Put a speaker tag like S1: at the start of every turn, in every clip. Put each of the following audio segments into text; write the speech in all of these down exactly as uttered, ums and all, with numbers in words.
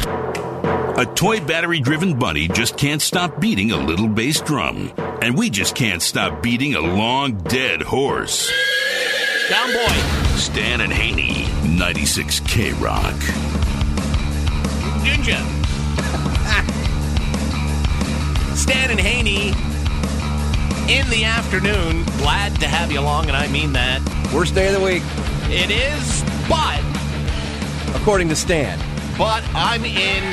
S1: A toy battery-driven bunny just can't stop beating a little bass drum. And we just can't stop beating a long-dead horse.
S2: Down, boy.
S1: Stan and Haney, ninety-six K-Rock.
S2: Ginger. Stan and Haney in the afternoon. Glad to have you along, and I mean that.
S3: Worst day of the week.
S2: It is, but...
S3: According to Stan.
S2: But I'm in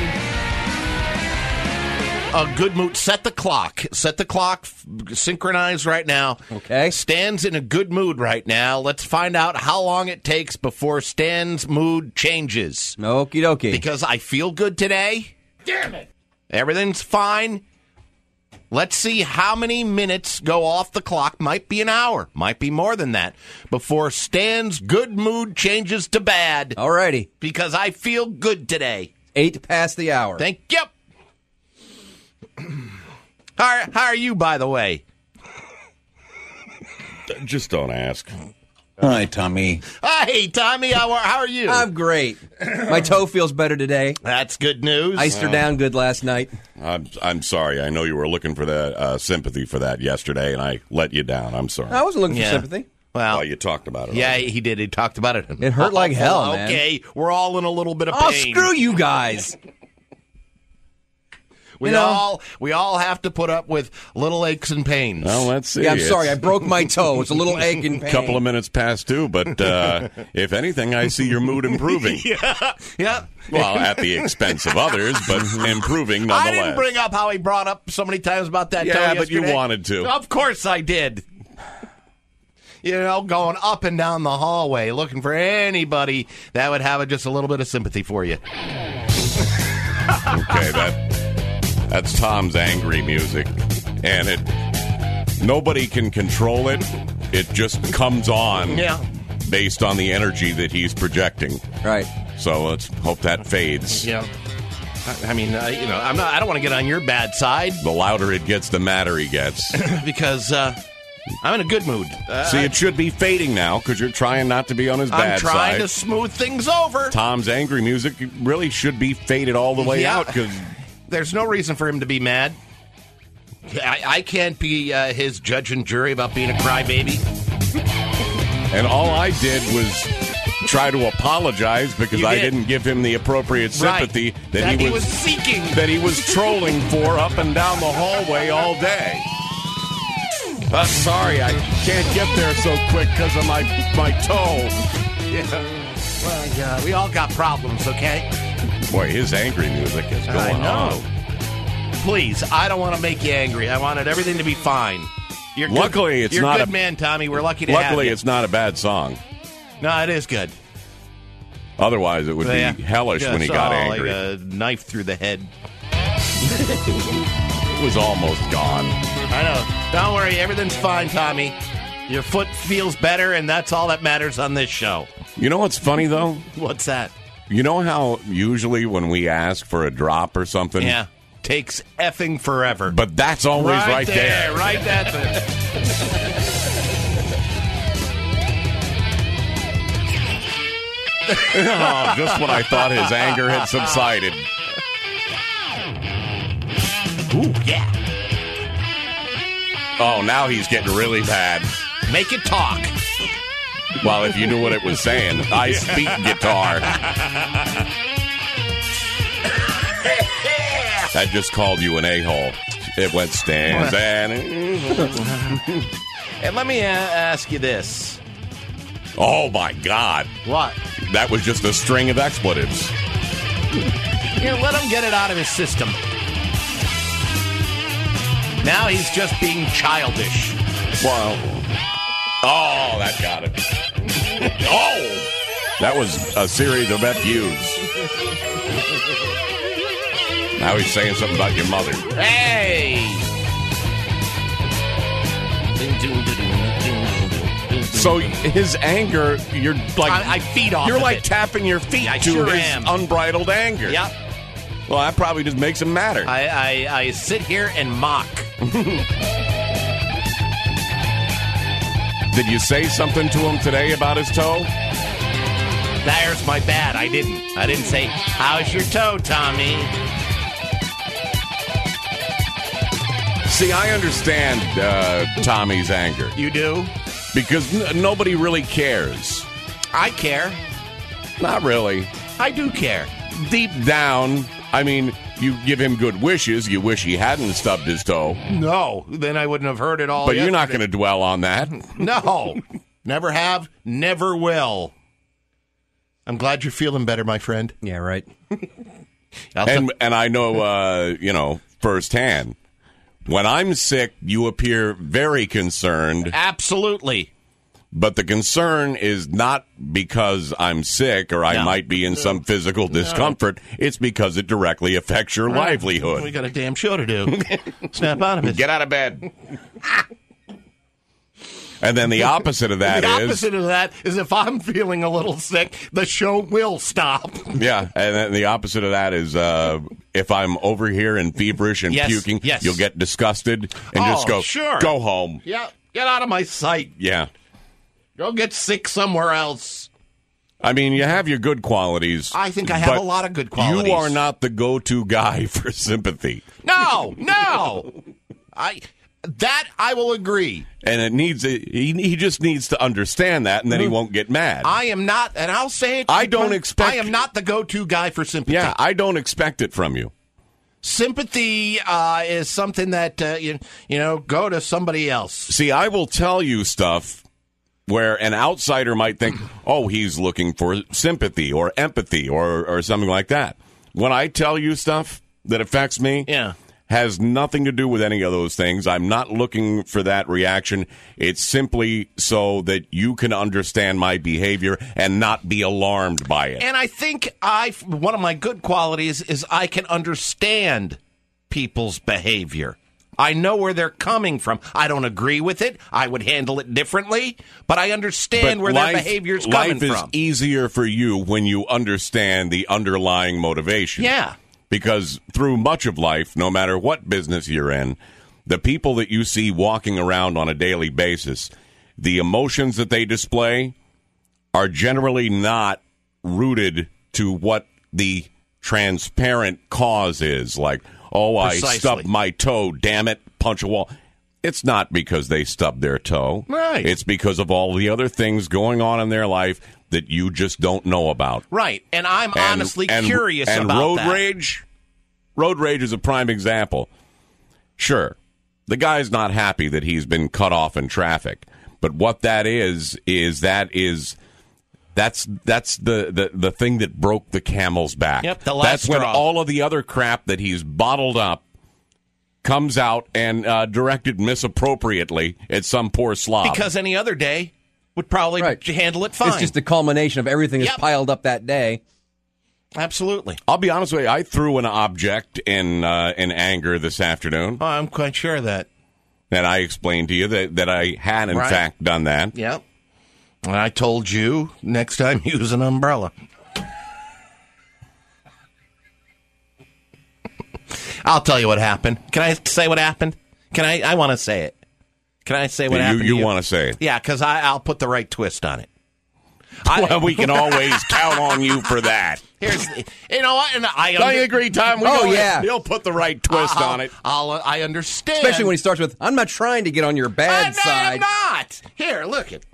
S2: a good mood. Set the clock. Set the clock. Synchronize right now.
S3: Okay.
S2: Stan's in a good mood right now. Let's find out how long it takes before Stan's mood changes.
S3: Okie dokie.
S2: Because I feel good today. Damn it. Everything's fine. Let's see how many minutes go off the clock. Might be an hour. Might be more than that. Before Stan's good mood changes to bad.
S3: Alrighty.
S2: Because I feel good today.
S3: Eight past the hour.
S2: Thank you. How, how are you, by the way?
S4: Just don't ask.
S5: Hi, Tommy.
S2: Hey, Tommy, how are, how are you?
S3: I'm great. My toe feels better today.
S2: That's good news.
S3: Iced her
S4: Well,
S3: down good last night.
S4: I'm I'm sorry. I know you were looking for that uh, sympathy for that yesterday, and I let you down. I'm sorry.
S3: I wasn't looking
S2: Yeah.
S3: for sympathy.
S2: Well,
S4: Well, you talked about it.
S2: yeah,
S4: already.
S2: he did. He talked about it.
S3: It hurt like hell, man.
S2: Okay, we're all in a little bit of
S3: Oh,
S2: pain.
S3: screw you guys.
S2: We
S3: You know-
S2: all we all have to put up with little aches and pains.
S4: Well, let's see.
S3: Yeah, I'm
S4: It's
S3: sorry. I broke my toe. It's a little ache and
S4: a
S3: pain.
S4: couple of minutes past two, but uh, if anything, I see your mood improving.
S2: yeah, yeah.
S4: Well, at the expense of others, but improving nonetheless.
S2: I didn't bring up how he brought up so many times about that toe
S4: Yeah, but you
S2: yesterday.
S4: wanted to.
S2: Of course I did. You know, going up and down the hallway looking for anybody that would have just a little bit of sympathy for you.
S4: Okay, that that's Tom's angry music, and it nobody can control it. It just comes on
S2: Yeah.
S4: based on the energy that he's projecting.
S3: Right.
S4: So let's hope that fades.
S2: You know, I, I mean, uh, you know, I'm not. I don't want to get on your bad side
S4: The louder it gets, the madder he gets.
S2: because uh, I'm in a good mood. Uh,
S4: See, it should be fading now because you're trying not to be on his
S2: I'm
S4: bad
S2: trying
S4: side.
S2: to smooth things over.
S4: Tom's angry music really should be faded all the way
S2: Yeah.
S4: out because
S2: There's no reason for him to be mad. I, I can't be uh, his judge and jury about being a crybaby.
S4: and all I did was try to apologize because
S2: You
S4: I
S2: did.
S4: didn't give him the appropriate sympathy
S2: Right.
S4: that, he was,
S2: seeking.
S4: that he was trolling for up and down the hallway all day. Uh, sorry, I can't get there so quick because of my my toe.
S2: Yeah. Well, yeah, we all got problems, okay?
S4: Boy, his angry music is going
S2: I know.
S4: on.
S2: Please, I don't want to make you angry. I wanted everything to be fine. You're good-
S4: Luckily, it's
S2: you're
S4: not
S2: a good
S4: a-
S2: man, Tommy. We're lucky to have
S4: Luckily,
S2: you.
S4: it's not a bad song.
S2: No, it is good.
S4: Otherwise, it would be
S2: Yeah.
S4: hellish when he
S2: Just,
S4: got
S2: oh,
S4: angry.
S2: Like a knife through the head.
S4: It was almost gone.
S2: I know. Don't worry. Everything's fine, Tommy. Your foot feels better, and that's all that matters on this show.
S4: You know what's funny, though?
S2: What's that?
S4: You know how usually when we ask for a drop or something?
S2: Yeah. Takes effing forever.
S4: But that's always right, there.
S2: Right at the...
S4: Oh, just when I thought his anger had subsided.
S2: Ooh, yeah.
S4: Oh, now he's getting really bad.
S2: Make it talk.
S4: Well, if you knew what it was saying, I speak guitar. That just called you an a-hole. It went stand, stand.
S2: And let me uh, ask you this.
S4: Oh, my God.
S2: What?
S4: That was just a string of expletives.
S2: Here, let him get it out of his system. Now he's just being childish.
S4: Wow. Oh, that got it. Oh! That was a series of F Us. Now he's saying something about your mother.
S2: Hey!
S4: So his anger, you're like
S2: I, I feed off
S4: you're
S2: of
S4: like
S2: it.
S4: tapping your feet
S2: I
S4: to
S2: sure
S4: his
S2: am.
S4: unbridled anger.
S2: Yep.
S4: Well, that probably just makes him madder.
S2: I, I, I sit here and mock.
S4: Did you say something to him today about his toe?
S2: There's my bad. I didn't. I didn't say, how's your toe, Tommy?
S4: See, I understand uh, Tommy's anger.
S2: You do?
S4: Because n- nobody really cares.
S2: I care.
S4: Not really.
S2: I do care.
S4: Deep down, I mean, you give him good wishes. You wish he hadn't stubbed his toe.
S2: No, then I wouldn't have heard it all.
S4: But you're not
S2: yesterday.
S4: going to dwell on that.
S2: No. Never have, never will. I'm glad you're feeling better, my friend.
S3: Yeah, right.
S2: I'll t-
S4: And and I know, uh, you know, firsthand, when I'm sick, you appear very concerned.
S2: Absolutely.
S4: But the concern is not because I'm sick or I
S2: No.
S4: might be in some physical discomfort. It's because it directly affects your
S2: We
S4: livelihood.
S2: got a damn show to do. Snap out of it.
S4: Get out of bed. And then the opposite of that
S2: the
S4: is...
S2: opposite of that is if I'm feeling a little sick, the show will stop.
S4: Yeah, and then the opposite of that is uh, if I'm over here and feverish and
S2: Yes,
S4: puking,
S2: yes.
S4: you'll get disgusted and just
S2: Oh,
S4: go,
S2: sure.
S4: go home.
S2: Yeah, get out of my sight.
S4: Yeah.
S2: Go get sick somewhere else.
S4: I mean, you have your good qualities.
S2: I think I have
S4: but
S2: a lot of good qualities.
S4: You are not the go-to guy for sympathy.
S2: No, no. I that I will agree.
S4: And it needs he, he just needs to understand that, and then he won't get mad.
S2: I am not, and I'll say it.
S4: I don't expect-
S2: I am not the go-to guy for sympathy.
S4: yeah, I don't expect it from you.
S2: Sympathy uh, is something that uh, you you know go to somebody else.
S4: See, I will tell you stuff where an outsider might think, oh, he's looking for sympathy or empathy or, or something like that. When I tell you stuff that affects me,
S2: Yeah.
S4: has nothing to do with any of those things. I'm not looking for that reaction. It's simply so that you can understand my behavior and not be alarmed by it.
S2: And I think I one of my good qualities is I can understand people's behavior. I know where they're coming from. I don't agree with it. I would handle it differently, but I understand
S4: But
S2: where
S4: life,
S2: their behavior's coming
S4: life is
S2: from.
S4: easier for you when you understand the underlying motivation.
S2: Yeah.
S4: Because through much of life, no matter what business you're in, the people that you see walking around on a daily basis, the emotions that they display are generally not rooted to what the transparent cause is. Like, oh,
S2: Precisely.
S4: I stubbed my toe, damn it, punch a wall. It's not because they stubbed their toe.
S2: Right.
S4: It's because of all the other things going on in their life that you just don't know about.
S2: Right, and I'm
S4: And-
S2: honestly
S4: and-
S2: curious
S4: and
S2: about
S4: road
S2: that.
S4: rage. Road rage is a prime example. Sure, the guy's not happy that he's been cut off in traffic, but what that is is that is that's that's the the, the thing that broke the camel's back.
S2: Yep, the last
S4: that's when
S2: straw.
S4: all of the other crap that he's bottled up comes out and uh, directed misappropriately at some poor slob.
S2: Because any other day would probably
S3: Right.
S2: handle it fine.
S3: It's just the culmination of everything that's
S2: Yep.
S3: piled up that day.
S2: Absolutely.
S4: I'll be honest with you, I threw an object in uh, in anger this afternoon.
S2: Oh, I'm quite sure of that.
S4: And I explained to you that, that I had, in
S2: Right.
S4: fact, done that.
S2: Yep. And I told you next time use an umbrella. I'll tell you what happened. Can I say what happened? Can I? I want to say it. Can I say what
S4: You,
S2: happened?
S4: you
S2: to you
S4: want to say it.
S2: Yeah, because I'll put the right twist on it. I,
S4: Well, we can always count on you for that.
S2: here's, the, you know what? And I
S4: Don't
S2: under-
S4: you agree, Tom? We
S3: Oh,
S4: know
S3: yeah.
S4: He'll put the right twist
S2: I'll,
S4: on it.
S2: I'll, I understand.
S3: Especially when he starts with, I'm not trying to get on your
S2: I,
S3: bad
S2: no, I'm
S3: side.
S2: not. Here, look it.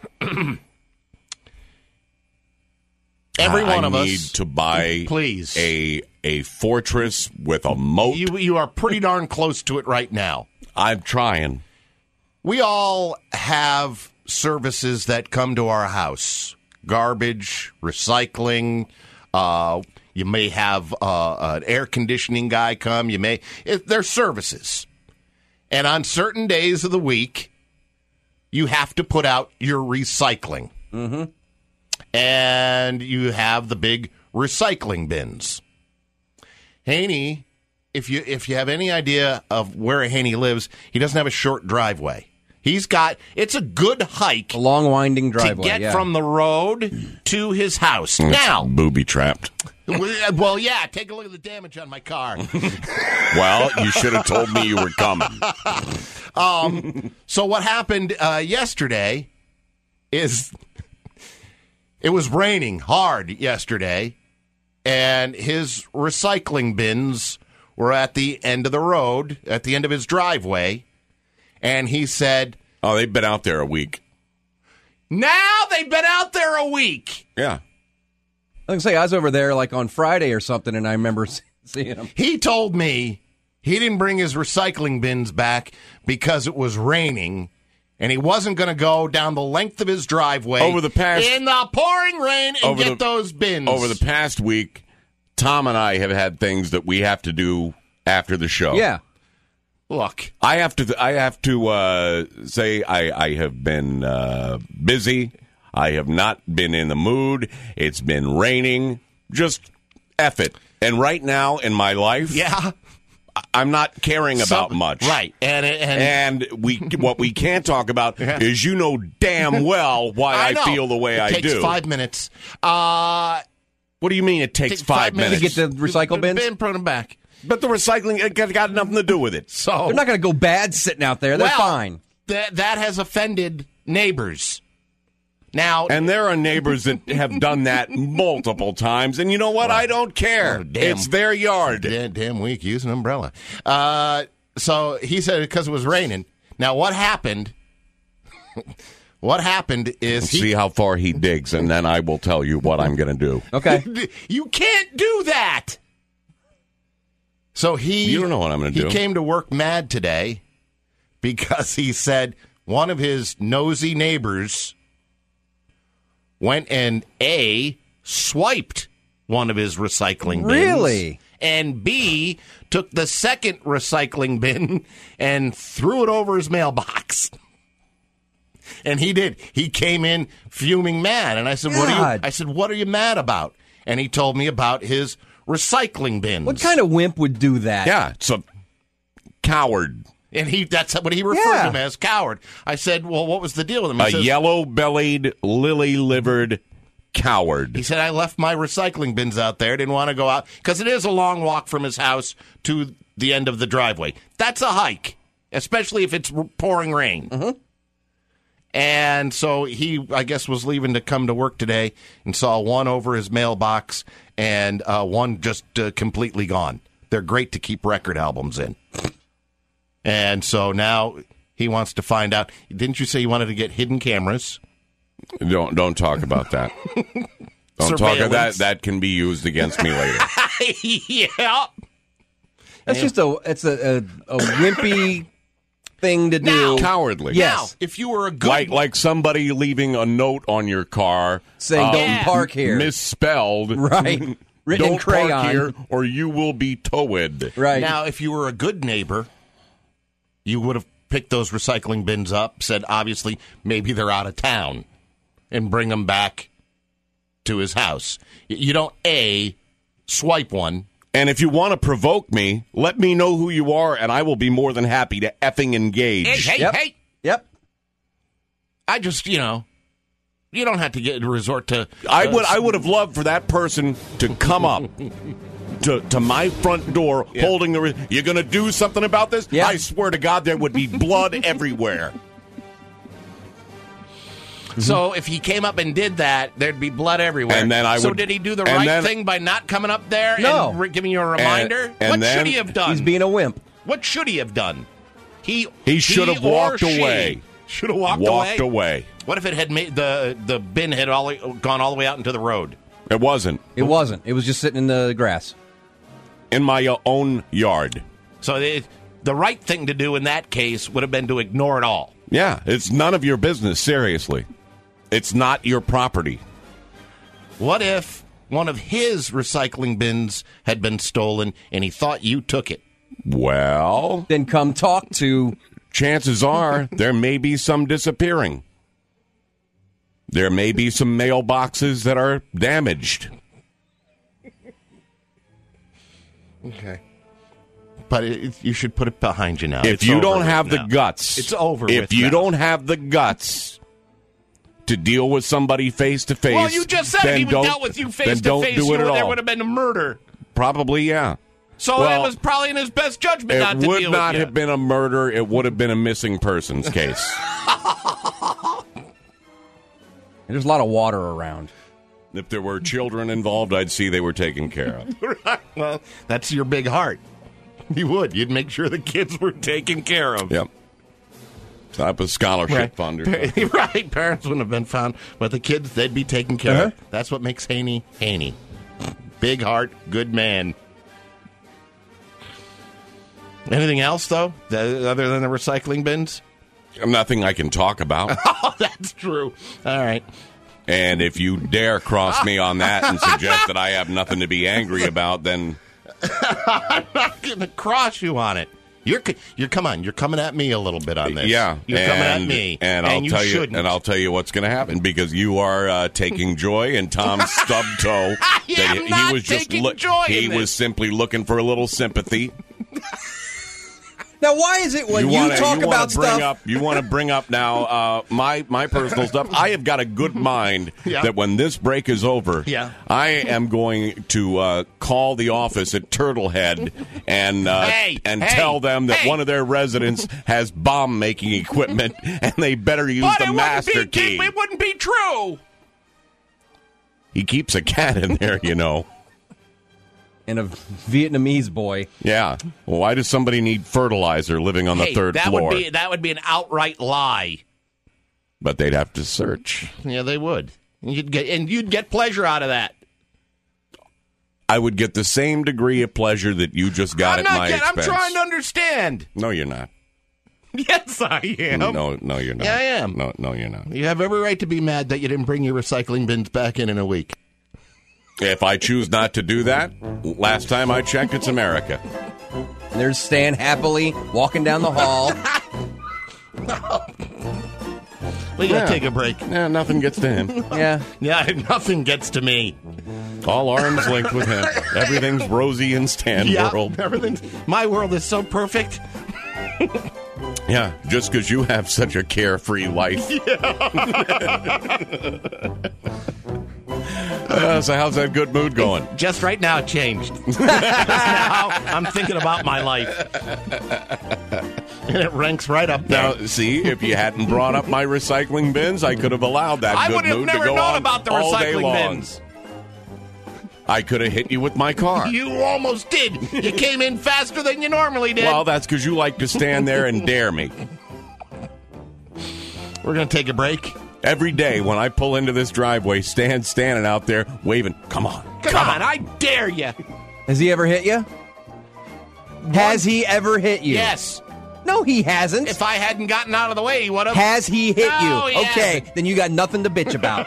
S2: Every
S4: I
S2: one of
S4: need
S2: us.
S4: to buy
S2: Please.
S4: a a fortress with a moat.
S2: You you are pretty darn close to it right now.
S4: I'm trying.
S2: We all have services that come to our house. Garbage, recycling. Uh, you may have uh, an air conditioning guy come. You may. It, they're services. And on certain days of the week, you have to put out your recycling. Mm-hmm. And you have the big recycling bins. Haney, if you if you have any idea of where Haney lives, he doesn't have a short driveway. He's got, it's a good hike
S3: A long winding
S2: to
S3: driveway.
S2: get
S3: yeah.
S2: from the road to his house. Now,
S4: Booby trapped.
S2: well, yeah, take a look at the damage on my car.
S4: Well, you should have told me you were coming.
S2: So what happened uh, yesterday is It was raining hard yesterday, and his recycling bins were at the end of the road, at the end of his driveway, and he said,
S4: Oh, they've been out there a week.
S2: now they've been out there a week.
S4: Yeah.
S3: I was gonna say I was over there like on Friday or something, and I remember seeing them.
S2: He told me he didn't bring his recycling bins back because it was raining, and he wasn't going to go down the length of his driveway
S4: Over the past-
S2: in the pouring rain and
S4: Over
S2: get
S4: the-
S2: those bins.
S4: Over the past week, Tom and I have had things that we have to do after the show.
S3: Yeah.
S2: Look,
S4: I have to. I have to uh, say I, I have been uh, busy. I have not been in the mood. It's been raining. Just F it. And right now in my life,
S2: yeah,
S4: I'm not caring about
S2: Some-
S4: much.
S2: right? And and,
S4: And we, what we can't talk about
S2: Yeah.
S4: is you know damn well why I,
S2: know.
S4: feel the way
S2: it
S4: I
S2: takes
S4: do.
S2: Five minutes. Uh,
S4: What do you mean it takes
S2: Take
S4: five,
S2: five
S4: minutes?
S2: minutes.
S3: To get the recycle bins?
S2: Bin, put them back.
S4: But the recycling it got, got nothing to do with it.
S2: So
S3: They're not going to go bad sitting out there. They're
S2: well,
S3: fine.
S2: That that has offended neighbors. Now,
S4: And there are neighbors that have done that multiple times. And you know what? I don't care.
S2: Oh, damn.
S4: It's their yard.
S2: damn, damn week, use an umbrella. Uh, so he said because it was raining. Now, what happened? What happened is he
S4: See how far he digs, and then I will tell you what I'm going to do.
S3: Okay.
S2: You can't do that. So he
S4: You don't know what I'm gonna
S2: he
S4: do.
S2: came to work mad today because he said one of his nosy neighbors went and A, swiped one of his recycling bins.
S3: Really?
S2: And B, took the second recycling bin and threw it over his mailbox. And he did. He came in fuming mad. And I said, "What are you
S3: God.
S2: I said, "What are you mad about?" And he told me about his recycling bins.
S3: What kind of wimp would do that?
S4: Yeah, it's a coward.
S2: And he that's what he referred
S3: Yeah.
S2: to him as, coward. I said, "Well, what was the deal with him?" He
S4: A
S2: says-
S4: yellow-bellied, lily-livered coward.
S2: He said, I left my recycling bins out there. Didn't want to go out because it is a long walk from his house to the end of the driveway. That's a hike, especially if it's pouring rain.
S3: Mm-hmm.
S2: And so he, I guess, was leaving to come to work today and saw one over his mailbox and uh, one just uh, completely gone. They're great to keep record albums in. And so now he wants to find out. Didn't you say you wanted to get hidden cameras?
S4: Don't don't talk about that. Don't talk about that.
S2: Surveillance.
S4: That can be used against me later.
S2: Yeah.
S3: That's just a it's a, a, a wimpy thing to do.
S2: Now-
S4: Cowardly.
S3: Yes.
S2: Now, if you were a good
S4: Like like somebody leaving a note on your car
S3: Saying,
S4: uh,
S3: "Don't park here."
S4: misspelled.
S3: Right. Written in
S4: Don't
S3: crayon.
S4: park here, or you will be towed.
S3: Right.
S2: Now, if you were a good neighbor, you would have picked those recycling bins up, said, obviously, maybe they're out of town, and bring them back to his house. Y- You don't, A, swipe one.
S4: And if you want to provoke me, let me know who you are, and I will be more than happy to effing engage.
S2: Hey,
S3: Yep.
S2: hey,
S3: Yep.
S2: I just, you know, you don't have to get resort to.
S4: I
S2: uh,
S4: would I would have loved for that person to come up to, to my front door holding the. Re- You're going to do something about this?
S3: Yeah.
S4: I swear to God, there would be blood everywhere.
S2: So if he came up and did that, there'd be blood everywhere.
S4: And then I
S2: so
S4: would-
S2: did he do the
S4: and
S2: right
S4: then-
S2: thing by not coming up there
S3: No.
S2: and re- giving you a reminder?
S4: and
S2: what
S4: then-
S2: should he have done?
S3: He's being a wimp.
S2: What should he have done? He
S4: He should have
S2: or
S4: walked
S2: she
S4: away.
S2: Should have walked,
S4: Walked
S2: away.
S4: away.
S2: What if it had made the the bin had all gone all the way out into the road?
S4: It wasn't.
S3: It wasn't. It was just sitting in the grass.
S4: In my uh, own yard.
S2: So it, the right thing to do in that case would have been to ignore it all.
S4: Yeah, it's none of your business, seriously. It's not your property.
S2: What if one of his recycling bins had been stolen and he thought you took it?
S4: Well,
S3: Then come talk to.
S4: chances are there may be some disappearing. There may be some mailboxes that are damaged.
S2: Okay. But it, you should put it behind you now.
S4: If
S2: It's
S4: you
S2: over
S4: don't
S2: with
S4: have the
S2: now.
S4: guts,
S2: It's over
S4: If
S2: with
S4: you
S2: now.
S4: don't have the guts to deal with somebody face to face,
S2: Well, you just said
S4: then
S2: if he
S4: don't-
S2: dealt with you
S4: then
S2: face to
S4: don't
S2: face,
S4: do
S2: you
S4: it at
S2: would- there
S4: all.
S2: would have been a murder.
S4: Probably, yeah.
S2: So
S4: Well,
S2: it was probably in his best judgment not
S4: It
S2: to
S4: would
S2: deal
S4: not
S2: with you.
S4: have been a murder. It would have been a missing persons case.
S3: There's a lot of water around.
S4: If there were children involved, I'd see they were taken care of.
S2: Well, that's your big heart. You would. You'd make sure the kids were taken care of.
S4: Yep. Type of scholarship
S2: Right.
S4: fund. Or
S2: Right. Parents wouldn't have been found, but the kids, they'd be taken care
S3: Uh-huh.
S2: of. That's what makes Haney Haney. Big heart, good man. Anything else, though, th- other than the recycling bins?
S4: Nothing I can talk about.
S2: Oh, that's true. All right.
S4: And if you dare cross me on that and suggest that I have nothing to be angry about, then
S2: I'm not going to cross you on it. You're, c- you're come on. You're coming at me a little bit on this.
S4: yeah,
S2: you're
S4: and,
S2: coming at me,
S4: and I'll
S2: you
S4: tell you,
S2: shouldn't.
S4: and I'll tell you what's going to happen because you are uh, taking joy in Tom's stub toe.
S2: I am
S4: he,
S2: not
S4: he was just
S2: taking joy in
S4: He
S2: this.
S4: was simply looking for a little sympathy.
S3: Now, why is it when you,
S4: wanna,
S3: talk
S4: you wanna
S3: about
S4: bring
S3: stuff?
S4: Up, you want to bring up now uh, my my personal stuff. I have got a good mind
S2: Yeah.
S4: that when this break is over,
S2: Yeah.
S4: I am going to uh, call the office at Turtlehead and uh,
S2: Hey,
S4: and
S2: hey,
S4: tell them that
S2: hey.
S4: one of their residents has bomb making equipment and they better use
S2: but
S4: the
S2: it
S4: master
S2: wouldn't be,
S4: key.
S2: It wouldn't be true.
S4: He keeps a cat in there, you know.
S3: And a Vietnamese boy.
S4: Yeah. Well, why does somebody need fertilizer living on the
S2: Hey,
S4: third
S2: that
S4: floor?
S2: would be that would be an outright lie.
S4: But they'd have to search.
S2: Yeah, they would. You'd get and you'd get pleasure out of that.
S4: I would get the same degree of pleasure that you just got
S2: I'm
S4: at
S2: not
S4: my
S2: getting,
S4: expense.
S2: I'm trying to understand.
S4: No, you're not.
S2: Yes, I am.
S4: No, no, you're not.
S2: Yeah, I am.
S4: No, no, you're not.
S2: You have every right to be mad that you didn't bring your recycling bins back in in a week.
S4: If I choose not to do that, last time I checked, it's America.
S3: And there's Stan happily walking down the hall.
S2: We gotta
S4: Yeah.
S2: take a break.
S4: Yeah, nothing gets to him.
S3: Yeah.
S2: Yeah, nothing gets to me.
S4: All arms linked with him. Everything's rosy in Stan
S2: Yeah,
S4: world.
S2: everything's my world is so perfect.
S4: Yeah, just because you have such a carefree life. Uh, so how's that good mood going?
S2: Just right now, it changed. Just now, I'm thinking about my life, and it ranks right up there.
S4: Now, see, if you hadn't brought up my recycling bins, I could have allowed that
S2: I
S4: good
S2: would have
S4: mood to
S2: never
S4: go
S2: known
S4: on
S2: about the
S4: all day
S2: recycling
S4: long.
S2: bins.
S4: I could have hit you with my car.
S2: You almost did. You came in faster than you normally did.
S4: Well, that's because you like to stand there and dare me.
S2: We're going to take a break.
S4: Every day when I pull into this driveway, Stan's standing out there waving, come on.
S2: Come, on, I dare you.
S3: Has he ever hit you? Has he ever hit you?
S2: Yes.
S3: No, he hasn't.
S2: If I hadn't gotten out of the way, he would have.
S3: Has he hit
S2: No,
S3: you?
S2: he
S3: Okay,
S2: hasn't.
S3: then you got nothing to bitch about.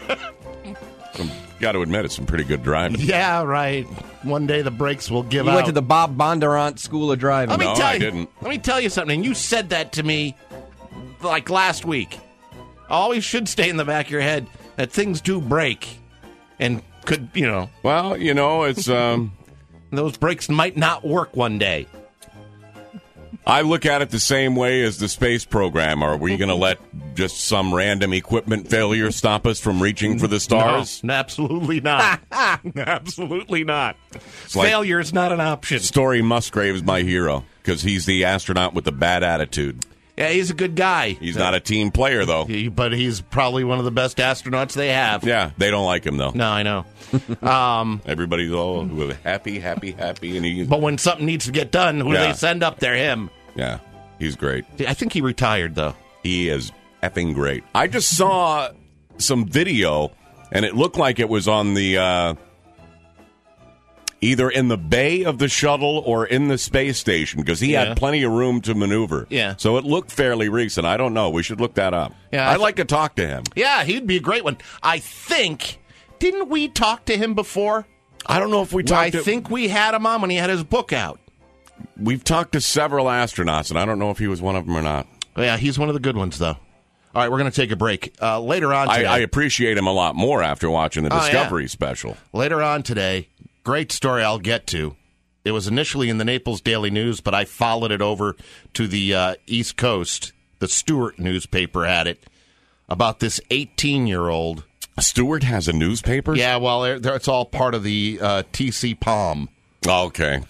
S4: Got to admit, it's some pretty good driving.
S2: Yeah, right. One day the brakes will give
S3: You
S2: out.
S3: went to the Bob Bondurant School of Driving.
S2: Let me
S4: No,
S2: tell
S4: I
S2: you,
S4: didn't.
S2: Let me tell you something. And you said that to me like last week. Always should stay in the back of your head that things do break, and could you know
S4: Well, you know, it's um
S2: those brakes might not work one day.
S4: I look at it the same way as the space program. Are we going to let just some random equipment failure stop us from reaching for the stars?
S2: No, absolutely not. Absolutely not.
S4: like-
S2: Failure is not an option.
S4: Story Musgrave is my hero because he's the astronaut with the bad attitude.
S2: Yeah, he's a good guy.
S4: He's not a team player, though.
S2: He- but he's probably one of the best astronauts they have.
S4: Yeah, they don't like him, though.
S2: No, I know. Um,
S4: Everybody's all happy, happy, happy, and he,
S2: but when something needs to get done, who do
S4: Yeah.
S2: they send up there? Him.
S4: yeah, he's great.
S2: I think he retired, though.
S4: He is effing great. I just saw some video, and it looked like it was on the uh, either in the bay of the shuttle or in the space station because he
S2: Yeah.
S4: had plenty of room to maneuver.
S2: Yeah.
S4: So it looked fairly recent. I don't know. We should look that up.
S2: Yeah, I
S4: I'd
S2: th-
S4: like to talk to him.
S2: Yeah, he'd be a great one. I think, didn't we talk to him before?
S4: I don't know if we
S2: Well, I
S4: talked to.
S2: think we had him on when he had his book out.
S4: We've talked to several astronauts, and I don't know if he was one of them or not.
S2: Yeah, he's one of the good ones, though. All right, we're going to take a break. Uh, later on
S4: I,
S2: today,
S4: I appreciate him a lot more after watching the
S2: Oh, yeah.
S4: Discovery special.
S2: later on today, great story I'll get to. It was initially in the Naples Daily News, but I followed it over to the uh, East Coast. The Stewart newspaper had it about this eighteen-year-old.
S4: Stewart has a newspaper?
S2: Yeah, well, they're, they're- it's all part of the uh, T C Palm.
S4: Okay.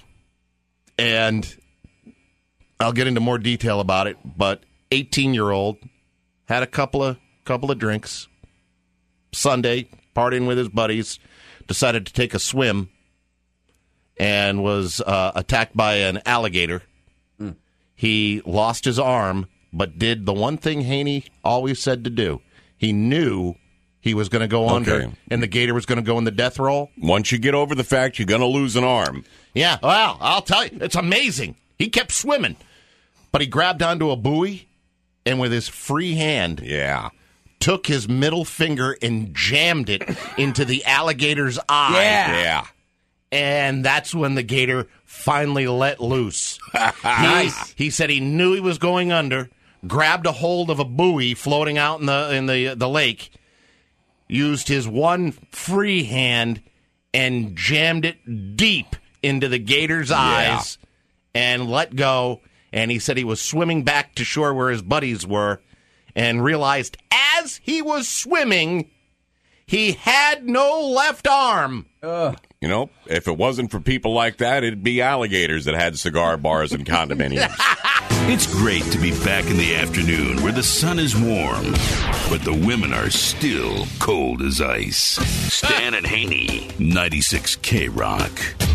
S2: And I'll get into more detail about it, but eighteen-year-old had a couple of couple of drinks Sunday, partying with his buddies, decided to take a swim, and was uh, attacked by an alligator. Mm. He lost his arm, but did the one thing Haney always said to do. He knew he was going to go under, okay. and the gator was going to go in the death roll.
S4: Once you get over the fact you're going to lose an arm.
S2: Yeah, well, I'll tell you, it's amazing. He kept swimming, but he grabbed onto a buoy, and with his free hand,
S4: yeah,
S2: took his middle finger and jammed it into the alligator's eye.
S4: Yeah. yeah.
S2: And that's when the gator finally let loose. Nice. He, he said he knew he was going under, grabbed a hold of a buoy floating out in the in the the lake, used his one free hand and jammed it deep into the gator's eyes yeah. and let go. And he said he was swimming back to shore where his buddies were and realized as he was swimming, he had no left arm.
S3: Ugh.
S4: You know, if it wasn't for people like that, it'd be alligators that had cigar bars and condominiums.
S1: It's great to be back in the afternoon where the sun is warm, but the women are still cold as ice. Stan and Haney, ninety-six K Rock.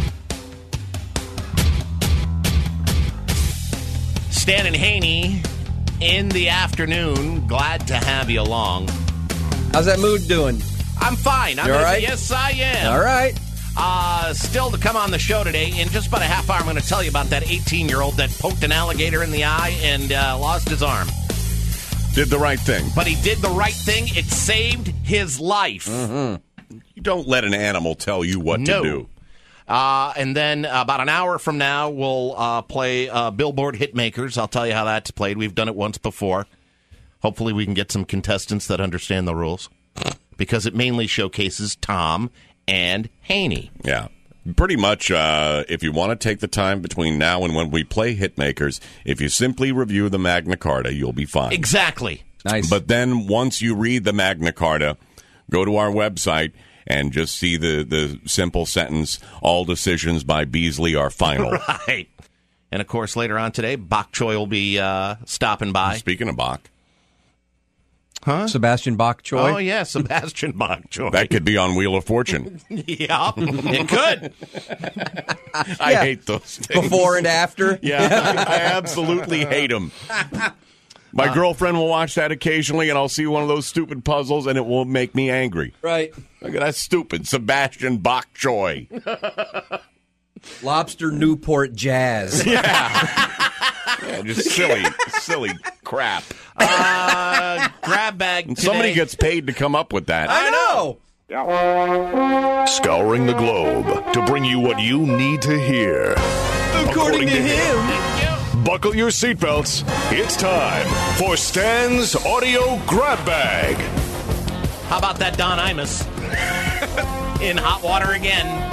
S2: Stan and Haney in the afternoon. Glad to have you along.
S3: How's that mood doing?
S2: I'm fine. I'm
S3: you all right?
S2: Yes, I am.
S3: All right.
S2: Uh, still to come on the show today. In just about a half hour, I'm going to tell you about that eighteen-year-old that poked an alligator in the eye and uh, lost his arm.
S4: Did the right thing.
S2: But he did the right thing. It saved his life.
S4: Mm-hmm. You don't let an animal tell you what
S2: no.
S4: to do.
S2: Uh, and then about an hour from now, we'll uh, play uh, Billboard Hitmakers. I'll tell you how that's played. We've done it once before. Hopefully we can get some contestants that understand the rules, because it mainly showcases Tom and Haney.
S4: Yeah. Pretty much, uh, if you want to take the time between now and when we play Hitmakers, if you simply review the Magna Carta, you'll be fine.
S2: Exactly.
S3: Nice.
S4: But then once you read the Magna Carta, go to our website and just see the, the simple sentence, all decisions by Beasley are final.
S2: Right. And, of course, later on today, Bok Choy will be uh, stopping by.
S4: Speaking of Bok.
S2: Huh?
S3: Sebastian Bok Choy?
S2: Oh, yeah, Sebastian Bok Choy.
S4: That could be on Wheel of Fortune.
S2: Yeah, it could.
S4: I yeah. hate those things.
S3: Before and after?
S4: Yeah, I absolutely hate them. My uh, girlfriend will watch that occasionally, and I'll see one of those stupid puzzles, and it will make me angry.
S3: Right.
S4: Look at that stupid Sebastian Bok Choy.
S3: Lobster Newport Jazz.
S4: Yeah. Yeah, just silly, silly crap.
S2: Uh, grab bag today.
S4: Somebody gets paid to come up with that.
S3: I know.
S6: Scouring the globe to bring you what you need to hear.
S3: According, According to, to him.
S6: him. Buckle your seatbelts. It's time for Stan's Audio Grab Bag.
S2: How about that Don Imus? In hot water again.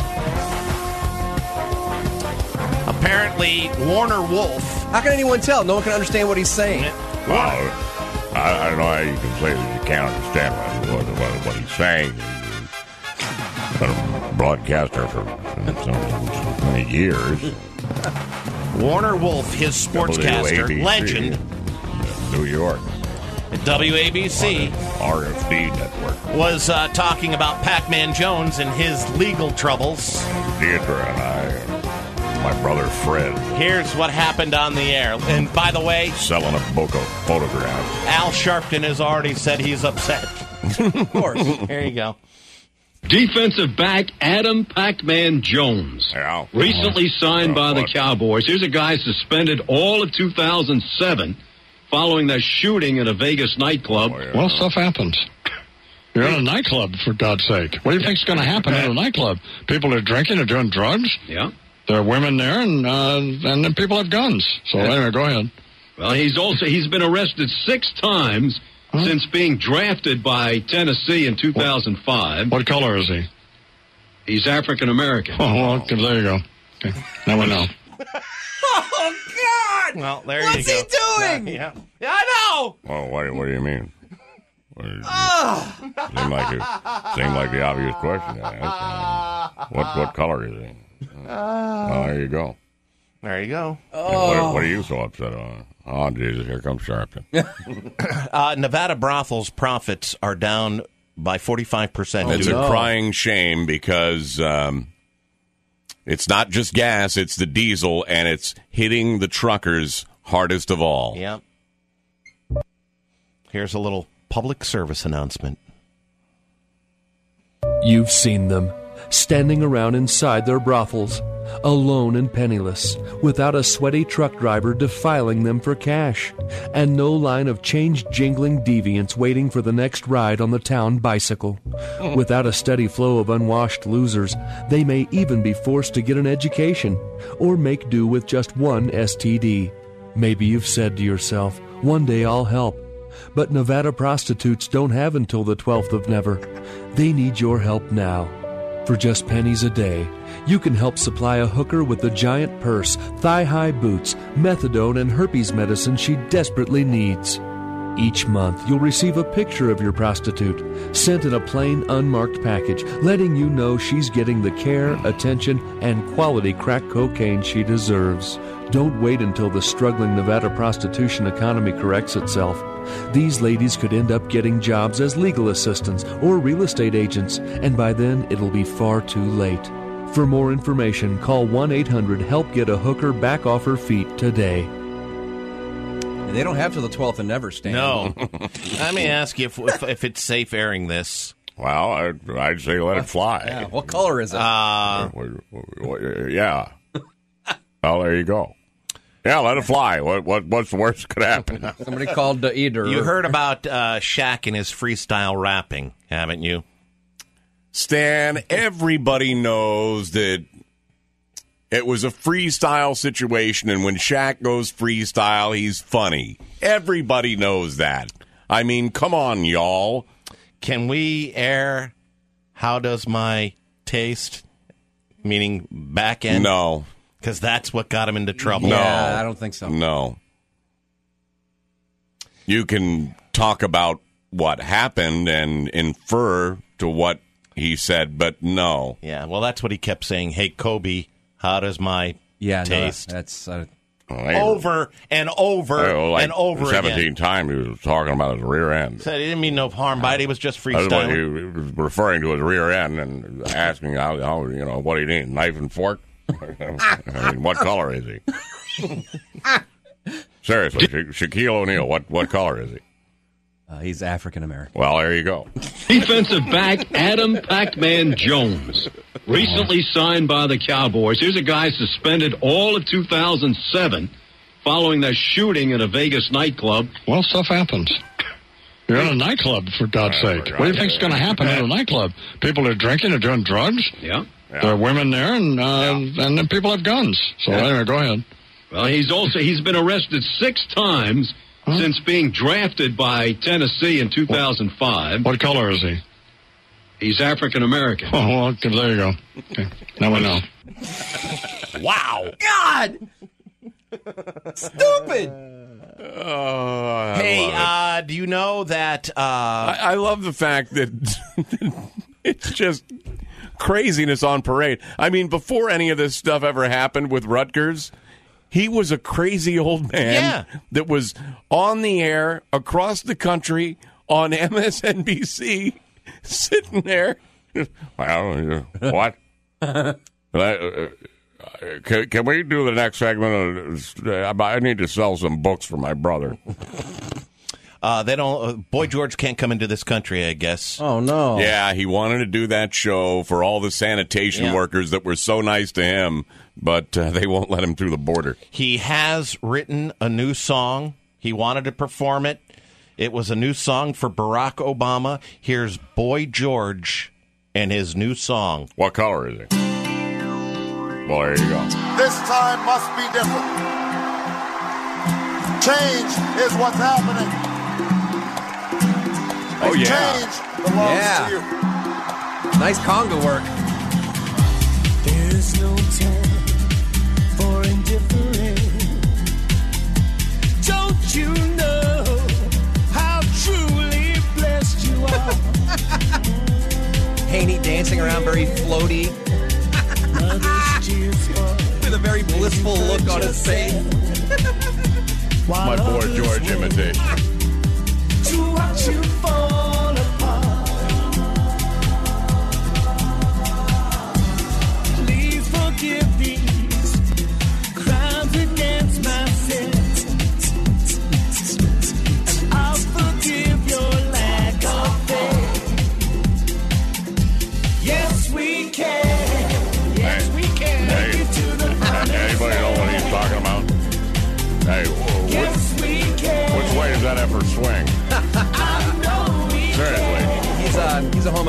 S2: Apparently, Warner Wolf.
S3: How can anyone tell? No one can understand what he's saying.
S4: Well, I, I don't know how you can say that you can't understand what, what, what he's saying. He's been a broadcaster for so many years.
S2: Warner Wolf, his sportscaster,
S4: W A B C,
S2: legend.
S4: New York.
S2: W A B C.
S4: R F D network.
S2: Was uh, talking about Pac-Man Jones and his legal troubles.
S4: Deidre and I... My brother Fred.
S2: Here's what happened on the air. And by the way,
S4: selling a book of photographs.
S2: Al Sharpton has already said he's upset.
S3: Of course.
S2: Here you go.
S7: Defensive back Adam Pac-Man Jones.
S4: Yeah.
S7: Recently signed
S4: uh,
S7: by
S4: what?
S7: the Cowboys. Here's a guy suspended all of two thousand seven following that shooting at a Vegas nightclub.
S4: Oh, yeah.
S8: Well, stuff happens. You're in a nightclub, for God's sake. What do you think's going to happen in a nightclub? People are drinking or doing drugs?
S7: Yeah.
S8: There are women there, and uh, and then people have guns. So anyway, go ahead.
S7: Well, he's also he's been arrested six times huh? since being drafted by Tennessee in two thousand five.
S8: What color is he?
S7: He's African American.
S8: Oh, well, there you go. Okay, now we know.
S3: Oh God!
S2: Well, there
S3: What's
S2: you go.
S3: What's he doing?
S2: Uh, yeah. yeah, I know.
S4: Well, what, what do you mean? What is,
S3: Oh.
S4: Seemed like it, seemed like the obvious question. To ask. Uh, what what color is he? Uh, oh, there you go.
S2: There you go.
S3: Oh.
S4: What, what are you so upset on? Oh, Jesus, here comes Sharpton.
S2: uh, Nevada brothels profits are down by forty-five percent.
S4: It's
S2: dude.
S4: a crying shame because um, it's not just gas, it's the diesel, and it's hitting the truckers hardest of all.
S2: Yeah. Here's a little public service announcement.
S9: You've seen them, standing around inside their brothels, alone and penniless, without a sweaty truck driver defiling them for cash, and no line of change-jingling deviants waiting for the next ride on the town bicycle. Without a steady flow of unwashed losers, they may even be forced to get an education, or make do with just one S T D. Maybe you've said to yourself, one day I'll help. But Nevada prostitutes don't have until the twelfth of never. They need your help now. For just pennies a day, you can help supply a hooker with the giant purse, thigh-high boots, methadone, and herpes medicine she desperately needs. Each month, you'll receive a picture of your prostitute, sent in a plain, unmarked package, letting you know she's getting the care, attention, and quality crack cocaine she deserves. Don't wait until the struggling Nevada prostitution economy corrects itself. These ladies could end up getting jobs as legal assistants or real estate agents, and by then it'll be far too late. For more information, call one eight hundred help get a hooker back off her feet today.
S3: And they don't have till the twelfth and never, Stan.
S2: No. Let me ask you if, if, if it's safe airing this.
S4: Well, I'd, I'd say let it fly.
S3: Yeah. What color is it?
S2: Uh,
S4: yeah. Well, there you go. Yeah, let it fly. What what what's the worst that could happen?
S3: Somebody called uh, Eder.
S2: You heard about uh, Shaq and his freestyle rapping, haven't you?
S4: Stan, everybody knows that it was a freestyle situation, and when Shaq goes freestyle, he's funny. Everybody knows that. I mean, come on, y'all.
S2: Can we air How Does My Taste, meaning back end?
S4: No.
S2: Because that's what got him into trouble.
S4: No.
S3: Yeah, I don't think so.
S4: No. You can talk about what happened and infer to what he said, but no.
S2: Yeah, well, that's what he kept saying. Hey, Kobe, how does my
S3: yeah,
S2: taste?
S3: No, that's uh,
S2: over and over
S4: oh, like
S2: and over
S4: seventeen
S2: again.
S4: times he was talking about his rear end.
S2: So he didn't mean no harm by it. He was just
S4: That's what he
S2: freestyling.
S4: was referring to his rear end and asking how, how you know, what he need, knife and fork? I mean, what color is he? Seriously, Sha- Shaquille O'Neal, what, what color is he?
S3: uh, he's African American.
S4: Well, there you go.
S7: Defensive back Adam Pac-Man Jones, recently signed by the Cowboys. Here's a guy suspended all of two thousand seven following that shooting in a Vegas nightclub.
S8: Well, stuff happens. You're in a nightclub, for God's sake. What do you think's going to happen at a nightclub? People are drinking, are doing drugs.
S7: Yeah.
S8: There are women there, and uh, yeah. and then people have guns. So
S7: Yeah.
S8: anyway, go ahead.
S7: Well, he's also he's been arrested six times huh? since being drafted by Tennessee in two thousand five.
S8: What color is he?
S7: He's African American.
S8: Oh, well, there you go. Okay. Now we know.
S2: Wow.
S3: God! Stupid!
S4: Oh, I
S2: Hey,
S4: love it.
S2: uh, do you know that... Uh,
S4: I, I love the fact that it's just craziness on parade. I mean, before any of this stuff ever happened with Rutgers, he was a crazy old man
S2: Yeah.
S4: that was on the air across the country on M S N B C, sitting there. Well, what? Uh, uh, can, can we do the next segment? Uh, I need to sell some books for my brother.
S2: uh, they don't... Uh, Boy George can't come into this country, I guess.
S3: Oh, no.
S4: Yeah, he wanted to do that show for all the sanitation
S2: Yeah.
S4: workers that were so nice to him, but uh, they won't let him through the border.
S2: He has written a new song. He wanted to perform it. It was a new song for Barack Obama. Here's Boy George and his new song.
S4: What color is he? Well, there you go.
S10: This time must be different. Change is what's happening.
S4: Oh,
S10: And
S4: yeah.
S10: change belongs
S3: Yeah.
S10: to you.
S3: Nice conga work.
S11: There's no time for indifference. Don't you know how truly blessed you are?
S3: Haney dancing around very floaty. With a very blissful look on his face.
S4: My Boy George imitation.
S11: To watch you fall apart.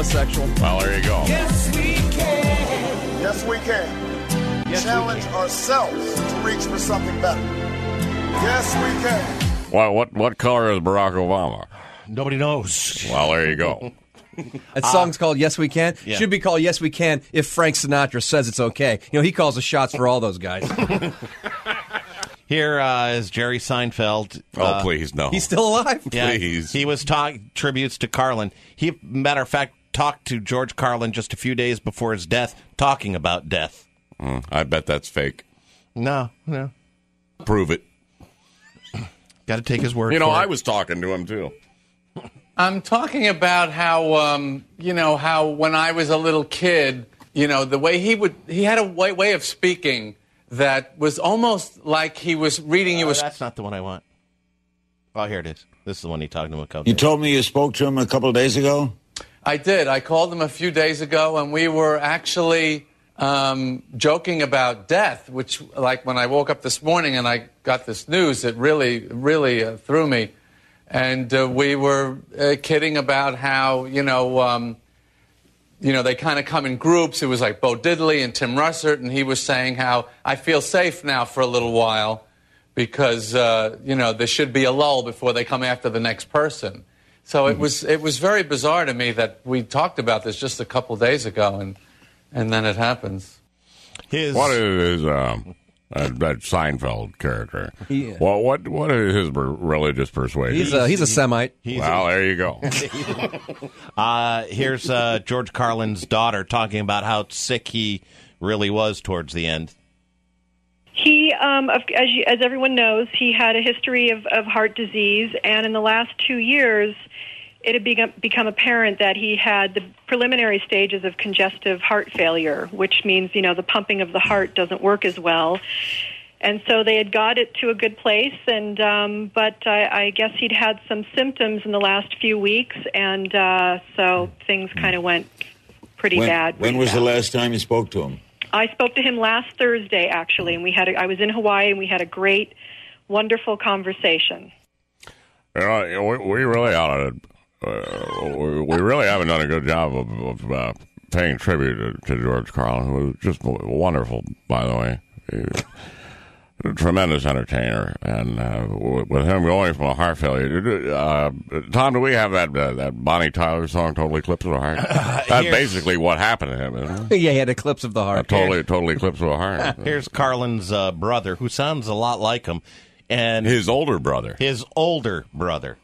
S3: homosexual.
S4: Well, there you go.
S11: Yes, we can.
S10: Yes, we can.
S2: Yes, we
S10: Challenge
S2: can.
S10: ourselves to reach for something better. Yes, we can.
S4: Well, what what color is Barack Obama?
S2: Nobody knows.
S4: Well, there you go.
S3: That song's called Yes We Can.
S2: Yeah.
S3: Should be called Yes We Can if Frank Sinatra says it's okay. You know, he calls the shots for all those guys.
S2: Here uh, is Jerry Seinfeld.
S4: Oh,
S2: Uh,
S4: please, no.
S3: He's still alive?
S2: Yeah,
S4: Please.
S2: He was talk tributes to Carlin. He, matter of fact, talked to George Carlin just a few days before his death, talking about death.
S4: Mm, I bet that's fake.
S2: No, no.
S4: Prove it.
S2: Got to take his word
S4: You know,
S2: for
S4: I
S2: it.
S4: was talking to him, too.
S5: I'm talking about how, um, you know, how when I was a little kid, you know, the way he would, he had a way, way of speaking that was almost like he was reading you
S2: Oh,
S5: a
S2: that's not the one I want. Oh, here it is. This is the one he talked to him a couple
S12: You
S2: days.
S12: told me you spoke to him a couple of days ago?
S5: I did. I called him a few days ago, and we were actually um, joking about death, which, like, when I woke up this morning and I got this news, it really, really uh, threw me. And uh, we were uh, kidding about how, you know, um, you know, they kind of come in groups. It was like Bo Diddley and Tim Russert, and he was saying how I feel safe now for a little while because, uh, you know, there should be a lull before they come after the next person. So it was it was very bizarre to me that we talked about this just a couple days ago, and and then it happens.
S2: His
S4: What is his, um, that, that Seinfeld character?
S3: Yeah.
S4: Well, what what is his per- religious persuasion?
S3: He's a, he's a Semite.
S2: He's
S4: well, there you go.
S2: uh, here's uh, George Carlin's daughter talking about how sick he really was towards the end.
S13: He, um, of- as, you, as everyone knows, he had a history of, of heart disease, and in the last two years, it had become, become apparent that he had the preliminary stages of congestive heart failure, which means, you know, the pumping of the heart doesn't work as well. And so they had got it to a good place, and um, but I, I guess he'd had some symptoms in the last few weeks, and uh, so things kind of went pretty
S12: when,
S13: bad.
S12: When
S13: pretty
S12: was
S13: bad.
S12: the last time you spoke to him?
S13: I spoke to him last Thursday, actually, and we had. A, I was in Hawaii, and we had a great, wonderful conversation.
S4: You know, we, we really ought to. Uh, we, we really haven't done a good job of, of uh, paying tribute to, to George Carlin, who was just wonderful, by the way. He was a tremendous entertainer, and uh, with him going from a heart failure. Uh, Tom, do we have that uh, that Bonnie Tyler song, "Total Eclipse of the Heart"?
S2: Uh,
S4: That's basically what happened to him, isn't it?
S3: Yeah, he had eclipse of the heart.
S4: A totally, total eclipse of the heart.
S2: Here's Carlin's uh, brother, who sounds a lot like him, and
S4: his older brother.
S2: His older brother.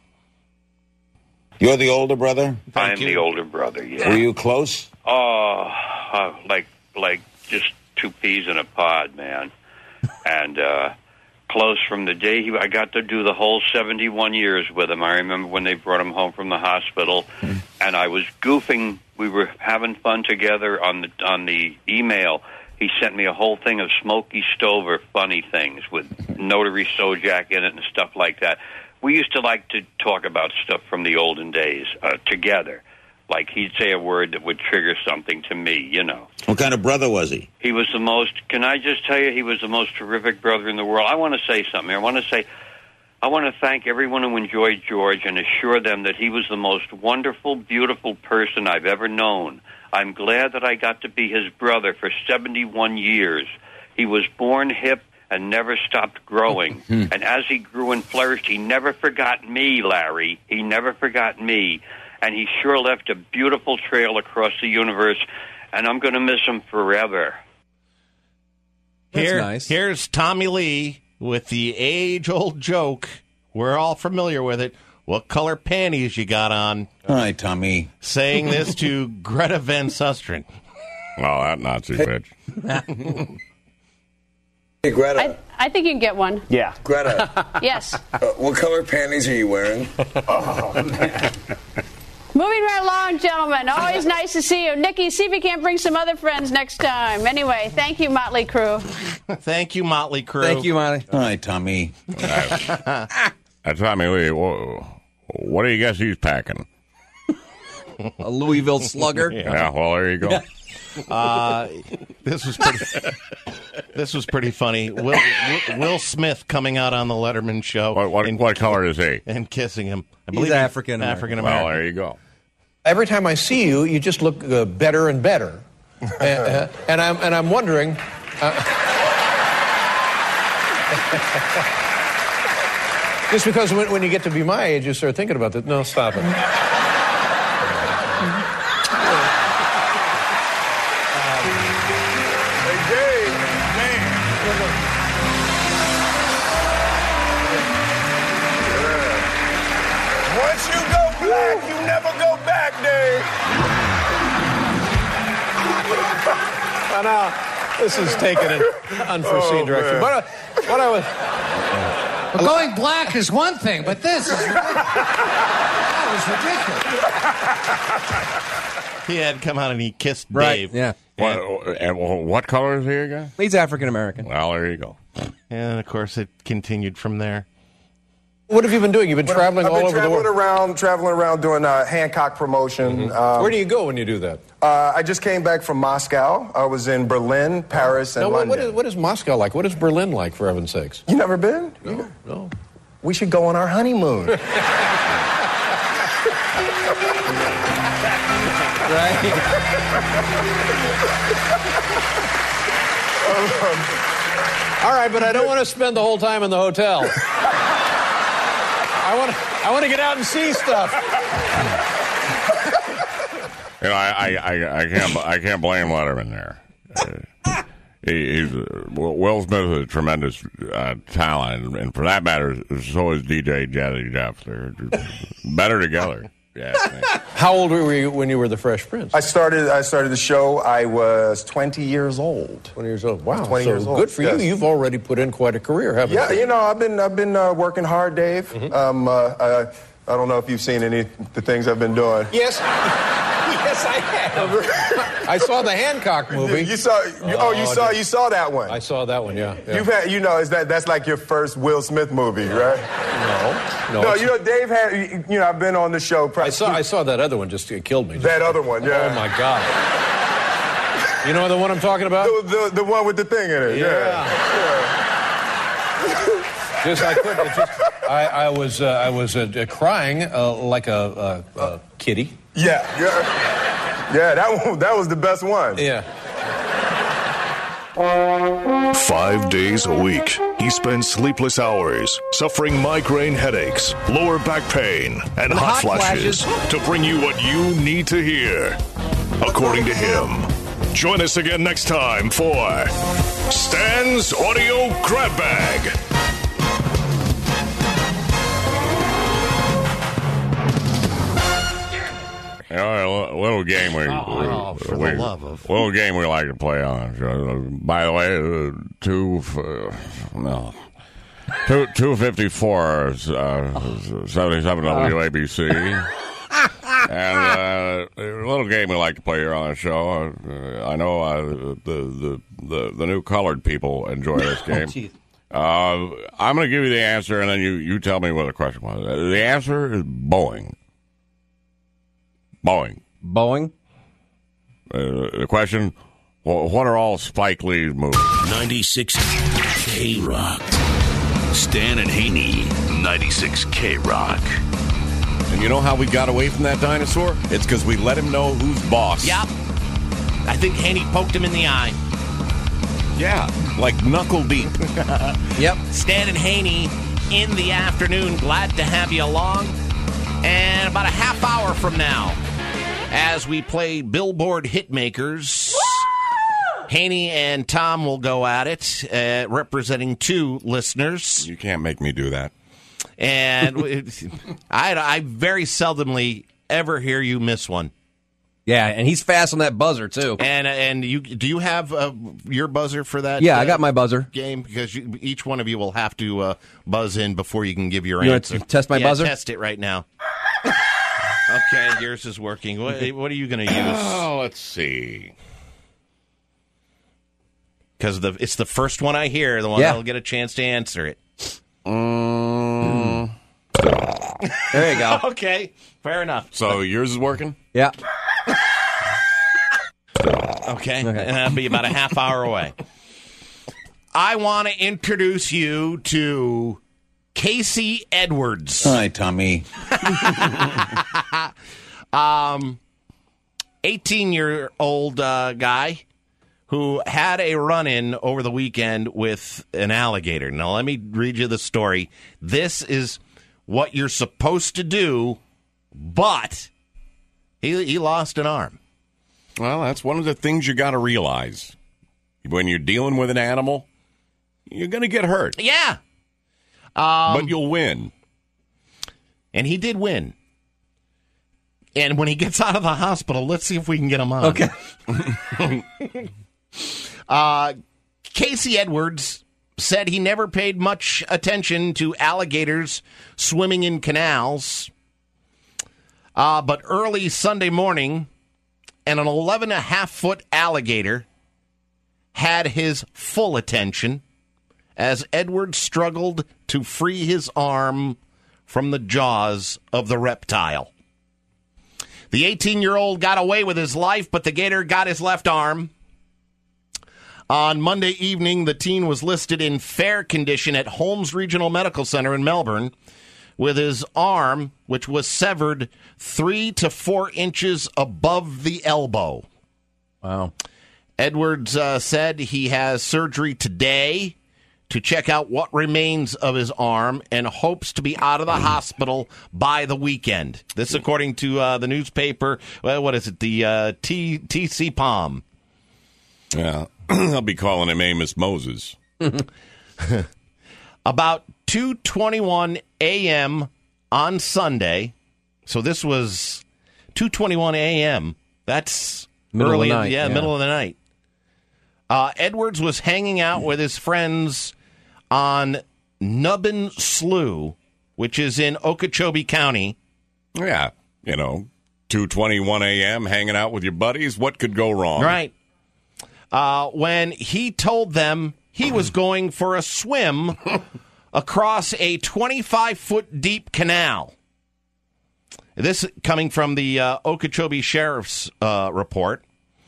S12: You're the older brother?
S14: I'm the older brother, yeah.
S12: Were you close?
S14: Oh, uh, like like just two peas in a pod, man. And uh, close from the day he, I got to do the whole seventy-one years with him. I remember when they brought him home from the hospital, and I was goofing. We were having fun together on the on the email. He sent me a whole thing of Smokey Stover funny things with Notary Sojak in it and stuff like that. We used to like to talk about stuff from the olden days uh, together. Like he'd say a word that would trigger something to me, you know.
S12: What kind of brother was he?
S14: He was the most, can I just tell you, he was the most terrific brother in the world. I want to say something. I want to say, I want to thank everyone who enjoyed George and assure them that he was the most wonderful, beautiful person I've ever known. I'm glad that I got to be his brother for seventy-one years. He was born hip and never stopped growing. And as he grew and flourished, he never forgot me, Larry. He never forgot me. And he sure left a beautiful trail across the universe, and I'm going to miss him forever.
S2: Here,
S3: That's nice.
S2: Here's Tommy Lee with the age-old joke. We're all familiar with it. What color panties you got on?
S12: All right, Tommy.
S2: Saying this to Greta Van Susteren.
S4: Oh, that Nazi bitch.
S15: Hey, Greta.
S16: I, I think you can get one.
S15: Yeah. Greta.
S16: Yes.
S15: Uh, what color panties are you wearing?
S16: Oh, Moving right along, gentlemen. Always nice to see you. Nikki, see if you can't bring some other friends next time. Anyway, thank you, Motley Crue.
S2: Thank you, Motley Crue.
S3: Thank you, Motley.
S12: All right, Tommy.
S4: That's Tommy Lee. Whoa. What do you guess he's packing?
S3: A Louisville Slugger.
S4: Yeah, well, there you go.
S2: Uh, this was pretty. This was pretty funny. Will, Will, Will Smith coming out on the Letterman show.
S4: What, what,
S2: and,
S4: what color is he?
S2: And kissing him. I
S3: He's
S2: believe
S3: African American.
S2: African American.
S4: Well, there you go.
S17: Every time I see you, you just look uh, better and better. uh, uh, and I'm and I'm wondering. Uh, just because when, when you get to be my age, you start thinking about this. No, stop it.
S10: Once you go black, you never go back, Dave.
S17: Well, now, this is taking an unforeseen
S10: Oh,
S17: direction.
S10: man.
S17: But uh, what I was.
S18: Well, going black is one thing, but this is ridiculous. That was ridiculous.
S2: He had come out and he kissed
S3: Right,
S2: Dave.
S3: yeah.
S4: What, and what color is he again?
S3: He's African American.
S4: Well, there you go.
S2: And, of course, it continued from there.
S17: What have you been doing? You've been traveling
S10: I've
S17: all
S10: been
S17: over the
S10: traveling
S17: world.
S10: around, traveling around doing uh, Hancock promotion. Um,
S17: Where do you go when you do that?
S10: Uh, I just came back from Moscow. I was in Berlin, Paris, and
S17: No, what,
S10: London.
S17: what, is, what is Moscow like? What is Berlin like, for heaven's sakes?
S10: You never been?
S17: No, no.
S10: We should go on our honeymoon.
S17: All right, but I don't want to spend the whole time in the hotel. I want to, I want to get out and see stuff.
S4: You know, I, I, I, I can't I can't blame Letterman there. Uh, he, he's uh, Will Smith is a tremendous uh, talent, and for that matter, so is D J Jazzy Jeff. They're better together. Yeah.
S17: How old were you when you were the Fresh Prince?
S10: I started. I started the show. I was twenty years old.
S17: Twenty years old. Wow.
S10: twenty
S17: so
S10: years old.
S17: good for
S10: Yes.
S17: you. You've already put in quite a career, haven't
S10: Yeah,
S17: you?
S10: you know, I've been I've been uh, working hard, Dave.
S17: Mm-hmm.
S10: Um, uh, I, I don't know if you've seen any of the things I've been doing.
S17: Yes. Yes, I have. I saw the Hancock movie.
S10: You saw? You, oh, you
S17: Oh,
S10: saw?
S17: did-
S10: You saw that one?
S17: I saw that one. Yeah. yeah.
S10: You've had, you know, is that that's like your first Will Smith movie, right?
S17: No. No.
S10: No,
S17: it's-
S10: you know, Dave had. You know, I've been on the show.
S17: I saw. I saw that other one. Just it killed me. Just-
S10: that other one, yeah.
S17: Oh my God. You know the one I'm talking about?
S10: The, the, the one with the thing in it. Yeah.
S17: Just I couldn't. It just, I, I was. Uh, I was uh, crying uh, like a, a, a kitty.
S10: Yeah. Yeah. Yeah. That one. That was the best one.
S17: Yeah.
S6: Five days a week, he spends sleepless hours, suffering migraine headaches, lower back pain, and hot,
S11: hot
S6: flashes,
S11: flashes.
S6: to bring you what you need to hear, according to him. Join us again next time for Stan's Audio Grab Bag.
S4: You know, a little game we,
S2: Oh,
S4: we,
S2: for the
S4: we
S2: love of-
S4: little game we like to play on. Uh, by the way, uh, two uh, no two two fifty four uh, seventy seven W A B C. And uh, a little game we like to play here on the show. Uh, I know uh, the, the the the new colored people enjoy this game. uh, I'm going to give you the answer, and then you, you tell me what the question was. The answer is Boeing. Boeing.
S3: Boeing?
S4: Uh, the question, wh- what are all Spike Lee's movies?
S1: ninety-six K-Rock. Stan and Haney, ninety-six K-Rock.
S4: And you know how we got away from that dinosaur? It's because we let him know who's boss.
S2: Yep. I think Haney poked him in the eye.
S4: Yeah, like knuckle deep.
S2: Yep. Stan and Haney in the afternoon. Glad to have you along. And about a half hour from now, as we play Billboard Hitmakers, Haney and Tom will go at it, uh, representing two listeners.
S4: You can't make me do that.
S2: And I, I very seldomly ever hear you miss one.
S3: Yeah, and he's fast on that buzzer, too.
S2: And and you do you have uh, your buzzer for that?
S3: Yeah,
S2: uh,
S3: I got my buzzer.
S2: Game because you, each one of you will have to uh, buzz in before you can give your
S3: You
S2: answer.
S3: want to test my
S2: Yeah,
S3: buzzer?
S2: Test it right now. Okay, yours is working. What, what are you going to use?
S4: Oh, let's see.
S2: Because the it's the first one I hear, the one
S3: Yeah.
S2: that'll get a chance to answer it.
S4: Mm.
S3: There you go.
S2: Okay, fair enough.
S4: So yours is working?
S3: Yeah.
S2: Okay, and that'll be about a half hour away. I want to introduce you to Casey Edwards.
S12: Hi, Tommy.
S2: Um, eighteen-year-old uh, guy who had a run-in over the weekend with an alligator. Now, let me read you the story. This is what you're supposed to do, but he, he lost an arm.
S4: Well, that's one of the things you got to realize. When you're dealing with an animal, you're going to get hurt.
S2: Yeah. Um,
S4: but you'll win.
S2: And he did win. And when he gets out of the hospital, let's see if we can get him on.
S3: Okay.
S2: uh, Casey Edwards said he never paid much attention to alligators swimming in canals. Uh, but early Sunday morning, and an eleven and a half foot alligator had his full attention as Edwards struggled to free his arm from the jaws of the reptile. The eighteen-year-old got away with his life, but the gator got his left arm. On Monday evening, the teen was listed in fair condition at Holmes Regional Medical Center in Melbourne with his arm, which was severed three to four inches above the elbow.
S3: Wow.
S2: Edwards uh, said he has surgery today to check out what remains of his arm and hopes to be out of the hospital by the weekend. This according to uh, the newspaper, well, what is it, the uh, T- TC Palm.
S4: Yeah, I'll be calling him Amos Moses.
S2: About two twenty-one a.m. on Sunday, so this was two twenty-one a.m., that's
S3: middle
S2: early,
S3: of the night,
S2: yeah,
S3: yeah,
S2: middle of the night. Uh, Edwards was hanging out with his friends on Nubbin Slough, which is in Okeechobee County.
S4: Yeah, you know, two twenty-one a.m., hanging out with your buddies. What could go wrong?
S2: Right. Uh, when he told them he was going for a swim across a twenty-five foot deep canal. This coming from the uh, Okeechobee Sheriff's uh, report.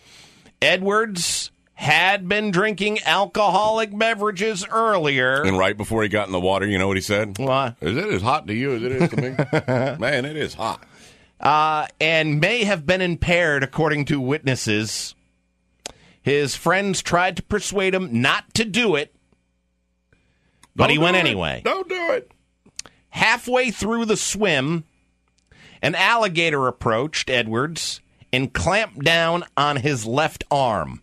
S2: Edwards had been drinking alcoholic beverages earlier.
S4: And right before he got in the water, you know what he said?
S2: What?
S4: Is it as hot to you as it is to me? Man, it is hot.
S2: Uh, and may have been impaired, according to witnesses. His friends tried to persuade him not to do it, but
S4: Don't
S2: he went
S4: do it.
S2: anyway.
S4: Don't do it.
S2: Halfway through the swim, an alligator approached Edwards and clamped down on his left arm.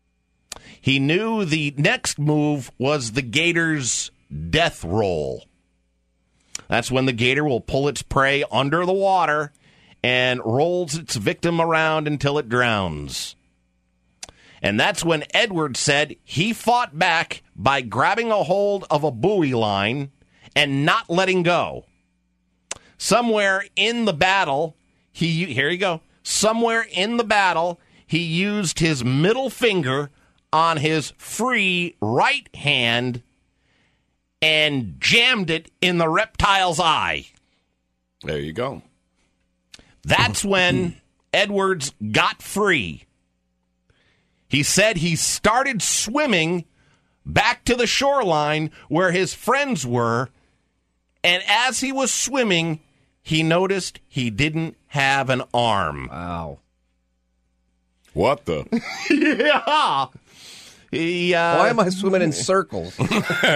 S2: He knew the next move was the gator's death roll. That's when the gator will pull its prey under the water and rolls its victim around until it drowns. And that's when Edwards said he fought back by grabbing a hold of a buoy line and not letting go. Somewhere in the battle, he here you go. Somewhere in the battle, he used his middle finger on his free right hand and jammed it in the reptile's eye.
S4: There you go.
S2: That's when Edwards got free. He said he started swimming back to the shoreline where his friends were, and as he was swimming, he noticed he didn't have an arm.
S3: Wow.
S4: What the?
S2: Yeah. He, uh,
S3: Why am I swimming in circles?
S2: said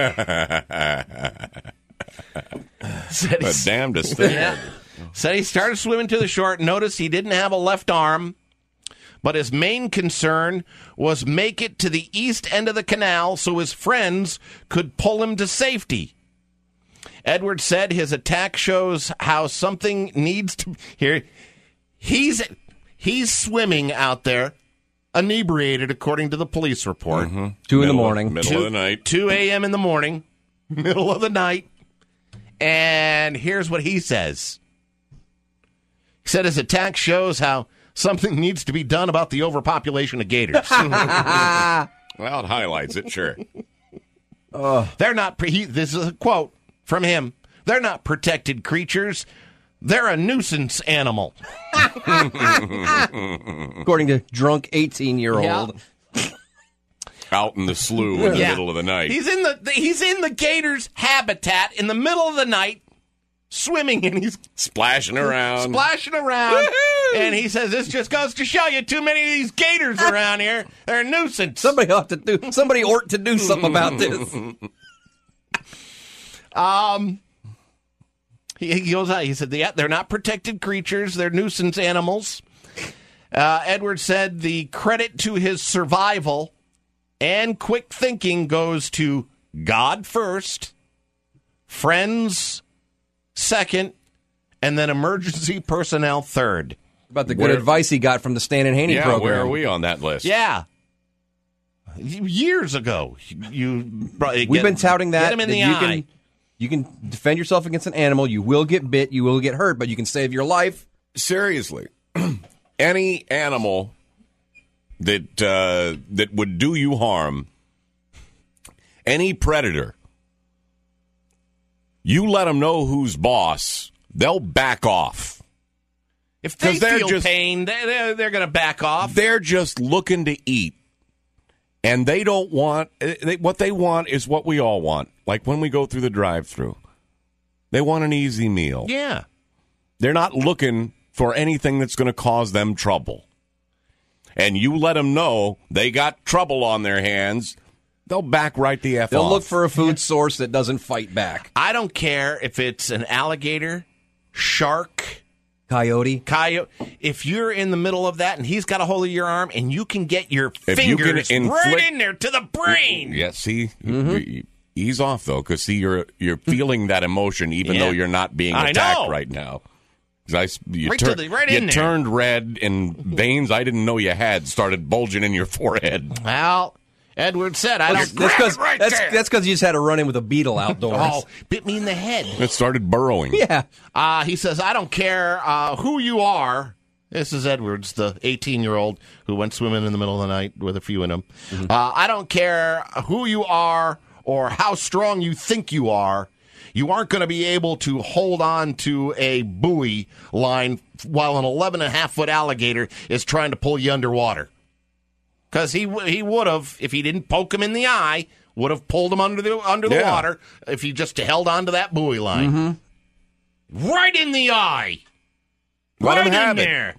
S2: he-
S4: The damnedest thing.
S2: Yeah. Said he started swimming to the shore, noticed he didn't have a left arm, but his main concern was make it to the east end of the canal so his friends could pull him to safety. Edwards said his attack shows how something needs to... Here, he's he's swimming out there, inebriated, according to the police report.
S4: Mm-hmm.
S3: Two in
S4: Middle
S3: the
S4: of-
S3: morning.
S4: middle
S2: two,
S4: of the night.
S2: two a.m. in the morning, middle of the night. And here's what he says. He said his attack shows how something needs to be done about the overpopulation of gators.
S4: Well, it highlights it, sure.
S2: They're not, pre- he, this is a quote from him, they're not protected creatures. They're a nuisance animal.
S3: According to drunk eighteen-year-old.
S4: Out in the slough in the
S2: Yeah.
S4: middle of the night.
S2: He's in the he's in the gator's habitat in the middle of the night, swimming, and he's
S4: Splashing around.
S2: splashing around. And he says, this just goes to show you too many of these gators around here. They're a nuisance.
S3: Somebody ought to do, somebody ought to do something about this.
S2: um, he, he goes on, he said, yeah, they're not protected creatures. They're nuisance animals. Uh, Edwards said the credit to his survival and quick thinking goes to God first, friends second, and then emergency personnel third.
S3: About the good
S4: Where-
S3: advice he got from the Stan and Haney
S4: Yeah,
S3: program.
S4: where are we on that list?
S2: Yeah. Years ago, you probably
S3: We've
S2: get-
S3: been touting that.
S2: Get him in
S3: that
S2: the
S3: you
S2: eye.
S3: Can, you can defend yourself against an animal. You will get bit. You will get hurt, but you can save your life.
S4: Seriously. Any animal that uh, that would do you harm, any predator, you let them know who's boss, they'll back off.
S2: If they
S4: 'Cause they're
S2: feel
S4: just-
S2: pain, they- they're, they're going to back off.
S4: They're just looking to eat. And they don't want, they, what they want is what we all want. Like when we go through the drive-thru. They want an easy meal.
S2: Yeah.
S4: They're not looking for anything that's going to cause them trouble. And you let them know they got trouble on their hands, they'll back right the F
S3: They'll
S4: off.
S3: look for a food source that doesn't fight back.
S2: I don't care if it's an alligator, shark,
S3: coyote.
S2: Coyote. If you're in the middle of that and he's got a hold of your arm and you can get your
S4: If you can
S2: fingers right
S4: inflict-
S2: in there to the brain.
S4: Yeah, see, you- ease off though, because see, you're you're feeling that emotion even
S2: Yeah.
S4: though you're not being
S2: I
S4: attacked
S2: know.
S4: right now. 'Cause I, you
S2: Right to
S4: tur-
S2: the- right
S4: you
S2: in there.
S4: turned red, and veins I didn't know you had started bulging in your forehead.
S2: Well, Edward said, I
S3: That's
S2: don't
S3: because
S2: right
S3: that's
S2: there.
S3: that's because you just had a run in with a beetle outdoors.
S2: Oh, bit me in the head.
S4: It started burrowing.
S3: Yeah.
S2: Uh, he says, I don't care uh, who you are. This is Edwards, the eighteen-year-old who went swimming in the middle of the night with a few in him.
S3: Mm-hmm.
S2: Uh, I don't care who you are or how strong you think you are. You aren't going to be able to hold on to a buoy line while an eleven and a half foot alligator is trying to pull you underwater. Because he w- he would have, if he didn't poke him in the eye, would have pulled him under the under the
S4: Yeah.
S2: water if he just held on to that buoy line. Right in the eye.
S4: Let
S2: right
S4: him have
S2: in
S4: it.
S2: there.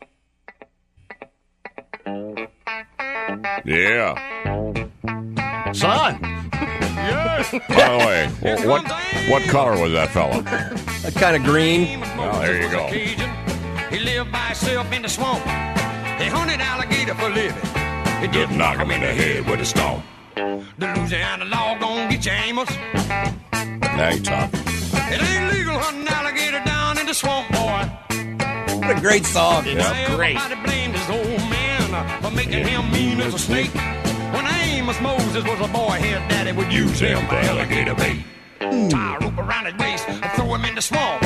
S4: Yeah.
S2: Son.
S4: By the way, wh- what what color was that fella?
S3: Kind of green.
S4: Well, there you go.
S11: He lived by himself in the swamp. He hunted alligator for living. He
S4: Just knock him in the head with a stone.
S11: The Louisiana law gon' get you, Amos.
S4: Now you talk.
S11: It ain't legal hunting alligator down in the swamp, boy.
S3: What a great song.
S11: Yeah,
S2: great.
S11: Everybody blamed his old man uh, for making him mean as a snake. When Amos Moses was a boy, his daddy would use him for alligator bait. Tie a rope around his waist and throw him in the swamp.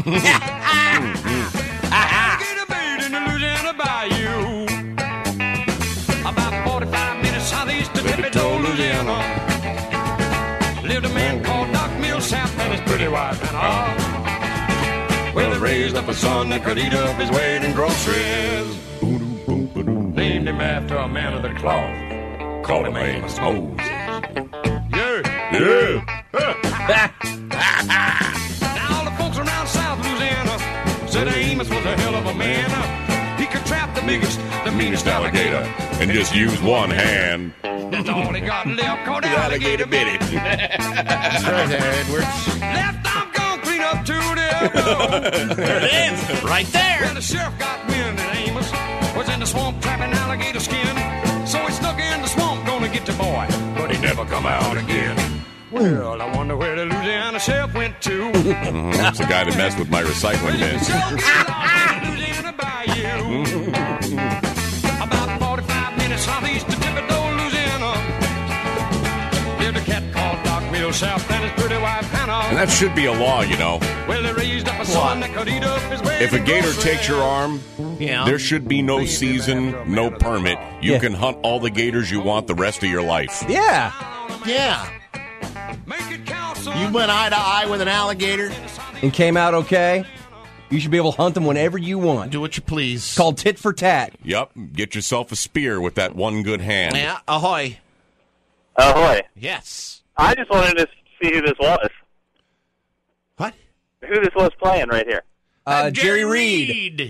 S11: Alligator bait in the Louisiana Bayou. About forty-five minutes southeast of Tippetoe, Louisiana. Lived a man called Doc Millsap and his pretty wife Hannah. Well, they raised up a son that could eat up his weight in groceries. Named him after a man of the cloth. Called him Amos Moses. Yeah.
S4: Yeah.
S11: Now all the folks around South Louisiana said Amos was a hell of a man. He could trap the biggest, the meanest alligator.
S4: And just use one hand.
S11: That's all he got left, called the alligator bit it.
S2: That's right there, Edwards.
S11: Left arm gone clean up to the elbow.
S2: There it is. Right there.
S11: Well, the sheriff got wind that Amos was in the swamp trapping alligator skin. So he snuck in the swamp, gonna get the boy. But he never come out again. Well, I wonder where the Louisiana sheriff went to.
S4: Mhm, That's the guy that messed with my recycling bin.
S11: Louisiana Bayou. About forty-five minutes southeast of Thibodaux, Louisiana. Lived a cat called Doc Millsap and his pretty wife Hannah.
S4: And that should be a law, you know.
S11: Well, they raised up a son that could eat up his weight.
S4: If a
S11: in
S4: gator
S11: groceries.
S4: takes your arm,
S2: Yeah.
S4: there should be no season, no permit. You
S3: Yeah.
S4: can hunt all the gators you want the rest of your life.
S3: Yeah.
S2: Yeah.
S11: Make it count, son.
S2: You went eye to eye with an alligator.
S3: And came out okay. You should be able to hunt them whenever you want.
S2: Do what you please.
S3: It's called tit for tat.
S4: Yep, get yourself a spear with that one good hand.
S2: Yeah. Ahoy.
S19: Ahoy.
S2: Yes.
S19: I just wanted to see who this was.
S2: What?
S19: Who this was playing right here.
S3: Uh,
S2: Uh,
S3: Jerry
S2: Jerry
S3: Reed.
S2: Reed.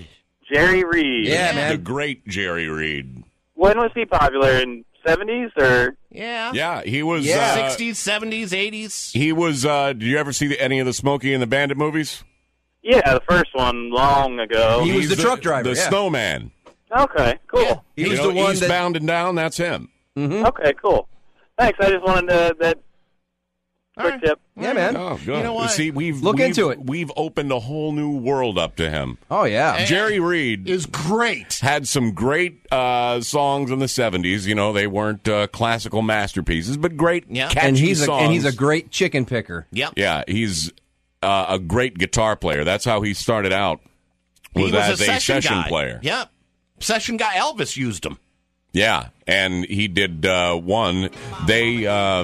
S19: Jerry Reed.
S4: The great Jerry Reed.
S19: When was he popular? In seventies or?
S2: Yeah.
S4: Yeah, he was...
S2: Yeah.
S4: Uh,
S2: sixties, seventies, eighties.
S4: he was... Uh, did you ever see the, any of the Smokey and the Bandit movies?
S19: Yeah, the first one long ago.
S4: He's The snowman.
S19: Okay, cool.
S4: He was the one Eastbound and Down, that's him.
S3: Mm-hmm.
S19: Okay, cool. Thanks. I just wanted to, that quick tip.
S3: Yeah, man.
S4: Oh, good.
S3: You know what?
S4: See, we've
S3: Look
S4: we've,
S3: into it.
S4: We've opened a whole new world up to him.
S3: Oh yeah,
S4: Jerry Reed
S2: is great.
S4: Had some great uh, songs in the seventies. You know, they weren't uh, classical masterpieces, but great, catchy
S3: and he's a,
S4: songs.
S3: and he's a great chicken picker.
S2: Yep.
S4: Yeah, he's uh, a great guitar player. That's how he started out. Was,
S2: He was
S4: as
S2: a
S4: a
S2: session,
S4: session
S2: guy.
S4: player.
S2: Yep. Session guy. Elvis used him.
S4: Yeah, and he did uh, one. They uh,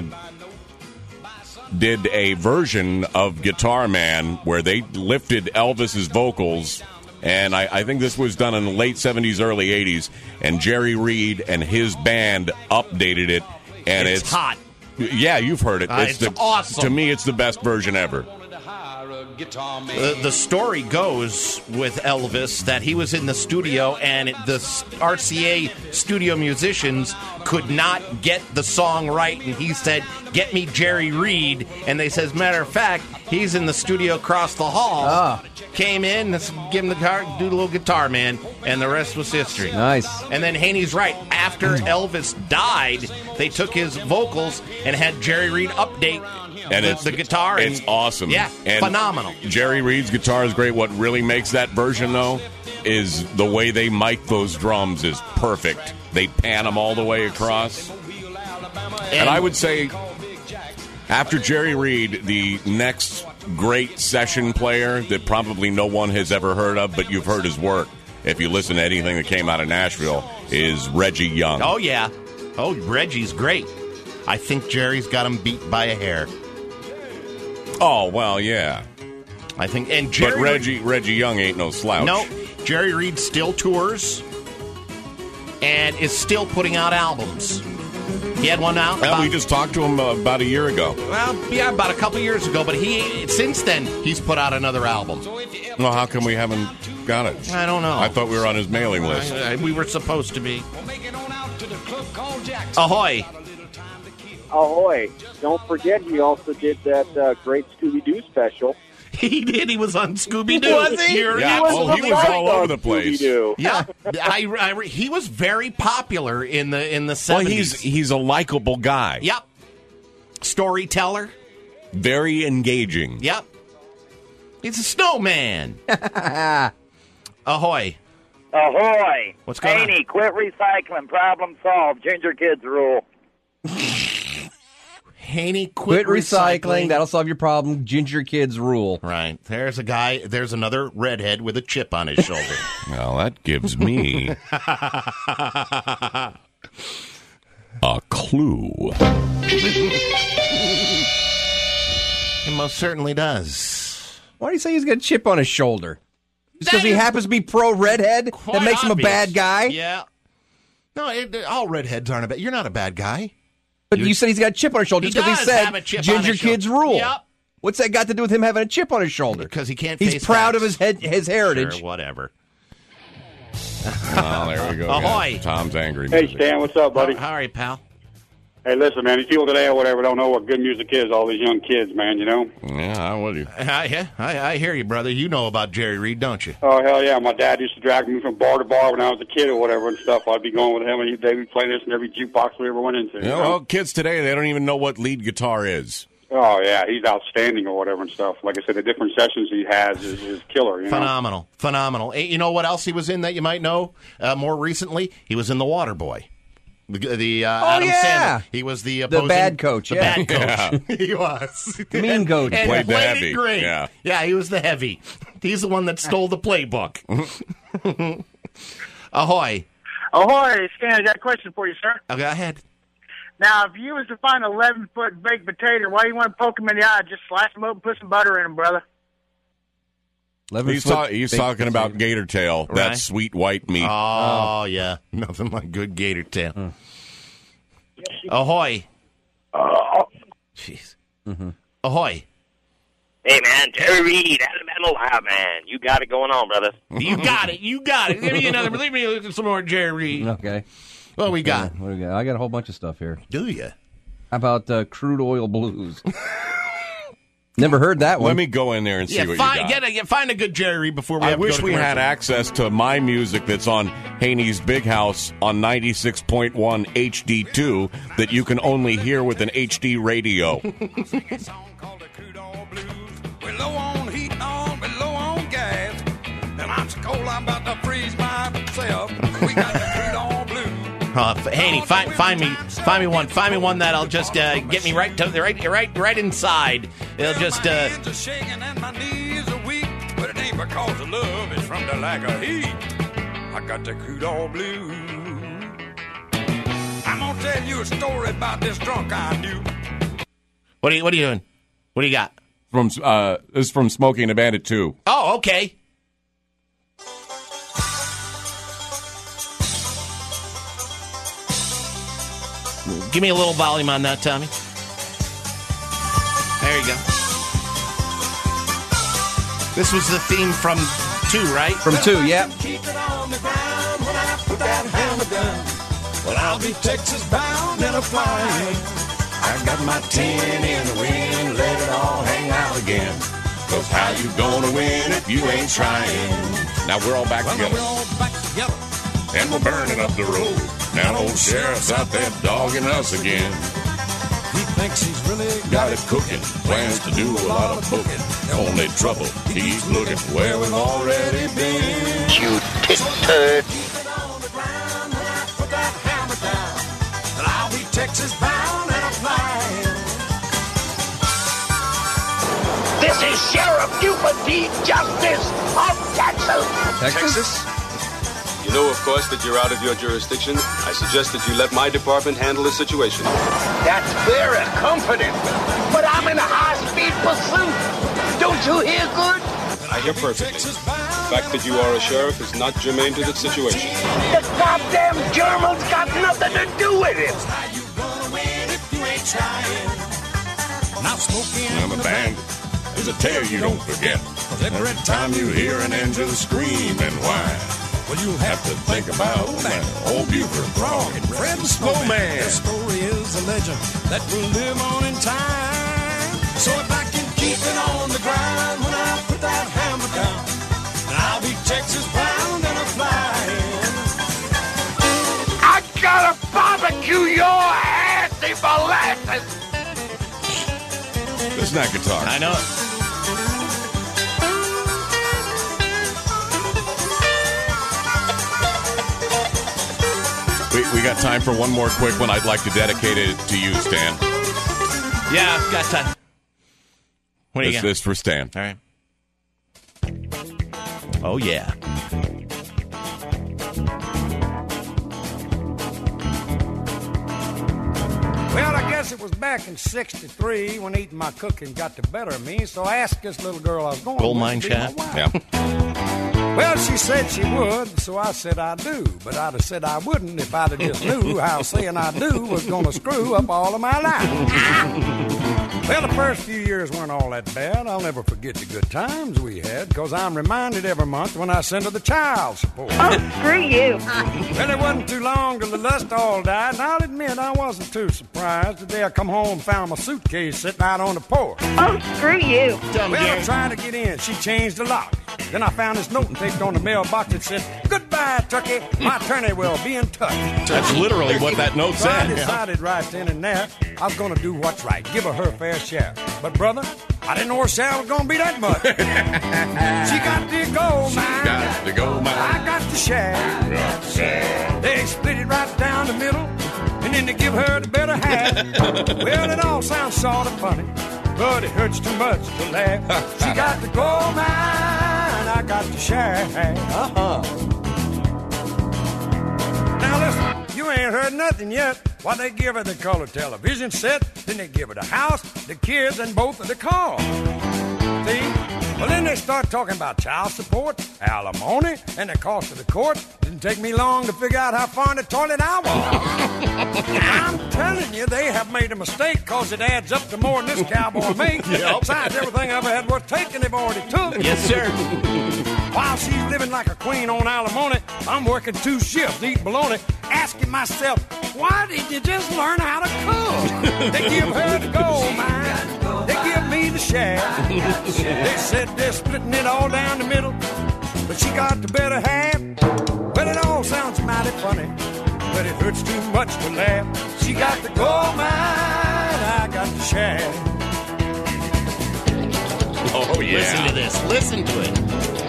S4: did a version of Guitar Man where they lifted Elvis's vocals, and I, I think this was done in the late seventies, early eighties, and Jerry Reed and his band updated it, and
S2: It's
S4: it's,
S2: hot.
S4: Yeah, you've heard it.
S2: Uh, it's
S4: the,
S2: awesome.
S4: To me, it's the best version ever.
S2: The, the story goes with Elvis that he was in the studio and it, the R C A studio musicians could not get the song right, and he said, "Get me Jerry Reed." And they said, as a matter of fact, he's in the studio across the hall.
S3: Ah.
S2: Came in, let's give him the guitar, do the little Guitar Man, and the rest was history.
S3: Nice.
S2: And then Haney's right. After Elvis died, they took his vocals and had Jerry Reed update
S4: And
S2: the,
S4: it's
S2: the guitar.
S4: It's
S2: and,
S4: awesome.
S2: Yeah,
S4: and
S2: phenomenal.
S4: Jerry Reed's guitar is great. What really makes that version, though, is the way they mic those drums is perfect. They pan them all the way across. And, and I would say, after Jerry Reed, the next great session player that probably no one has ever heard of, but you've heard his work, if you listen to anything that came out of Nashville, is Reggie Young.
S2: Oh, yeah. Oh, Reggie's great. I think Jerry's got him beat by a hair.
S4: Oh, well, yeah.
S2: I think, and Jerry
S4: But Reggie Reggie Young ain't no slouch.
S2: No, Jerry Reed still tours and is still putting out albums. He had one out.
S4: Well,
S2: about,
S4: we just talked to him uh, about a year ago.
S2: Well, yeah, about a couple years ago, but he since then he's put out another album.
S4: Well, how come we haven't got it?
S2: I don't know.
S4: I thought we were on his mailing list.
S2: I, I, we were supposed to be. Ahoy.
S20: Ahoy. Don't forget, he also did that uh, great Scooby-Doo special.
S2: He did. He was on Scooby-Doo.
S20: Was he?
S2: Here,
S4: Yeah.
S2: he was
S4: Oh, he was all over the place.
S20: Scooby-Doo.
S2: Yeah, I, I, he was very popular in the in the
S4: Well,
S2: seventies.
S4: he's he's a likable guy.
S2: Yep. Storyteller.
S4: Very engaging.
S2: Yep. He's a snowman. Ahoy.
S21: Ahoy.
S2: What's going on?
S21: Haney, quit recycling. Problem solved. Ginger kids rule.
S2: Haney,
S3: Quit
S2: quit,
S3: recycling.
S2: recycling.
S3: That'll solve your problem. Ginger kids rule.
S2: Right. There's a guy, there's another redhead with a chip on his shoulder.
S4: Well, that gives me a clue.
S2: It most certainly does.
S3: Why do you say he's got a chip on his shoulder? Just because he happens to be pro redhead? That makes him a
S2: obvious.
S3: bad guy?
S2: Yeah. No, it, all redheads aren't a bad. You're not a bad guy.
S3: But you said he's got a chip on his shoulder
S2: He
S3: just because he
S2: does
S3: said
S2: have a chip on
S3: ginger
S2: his shoulder.
S3: kids rule.
S2: Yep.
S3: What's that got to do with him having a chip on his shoulder?
S2: Because he can't
S3: He's
S2: face
S3: proud
S2: facts.
S3: of his head, his heritage.
S2: Sure, whatever.
S4: Oh, there we go.
S2: Ahoy.
S4: Yeah. Tom's angry.
S22: Hey,
S4: music.
S22: Stan, what's up, buddy?
S2: How are you, pal?
S22: Hey, listen, man, these people today or whatever don't know what good music is, all these young kids, man, you know?
S4: Yeah, how would you?
S2: I, yeah, I, I hear you, brother. You know about Jerry Reed, don't you?
S22: Oh, hell yeah. My dad used to drag me from bar to bar when I was a kid or whatever and stuff. I'd be going with him, and they'd be playing this in every jukebox we ever went into.
S4: You
S22: You
S4: know,
S22: know?
S4: well, kids today, they don't even know what lead guitar is.
S22: Oh, yeah, he's outstanding or whatever and stuff. Like I said, the different sessions he has is, is killer, you know?
S2: Phenomenal. Phenomenal. Eh, You know what else he was in that you might know uh, more recently? He was in The Waterboy. The, the uh,
S3: Oh,
S2: Adam
S3: yeah.
S2: Sandler. He was the
S3: The
S2: opposing,
S3: bad coach,
S2: The
S3: yeah.
S2: bad coach. He was.
S3: Mean coach.
S2: And
S4: Played the
S2: played
S4: heavy,
S2: it great.
S4: yeah.
S2: Yeah, he was the heavy. He's the one that stole the playbook. Ahoy.
S21: Ahoy, Stan, I got a question for you, sir.
S2: Oh, go ahead.
S21: Now, if you was to find an eleven-foot baked potato, why do you want to poke him in the eye? Just slice him up and put some butter in him, brother.
S4: He's, ta- he's talking about gator tail,
S2: Right.
S4: that sweet white meat.
S2: Oh, yeah. Nothing like good gator tail. Ahoy.
S21: Uh,
S2: Jeez. Ahoy.
S7: Hey, man, Jerry Reed, Alabama Live, man. You got it going on, brother.
S2: You got it. You got it. Give me another. Let me look at some more Jerry Reed.
S3: Okay.
S2: What we got?
S3: What do we got? I got a whole bunch of stuff here.
S2: Do you?
S3: How about uh, Crude Oil Blues? Never heard that one.
S4: Let me go in there and see
S2: Yeah,
S4: what
S2: find,
S4: you got.
S2: Get a, get, find a good Jerry Reed before we
S4: I
S2: have to
S4: wish
S2: go to
S4: we had
S2: commercial.
S4: access to my music that's on Haney's Big House on ninety-six point one H D two that you can only hear with an H D radio.
S11: We're low on heat, on, we're low on gas. And I'm so cold, I'm about to freeze myself. We got the crude on blue.
S2: Uh, Haney, find find me find me one find me one that'll just uh, get me right to right right right inside. It'll just. Uh,
S11: Hands are shaking and my knees are weak, but it ain't because of love, it's from the lack of heat. I got the crude on blue. I'm gonna tell you a story about this drunk I knew.
S2: what are you What are you doing? What do you got?
S4: From uh, this is from Smokey and the Bandit two.
S2: Oh, okay. Give me a little volume on that, Tommy. There you go. This was the theme from two, right?
S3: From two, yeah.
S11: Keep it on the ground when I put that hammer down. Well, I'll be Texas bound and a flying. I got my tin in the wind, let it all hang out again.
S4: Cause how you gonna win if you ain't trying? Now we're all back
S11: Well,
S4: together.
S11: we're all back together.
S4: And we're burning up the road. Now old sheriff's out there dogging us again.
S11: He thinks he's really
S4: Got it cooking, plans to do a lot of booking. Only trouble, he's looking where we've already been.
S7: You tit turd.
S11: Put that hammer down, and I'll be Texas bound and a flying.
S7: This is Sheriff Buford D. Justice of Texas.
S3: Texas?
S9: You know, of course, that you're out of your jurisdiction. I suggest that you let my department handle the situation.
S7: That's very comforting, but I'm in a high-speed pursuit. Don't you hear good?
S9: I hear perfectly. The fact that you are a sheriff is not germane to the situation.
S7: The goddamn Germans got nothing to do with it.
S11: Now smoking
S4: I'm a bandit. There's a tale you don't forget. Every time you hear an engine scream and whine,
S11: well, you'll
S4: have to think about that old Buford Frog and Fred the Snowman.
S11: The story is a legend that will live on in time. So if I can keep it on the ground when I put that hammer down, then I'll be Texas bound and a flying.
S7: I gotta barbecue your ass, the molasses.
S4: Isn't that guitar?
S2: I know it.
S4: We, we got time for one more quick one. I'd like to dedicate it to you, Stan.
S2: Yeah, got time. What do you
S4: This
S2: got?
S4: is for Stan.
S2: All right. Oh, yeah.
S18: Well, I guess it was back in sixty-three when eating my cooking got the better of me, so I asked this little girl I was going
S2: Gold
S18: with
S2: mine
S18: to be my
S2: shaft.
S18: wife.
S4: Yeah.
S18: Well, she said she would, so I said I do. But I'd have said I wouldn't if I'd have just knew how saying I do was going to screw up all of my life. Well, the first few years weren't all that bad. I'll never forget the good times we had, because I'm reminded every month when I send her the child support.
S13: Oh, screw you.
S18: Well, it wasn't too long till the lust all died, and I'll admit I wasn't too surprised the day I come home and found my suitcase sitting out on the porch.
S13: Oh, screw you.
S18: Well, I tried to get in. She changed the lock. Then I found this note taped on the mailbox that said, "Goodbye, Turkey. My attorney will be in touch."
S4: That's literally what that note
S18: So I
S4: said.
S18: decided right then and there I was going to do what's right, give her her fair share. But, brother, I didn't know her share was going to be that much. She got the gold mine.
S4: Got the gold mine.
S18: I got the share. They split it right down the middle, and then they give her the better half. Well, it all sounds sort of funny, but it hurts too much to laugh. She got the gold mine, I got the share. Uh-huh. Now listen, you ain't heard nothing yet. Why, they give her the color television set, then they give her the house, the kids, and both of the cars. See? Well, then they start talking about child support, alimony, and the cost of the court. Didn't take me long to figure out how far in the toilet I was. I'm telling you, they have made a mistake because it adds up to more than this cowboy makes.
S2: Yep.
S18: Besides, everything I ever had worth taking, they've already took.
S2: Yes, sir.
S18: While she's living like a queen on alimony, I'm working two shifts, eating bologna, asking myself, why did you just learn how to cook? They give her the gold mine. They give me the shaft. They said they're splitting it all down the middle, but she got the better half. Well, it all sounds mighty funny, but it hurts too much to laugh. She got the gold mine, I got the shaft.
S2: Oh, yeah. Listen to this. Listen to it.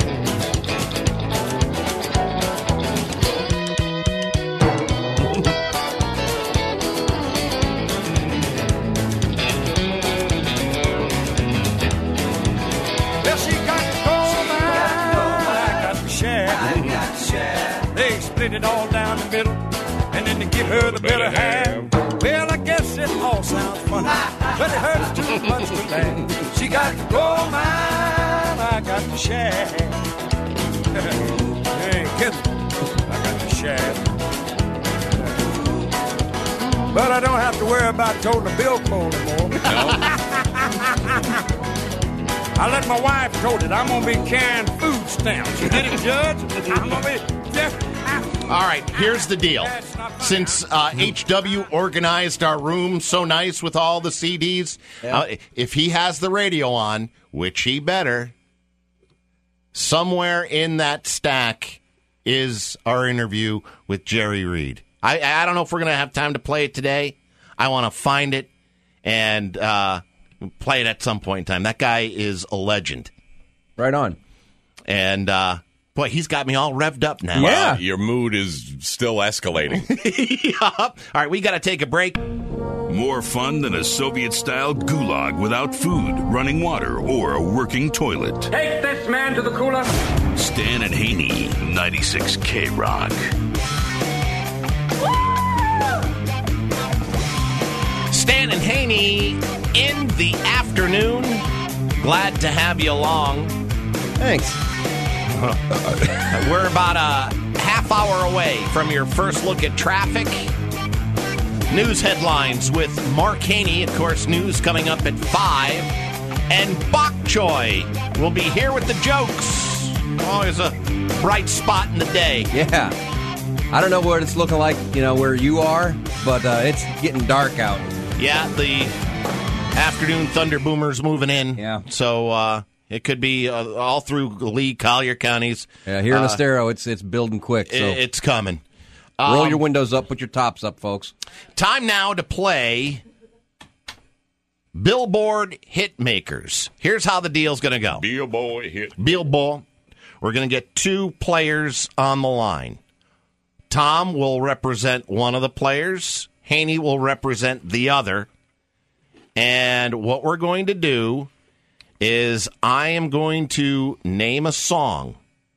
S18: Well, she got the gold mine, I got the shaft. They split it all down the middle, and then they give her the better half. Well, I guess it all sounds funny, but it hurts too much to laugh. She got the gold mine, I got the shaft. You ain't kidding, I got the shaft. But I don't have to worry about toting a billfold anymore. I let my wife told it. I'm going to be carrying food stamps. You get it, Judge? I'm going to be...
S2: All right, here's the deal. Since uh, H W organized our room so nice with all the C Ds,
S3: Yeah.
S2: uh, if he has the radio on, which he better, somewhere in that stack is our interview with Jerry Reed. I, I don't know if we're going to have time to play it today. I want to find it and uh, play it at some point in time. That guy is a legend.
S3: Right on.
S2: And... Uh, Boy, he's got me all revved up now.
S4: Well, your mood is still escalating.
S2: Yup. All right, we got to take a break.
S1: More fun than a Soviet-style gulag without food, running water, or a working toilet.
S11: Take this man to the cooler.
S1: Stan and Haney, ninety-six K Rock.
S2: Stan and Haney in the afternoon. Glad to have you along.
S3: Thanks.
S2: We're about a half hour away from your first look at traffic. News headlines with Mark Haney. Of course, news coming up at five. And Bok Choy will be here with the jokes. Always a bright spot in the day.
S3: Yeah. I don't know what it's looking like, you know, where you are, but uh, it's getting dark out.
S2: Yeah, the afternoon Thunder Boomers moving in.
S3: Yeah.
S2: So, uh... It could be uh, all through Lee, Collier counties.
S3: Yeah, here in
S2: uh,
S3: Estero, it's it's building quick. So
S2: it's coming.
S3: Roll
S2: Um,
S3: your windows up, put your tops up, folks.
S2: Time now to play Billboard Hit Makers. Here's how the deal's going to go.
S4: Billboard hit.
S2: Billboard. We're going to get two players on the line. Tom will represent one of the players. Haney will represent the other. And what we're going to do is I am going to name a song.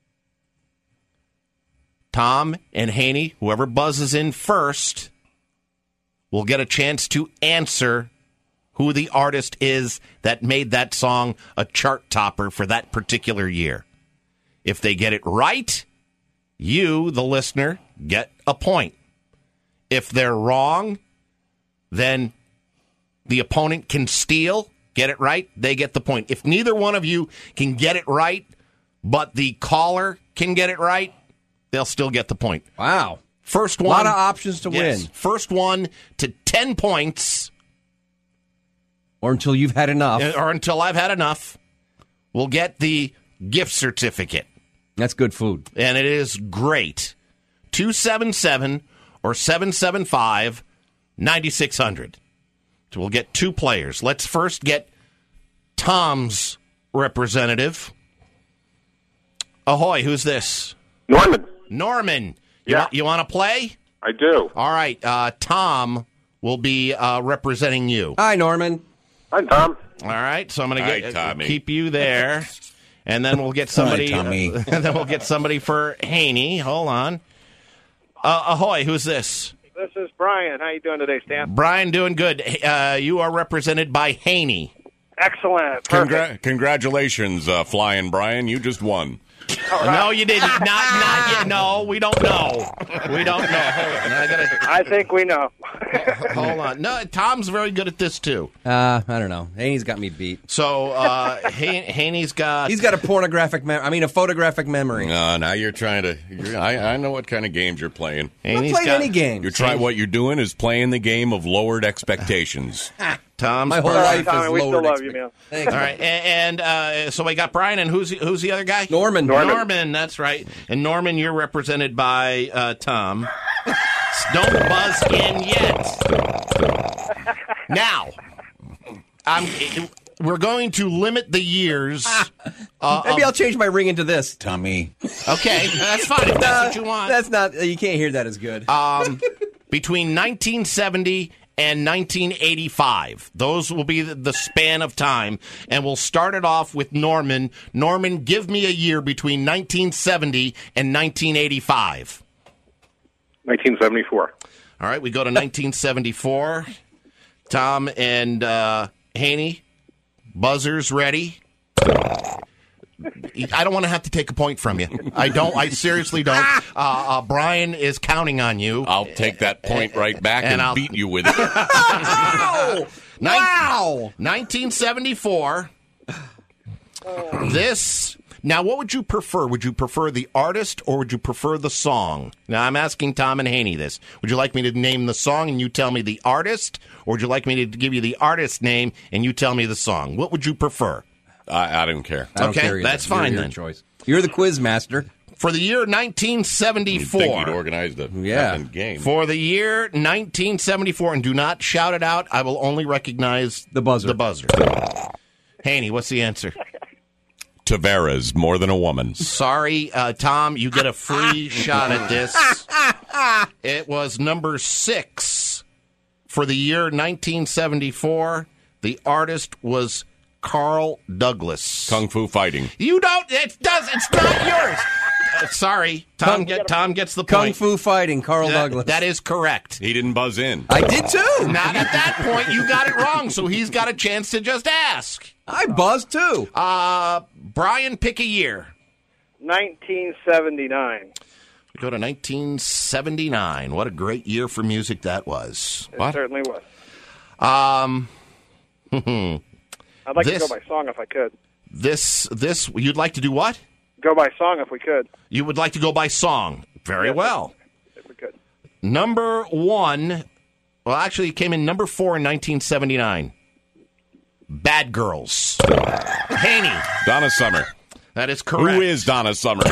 S2: Tom and Haney, whoever buzzes in first, will get a chance to answer who the artist is that made that song a chart topper for that particular year. If they get it right, you, the listener, get a point. If they're wrong, then the opponent can steal. Get it right, they get the point. If neither one of you can get it right, but the caller can get it right, they'll still get the point.
S3: Wow.
S2: First one.
S3: A lot of options to
S2: yes,
S3: win.
S2: First one to ten points.
S3: Or until you've had enough.
S2: Or until I've had enough. We'll get the gift certificate.
S3: That's good food.
S2: And it is great. two seven seven or seven seven five, nine six hundred. So we'll get two players. Let's first get Tom's representative. Ahoy, who's this?
S5: Norman.
S2: Norman. You
S5: Yeah.
S2: Want, you want to play?
S5: I do.
S2: All right. Uh, Tom will be uh, representing you.
S3: Hi, Norman.
S5: Hi, Tom.
S2: All right. So I'm going
S4: Hi,
S2: to
S4: Tommy.
S2: keep you there. And then we'll get somebody.
S12: Hi, Tommy.
S2: and then we'll get somebody for Haney. Hold on. Uh, ahoy, who's this?
S5: This is Brian. How you doing today, Stan?
S2: Brian, doing good. Uh, you are represented by Haney.
S19: Excellent.
S4: Congra- congratulations, uh, Flying Brian. You just won.
S2: No, you didn't. Not, not yet. No, we don't know. We don't know. Hold on. I, gotta,
S19: I think we know.
S2: hold on. No, Tom's very good at this, too.
S3: Uh, I don't know. Haney's got me beat.
S2: So, uh, Han- Haney's got...
S3: He's got a pornographic memory. I mean, a photographic memory.
S4: No, now you're trying to... You're, I, I know what kind of games you're playing.
S3: I'm not playing any games.
S4: You're trying. What you're doing is playing the game of lowered expectations.
S2: Tom's
S3: My whole
S2: perfect.
S3: life
S19: Tommy,
S3: is
S19: we
S3: lowered.
S19: still love you, man.
S3: Thanks.
S2: All right, and, and uh, so we got Brian, and who's who's the other guy?
S3: Norman.
S2: Norman. Norman, that's right. And Norman, you're represented by uh, Tom. Don't buzz in yet. Now, I'm, we're going to limit the years. Uh,
S3: Maybe
S2: of,
S3: I'll change my ring into this.
S12: Tommy.
S2: Okay, that's fine if that's what you want.
S3: That's not. You can't hear that as good.
S2: Um, between nineteen seventy and nineteen eighty-five. Those will be the, the span of time. And we'll start it off with Norman. Norman, give me a year between nineteen seventy and nineteen eighty-five.
S22: nineteen seventy-four.
S2: All right, we go to nineteen seventy-four. Tom and uh, Haney, buzzers ready. I don't want to have to take a point from you. I don't. I seriously don't. Uh, uh, Brian is counting on you.
S4: I'll take that point right back and,
S2: And I'll-
S4: beat you with it.
S2: Wow!
S3: Wow!
S2: nineteen seventy-four. This. Now, what would you prefer? Would you prefer the artist or would you prefer the song? Now, I'm asking Tom and Haney this. Would you like me to name the song and you tell me the artist? Or would you like me to give you the artist name and you tell me the song? What would you prefer?
S4: I, I don't care.
S3: I don't
S2: Okay,
S3: care either.
S2: that's fine
S3: Your- your
S2: then.
S3: Choice. You're the quiz master.
S2: For the year nineteen
S4: You'd
S2: seventy-four.
S4: think you'd organize the
S3: Yeah.
S4: effing game.
S2: For the year nineteen seventy-four, and do not shout it out, I will only recognize
S3: The buzzer.
S2: the buzzer. Haney, what's the answer?
S4: Tavares, More Than a Woman.
S2: Sorry, uh, Tom, you get a free shot at this. It was number six for the year nineteen seventy-four. The artist was Carl Douglas.
S4: Kung Fu Fighting.
S2: You don't. It does. It's not yours. Uh, sorry, Tom.
S3: Kung-
S2: Get, Tom gets the
S3: Kung
S2: point.
S3: Fu Fighting, Carl
S2: That-
S3: Douglas.
S2: That is correct.
S4: He didn't buzz in.
S3: I did too.
S2: Not at that point. You got it wrong, so he's got a chance to just ask.
S3: I buzzed too.
S2: Uh, Brian, pick a year.
S19: nineteen seventy-nine.
S2: We go to nineteen seventy-nine. What a great year for music that was.
S19: It
S2: What?
S19: certainly was.
S2: Um,
S19: I'd like
S2: This-
S19: to go by song if I could.
S2: this, this, you'd like to do what?
S19: Go by song if we could.
S2: You would like to go by song. Very
S19: Yes.
S2: well.
S19: If we could.
S2: Number one, well, actually, it came in number four in nineteen seventy-nine. Bad Girls. Haney.
S4: Donna Summer.
S2: That is correct.
S4: Who is Donna Summer?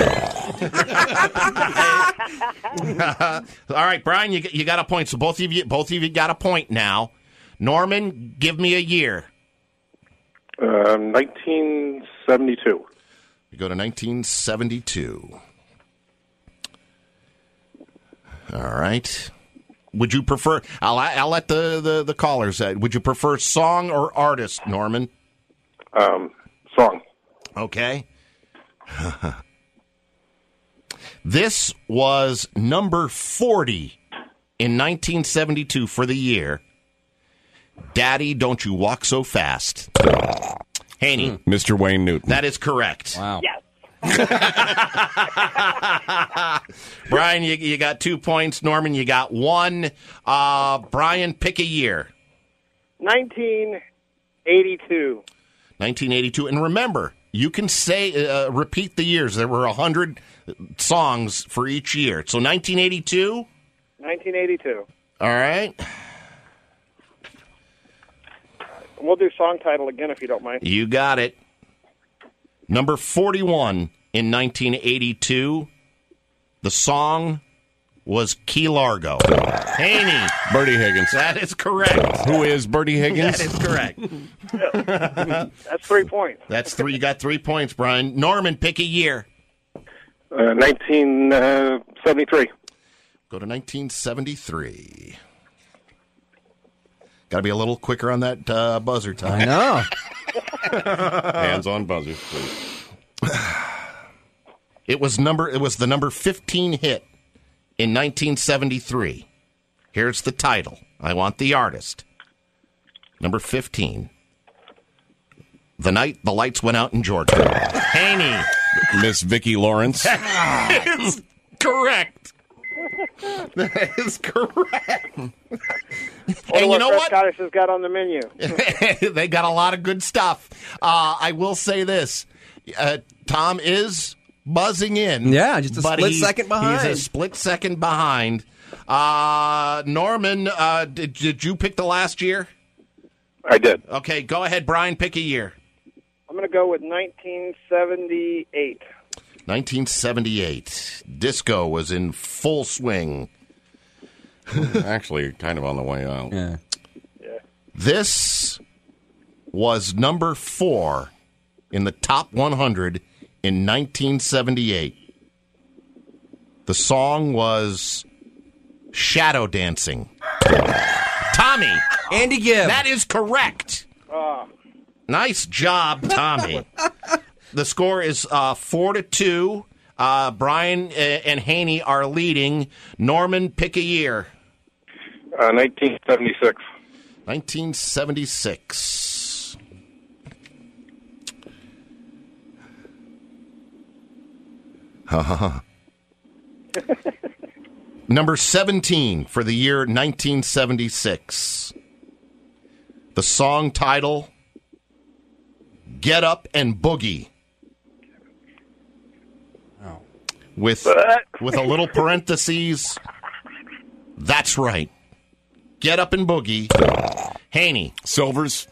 S2: All right, Brian, you, you got a point. So both of you, both of you got a point now. Norman, give me a year.
S22: Uh, nineteen seventy-two.
S2: We go to nineteen seventy-two. All right. Would you prefer? I'll I'll let the the, the callers. Uh, would you prefer song or artist, Norman?
S22: Um, song.
S2: Okay. This was number forty in nineteen seventy-two for the year. Daddy, Don't You Walk So Fast. Haney.
S4: Mister Wayne Newton.
S2: That is correct.
S3: Wow.
S19: Yes.
S2: Brian, you, you got two points. Norman, you got one. Uh, Brian, pick a year.
S19: nineteen eighty-two.
S2: nineteen eighty-two. And remember, you can say, uh, repeat the years. There were one hundred songs for each year. So nineteen eighty-two.
S19: nineteen eighty-two.
S2: All right.
S19: We'll do song title again if you don't mind.
S2: You got it. Number forty-one in nineteen eighty-two. The song was Key Largo. Haney.
S4: Bertie Higgins.
S2: That is correct.
S4: Who is Bertie Higgins?
S2: That is correct.
S19: That's three points.
S2: That's three. You got three points, Brian. Norman, pick a year.
S22: Uh, nineteen seventy-three.
S2: Go to nineteen seventy-three. Got to be a little quicker on that uh, buzzer time.
S3: I know.
S4: Hands on buzzer, please.
S2: It was number. It was the number fifteen hit in nineteen seventy-three. Here's the title. I want the artist. Number fifteen. the night the lights went out in Georgia. Haney.
S4: Miss Vicki Lawrence.
S2: Is correct. That is correct.
S21: Wonder
S2: And you know
S21: Fred
S2: what?
S21: Scottish has got on the menu.
S2: They got a lot of good stuff. Uh, I will say this. Uh, Tom is buzzing in.
S3: Yeah, just a
S2: but
S3: split
S2: he-
S3: second behind.
S2: He's a split second behind. Uh, Norman, uh, did, did you pick the last year?
S22: I did.
S2: Okay, go ahead, Brian. Pick a year.
S21: I'm going to go with nineteen seventy-eight.
S2: nineteen seventy-eight. Disco was in full swing.
S4: Actually, kind of on the way out.
S3: Yeah.
S2: This was number four in the top one hundred in nineteen seventy-eight. The song was Shadow Dancing. Tommy.
S3: Andy Gibb.
S2: That is correct.
S21: Oh.
S2: Nice job, Tommy. The score is uh, four to two. Uh, Brian uh, and Haney are leading. Norman, pick a year.
S22: Uh, nineteen seventy-six.
S2: nineteen seventy-six. Ha ha ha. Number seventeen for the year nineteen seventy-six. The song title, Get Up and Boogie.
S3: Oh.
S2: With, with a little parentheses, that's right. Get Up and Boogie. Haney.
S4: Silver's.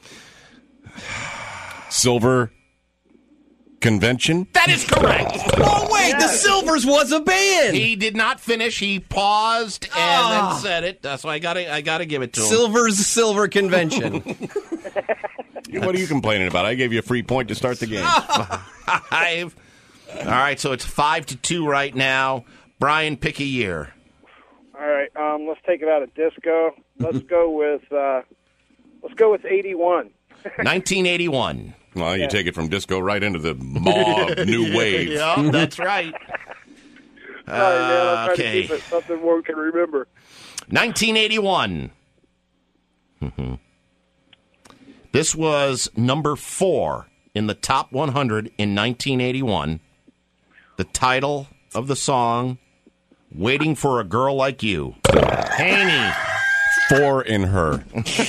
S4: Silver Convention?
S2: That is correct.
S3: Oh, wait, the Silvers was a band.
S2: He did not finish. He paused and
S3: Ah.
S2: then said it. That's why I got to I got to give it to him.
S3: Silver's Silver Convention.
S4: What are you complaining about? I gave you a free point to start the game.
S2: Five. All right, so it's five to two right now. Brian, pick a year.
S21: All right, um, let's take it out of disco. Let's go with uh, let's go with eighty-one.
S2: nineteen eighty-one.
S4: Well, you
S21: Yeah.
S4: take it from disco right into the maw of new wave.
S2: Yeah, that's right.
S21: Sorry, man, I'm
S2: Uh,
S21: trying
S2: okay.
S21: to keep it something one can remember.
S2: nineteen eighty-one. Mhm. This was number four in the top one hundred in nineteen eighty-one. The title of the song, Waiting for a Girl Like You. Haney.
S4: Four in her.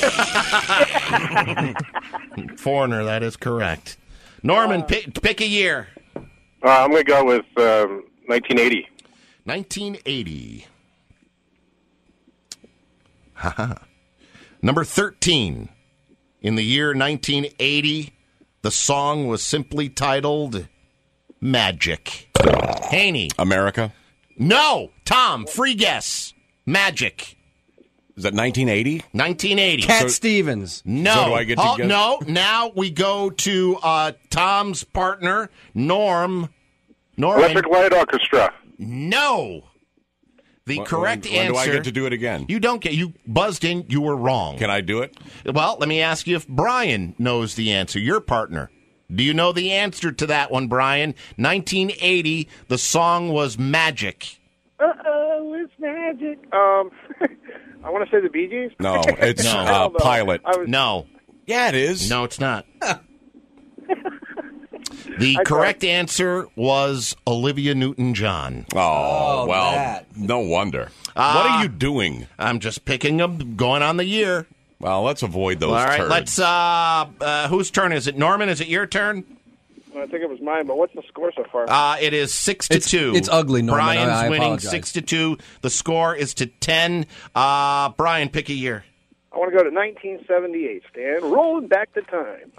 S2: Foreigner, that is correct. Norman, pick, pick a year.
S22: Uh, I'm going to go with um, nineteen eighty.
S2: nineteen eighty. Haha. Number thirteen. In the year nineteen eighty, the song was simply titled Magic. Haney.
S4: America?
S2: No! Tom, free guess. Magic.
S4: Is that nineteen eighty?
S2: nineteen eighty.
S3: Cat
S4: So-
S3: Stevens.
S2: No.
S4: So do I get to
S2: Oh,
S4: guess?
S2: no, now we go to uh, Tom's partner, Norm. Norman.
S22: Electric Light Orchestra.
S2: No. The
S4: When-
S2: correct
S4: when, when
S2: answer.
S4: do I get to do it again?
S2: You don't get. You buzzed in. You were wrong.
S4: Can I do it?
S2: Well, let me ask you if Brian knows the answer. Your partner. Do you know the answer to that one, Brian? nineteen eighty. The song was Magic.
S21: Uh oh, it's magic. Um, I want to say the Bee Gees.
S4: No, it's
S2: No.
S21: I
S4: uh,
S21: don't know.
S4: Pilot.
S21: I was,
S2: No.
S4: Yeah, it is.
S2: No, it's not. The
S21: I
S2: correct answer was Olivia Newton-John.
S4: Oh,
S3: Oh,
S4: well,
S3: that.
S4: no wonder.
S2: Ah.
S4: What are you doing?
S2: I'm just picking up, going on the year.
S4: Well, let's avoid those
S2: All right,
S4: turds.
S2: let's. Uh, uh, whose turn is it? Norman, is it your turn?
S21: I think it was mine, but what's the score so far?
S2: Uh, it is six to
S3: It's-
S2: two.
S3: it's ugly, Norman.
S2: Brian's
S3: I- I
S2: winning
S3: apologize.
S2: six to two. The score is to ten. Uh, Brian, pick a year.
S21: I want to go to nineteen seventy-eight, Stan. Rolling back the time.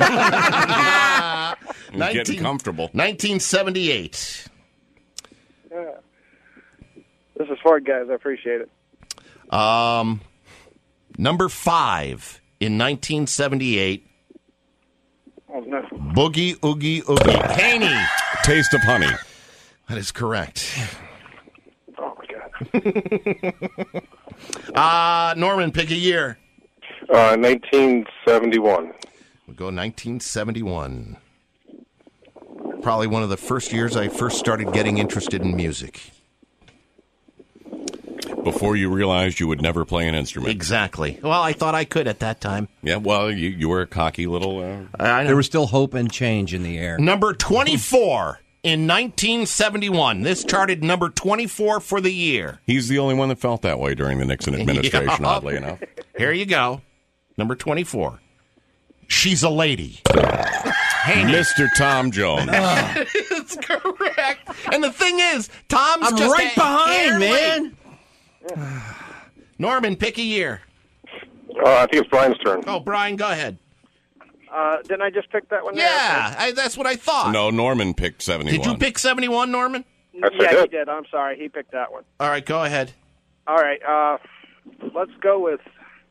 S4: I'm getting comfortable.
S2: nineteen seventy-eight.
S21: Yeah. This is hard, guys. I appreciate it.
S2: Um, number five in nineteen seventy-eight.
S21: Oh, no.
S2: Boogie Oogie Oogie. Haney.
S4: Taste of Honey.
S2: That is correct.
S21: Oh, my God.
S2: Uh, Norman, pick a year.
S22: Uh, nineteen seventy-one.
S2: We'll go nineteen seventy-one. Probably one of the first years I first started getting interested in music.
S4: before you realized you would never play an instrument.
S2: Exactly. Well, I thought I could at that time.
S4: Yeah, well, you, you were a cocky little... Uh...
S2: I know.
S3: There was still hope and change in the air.
S2: Number twenty-four in nineteen seventy-one. This charted number twenty-four for the year.
S4: He's the only one that felt that way during the Nixon administration,
S2: Yeah.
S4: oddly enough.
S2: Here you go. Number twenty-four. She's a lady. Haney.
S4: Mister Tom Jones.
S2: That is correct. And the thing is, Tom's
S3: I'm
S2: just
S3: right
S2: a
S3: behind,
S2: hair
S3: man.
S2: late. Norman, pick a year.
S22: Uh, I think it's Brian's turn.
S2: Oh, Brian, go ahead.
S20: Uh, didn't I just pick that one?
S2: Yeah, I, that's what I thought.
S4: No, Norman picked seventy-one.
S2: Did you pick seventy-one, Norman?
S20: There? Yeah, he did. I'm sorry. He picked that one.
S2: All right, go ahead.
S20: All right. Uh, let's go with.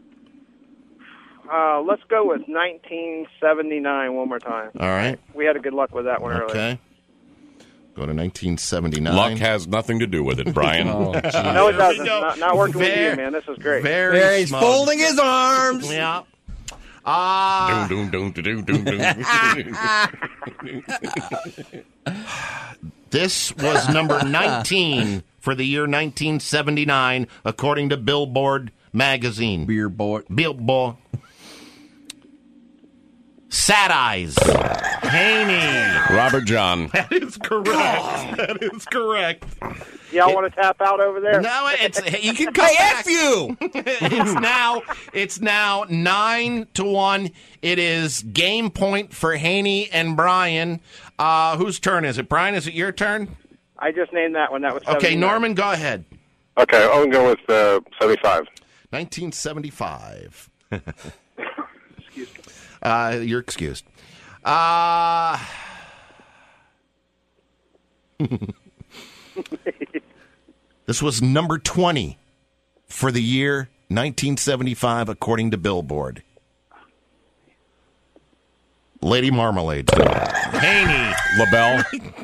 S20: Uh, let's go with nineteen seventy-nine one more time.
S2: All right.
S20: We had a good luck with that one earlier.
S2: Okay. Go to nineteen seventy-nine.
S4: Luck has nothing to do with it, Brian.
S20: Oh, no, it doesn't. Not, not working with
S2: Very-
S20: you, man. This is great.
S2: Very
S3: There he's
S2: smug.
S3: folding his arms.
S2: Yeah. Ah.
S4: Doom, doom, doom, doom, doom, doom.
S2: This was number nineteen for the year nineteen seventy-nine, according to Billboard magazine.
S3: Beer boy.
S2: Billboard. Sad Eyes. Haney.
S4: Robert John.
S2: That is correct. That is correct.
S20: Y'all want to tap out over there?
S2: No, it's you can come
S3: Hey,
S2: back.
S3: F you!
S2: it's now it's now nine to one. It is game point for Haney and Brian. Uh, whose turn is it? Brian, is it your turn?
S20: I just named that one. That was
S2: Okay,
S20: seventy-nine.
S2: Norman, go ahead.
S22: Okay, I'm going to go with uh, seventy-five.
S2: nineteen seventy-five. Uh, you're excused. Uh, this was number twenty for the year nineteen seventy-five, according to Billboard. Lady Marmalade. Haney.
S4: LaBelle.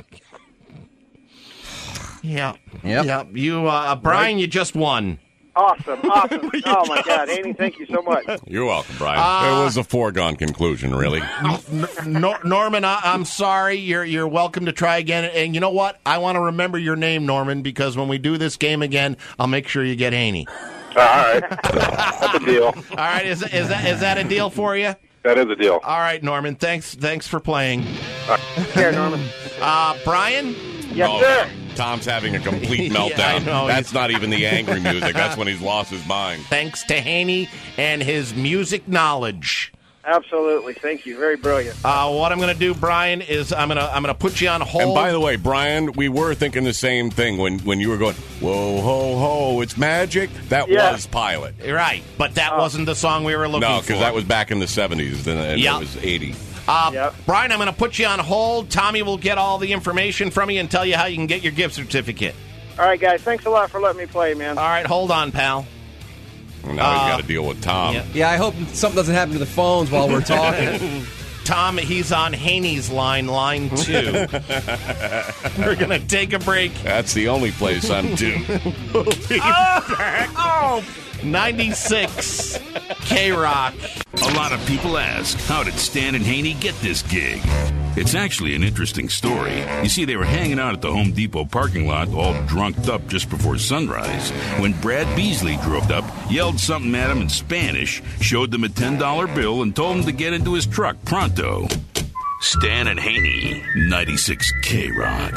S2: Yeah.
S3: Yep.
S2: Yeah. You, uh, Brian,
S3: Right.
S2: you just won.
S20: Awesome, awesome. Oh, my God. Andy, thank you so much.
S4: You're welcome, Brian.
S2: Uh,
S4: it was a foregone conclusion, really.
S2: Nor- Norman, I- I'm sorry. You're you're welcome to try again. And you know what? I want to remember your name, Norman, because when we do this game again, I'll make sure you get Haney.
S22: All right. That's a deal.
S2: All right. Is is that is that a deal for you?
S22: That is a deal.
S2: All right, Norman. Thanks thanks for playing.
S20: Here, Norman.
S2: Uh, Brian.
S20: Yes,
S4: Oh,
S20: sir.
S4: Tom's having a complete
S2: Yeah,
S4: meltdown.
S2: I know.
S4: That's not even the angry music. That's when he's lost his mind.
S2: Thanks to Haney and his music knowledge.
S20: Absolutely. Thank you. Very brilliant.
S2: Uh, what I'm going to do, Brian, is I'm going to I'm going to put you on hold.
S4: And by the way, Brian, we were thinking the same thing when, when you were going, whoa, ho, ho, it's magic. That
S20: Yeah.
S4: was Pilot.
S2: Right, but that wasn't the song we were looking
S4: No,
S2: for.
S4: because that was back in the seventies, and and
S2: Yeah.
S4: it was eighty.
S2: Uh,
S20: Yep.
S2: Brian, I'm going to put you on hold. Tommy will get all the information from you and tell you how you can get your gift certificate.
S20: All right, guys. Thanks a lot for letting me play, man.
S2: All right, hold on, pal.
S4: And now
S2: Uh,
S4: he's got to deal with Tom.
S2: yeah.
S3: Yeah, I hope something doesn't happen to the phones while we're talking.
S2: Tom, he's on Haney's line, line two. We're going to take a break.
S4: That's the only place I'm to.
S2: We'll be back. Oh, ninety-six K-Rock.
S1: A lot of people ask, how did Stan and Haney get this gig? It's actually an interesting story. You see, they were hanging out at the Home Depot parking lot, all drunked up just before sunrise, when Brad Beasley drove up, yelled something at him in Spanish, showed them a ten dollar bill, and told him to get into his truck pronto. Stan and Haney, ninety-six K-Rock.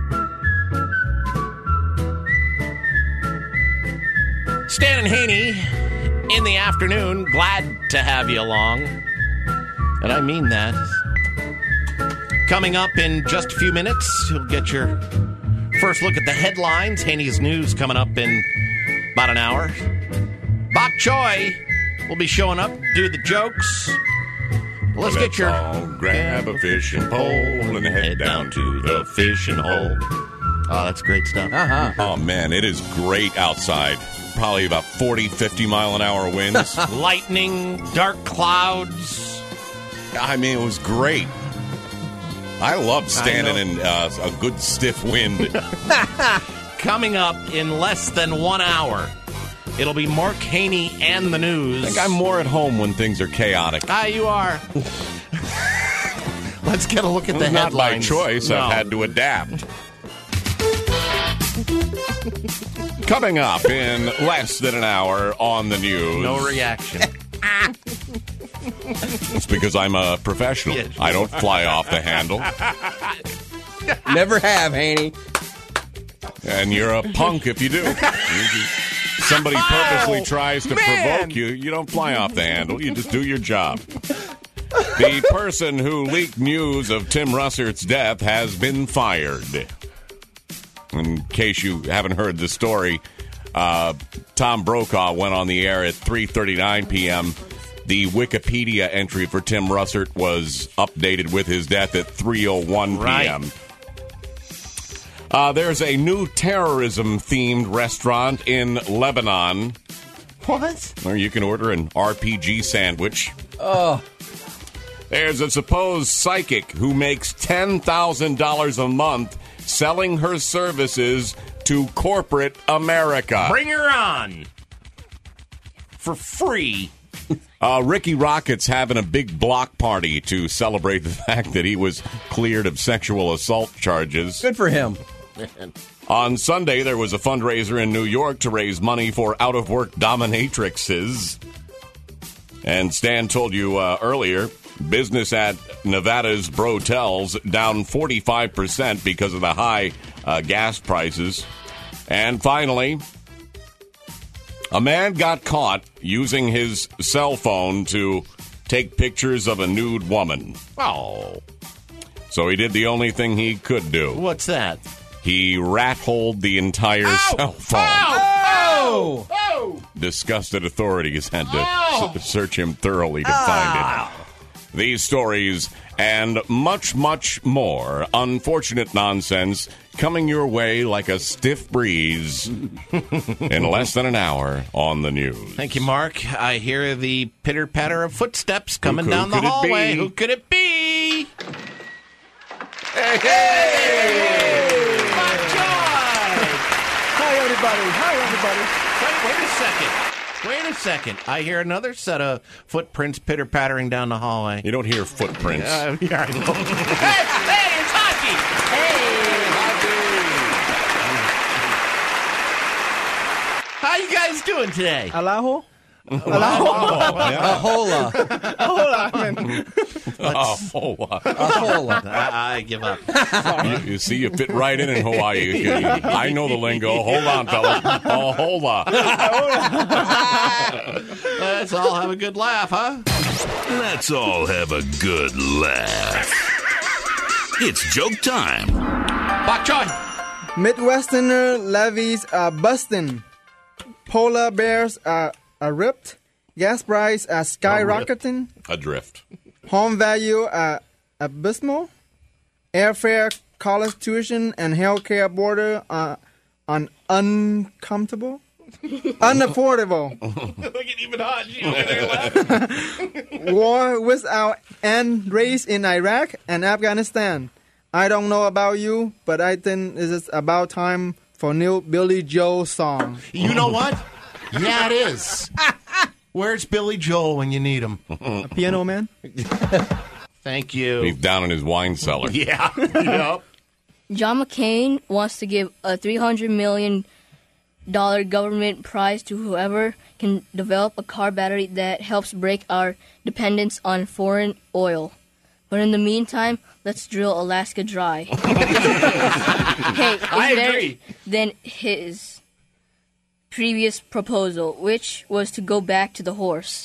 S2: Stan and Haney in the afternoon. Glad to have you along. And I mean that. Coming up in just a few minutes, you'll get your first look at the headlines. Haney's News coming up in about an hour. Bok Choy will be showing up, do the jokes. Let's get your...
S4: all grab a fishing pole and head down to the
S2: fishing hole. Oh, that's great stuff.
S3: Uh-huh.
S4: Oh, man, it is great outside. Probably about forty, fifty mile an hour winds.
S2: Lightning, dark clouds.
S4: I mean, it was great. I love standing
S2: I
S4: in uh, a good stiff wind.
S2: Coming up in less than one hour, it'll be Mark Haney and the news.
S4: I think I'm more at home when things are chaotic.
S2: Ah, you are. Let's get a look at the
S4: Not by
S2: headlines.
S4: choice.
S2: No.
S4: I've had to adapt. Coming up in less than an hour on the news.
S2: No reaction.
S4: It's because I'm a professional.
S2: Yes.
S4: I don't fly off the handle.
S3: Never have, Haney.
S4: And you're a punk if you do. Somebody purposely tries to
S2: man.
S4: provoke you, you don't fly off the handle. You just do your job. The person who leaked news of Tim Russert's death has been fired. In case you haven't heard the story, uh, Tom Brokaw went on the air at three thirty-nine p.m. The Wikipedia entry for Tim Russert was updated with his death at three oh one p.m.
S2: Right.
S4: Uh, there's a new terrorism-themed restaurant in Lebanon.
S2: What?
S4: Where you can order an R P G sandwich.
S3: Oh.
S4: There's a supposed psychic who makes ten thousand dollars a month selling her services to corporate America.
S2: Bring her on. For free.
S4: Uh, Ricky Rocket's having a big block party to celebrate the fact that he was cleared of sexual assault charges.
S3: Good for him.
S4: On Sunday, there was a fundraiser in New York to raise money for out-of-work dominatrixes. And Stan told you uh, earlier, business at Nevada's Brotels down forty-five percent because of the high uh, gas prices. And finally, a man got caught using his cell phone to take pictures of a nude woman.
S2: Oh.
S4: So he did the only thing he could do.
S2: What's that?
S4: He rat-holed the entire
S2: Ow!
S4: cell phone.
S2: Oh! Oh!
S4: Disgusted authorities had to
S2: Oh!
S4: s- search him thoroughly to
S2: Ah!
S4: find it. These stories and much, much more unfortunate nonsense coming your way like a stiff breeze in less than an hour on the news.
S2: Thank you, Mark. I hear the pitter-patter of footsteps coming
S4: Who- who
S2: down the
S4: could it
S2: hallway.
S4: be?
S2: Who could it be?
S10: Hey, hey! My God! Hi, everybody. Hi, everybody.
S2: Wait, wait a second. Wait a second. I hear another set of footprints pitter-pattering down the hallway.
S4: You don't hear footprints.
S2: Uh, yeah, I know. hey, hey, it's Hockey! Hey! How you guys doing today?
S10: Alaho?
S3: Ahola.
S10: Ahola, man.
S4: Ahola.
S2: Ahola. I, I give up.
S4: You, you see, you fit right in in Hawaii. I know the lingo. Hold on, fellas. Ahola.
S2: Let's all have a good laugh, huh?
S1: Let's all have a good laugh. It's joke time.
S2: Bok choy.
S10: Midwesterner levies are busting. Polar bears are, are ripped. Gas prices are skyrocketing.
S4: Adrift.
S10: Home value are abysmal. Airfare, college tuition, and healthcare border are un- uncomfortable. Unaffordable.
S2: Look at even hot. She over there laughing.
S10: War without end race in Iraq and Afghanistan. I don't know about you, but I think it is about time for new Billy Joel song.
S2: You know what? Yeah, it is. Where's Billy Joel when you need him?
S10: A piano man?
S2: Thank you.
S4: He's down in his wine cellar.
S2: Yeah. Yep.
S5: John McCain wants to give a three hundred million dollars government prize to whoever can develop a car battery that helps break our dependence on foreign oil. But in the meantime, let's drill Alaska dry. Hey, is
S2: I
S5: there
S2: agree.
S5: than his previous proposal, which was to go back to the horse.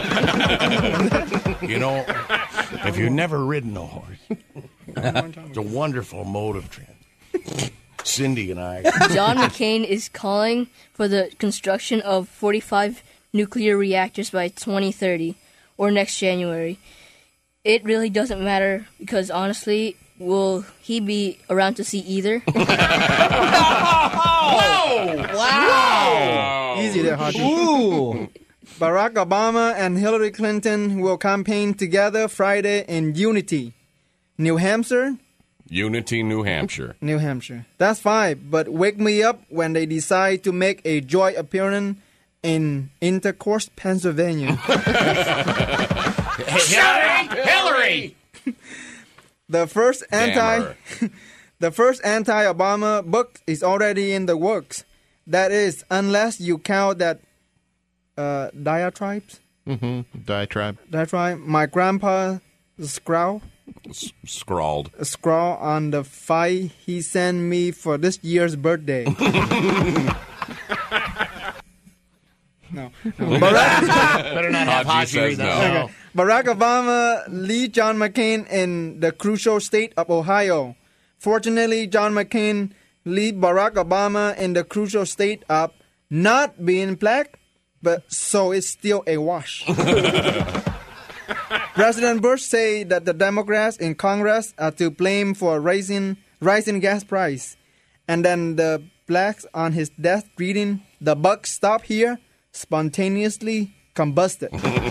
S8: You know, if you've never ridden a horse, it's a wonderful mode of transit. Cindy and I.
S5: John McCain is calling for the construction of forty-five nuclear reactors by twenty thirty or next January. It really doesn't matter because, honestly, will he be around to see either?
S2: Oh! Wow!
S10: Easy there, Haji. Ooh. Barack Obama and Hillary Clinton will campaign together Friday in Unity, New Hampshire.
S4: Unity, New Hampshire.
S10: New Hampshire. That's fine, but wake me up when they decide to make a joint appearance in Intercourse, Pennsylvania.
S2: Hillary! Hillary!
S10: The first anti,
S4: Damn her.
S10: the first anti-Obama book is already in the works. That is, unless you count that uh, diatribes.
S2: Mm-hmm. Diatribe.
S10: Diatribe. My grandpa scrawl.
S4: S- scrawled.
S10: Scrawl on the fight he sent me for this year's birthday. no. no. Barack,
S2: Better not have Haji read that.
S10: no. Okay. Barack Obama lead John McCain in the crucial state of Ohio. Fortunately, John McCain lead Barack Obama in the crucial state of not being black, but so it's still a wash. President Bush said that the Democrats in Congress are to blame for raising rising gas price. And then the blacks on his death reading, "The buck stopped here," spontaneously combusted.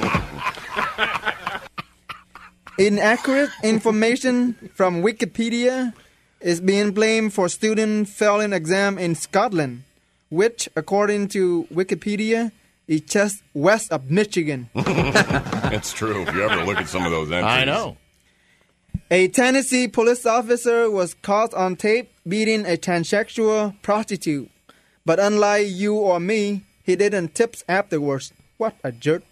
S10: Inaccurate information from Wikipedia is being blamed for student failing exam in Scotland, which, according to Wikipedia, is just west of Michigan.
S4: It's true. If you ever look at some of those entries.
S2: I know.
S10: A Tennessee police officer was caught on tape beating a transsexual prostitute. But unlike you or me, he didn't tips afterwards. What a jerk.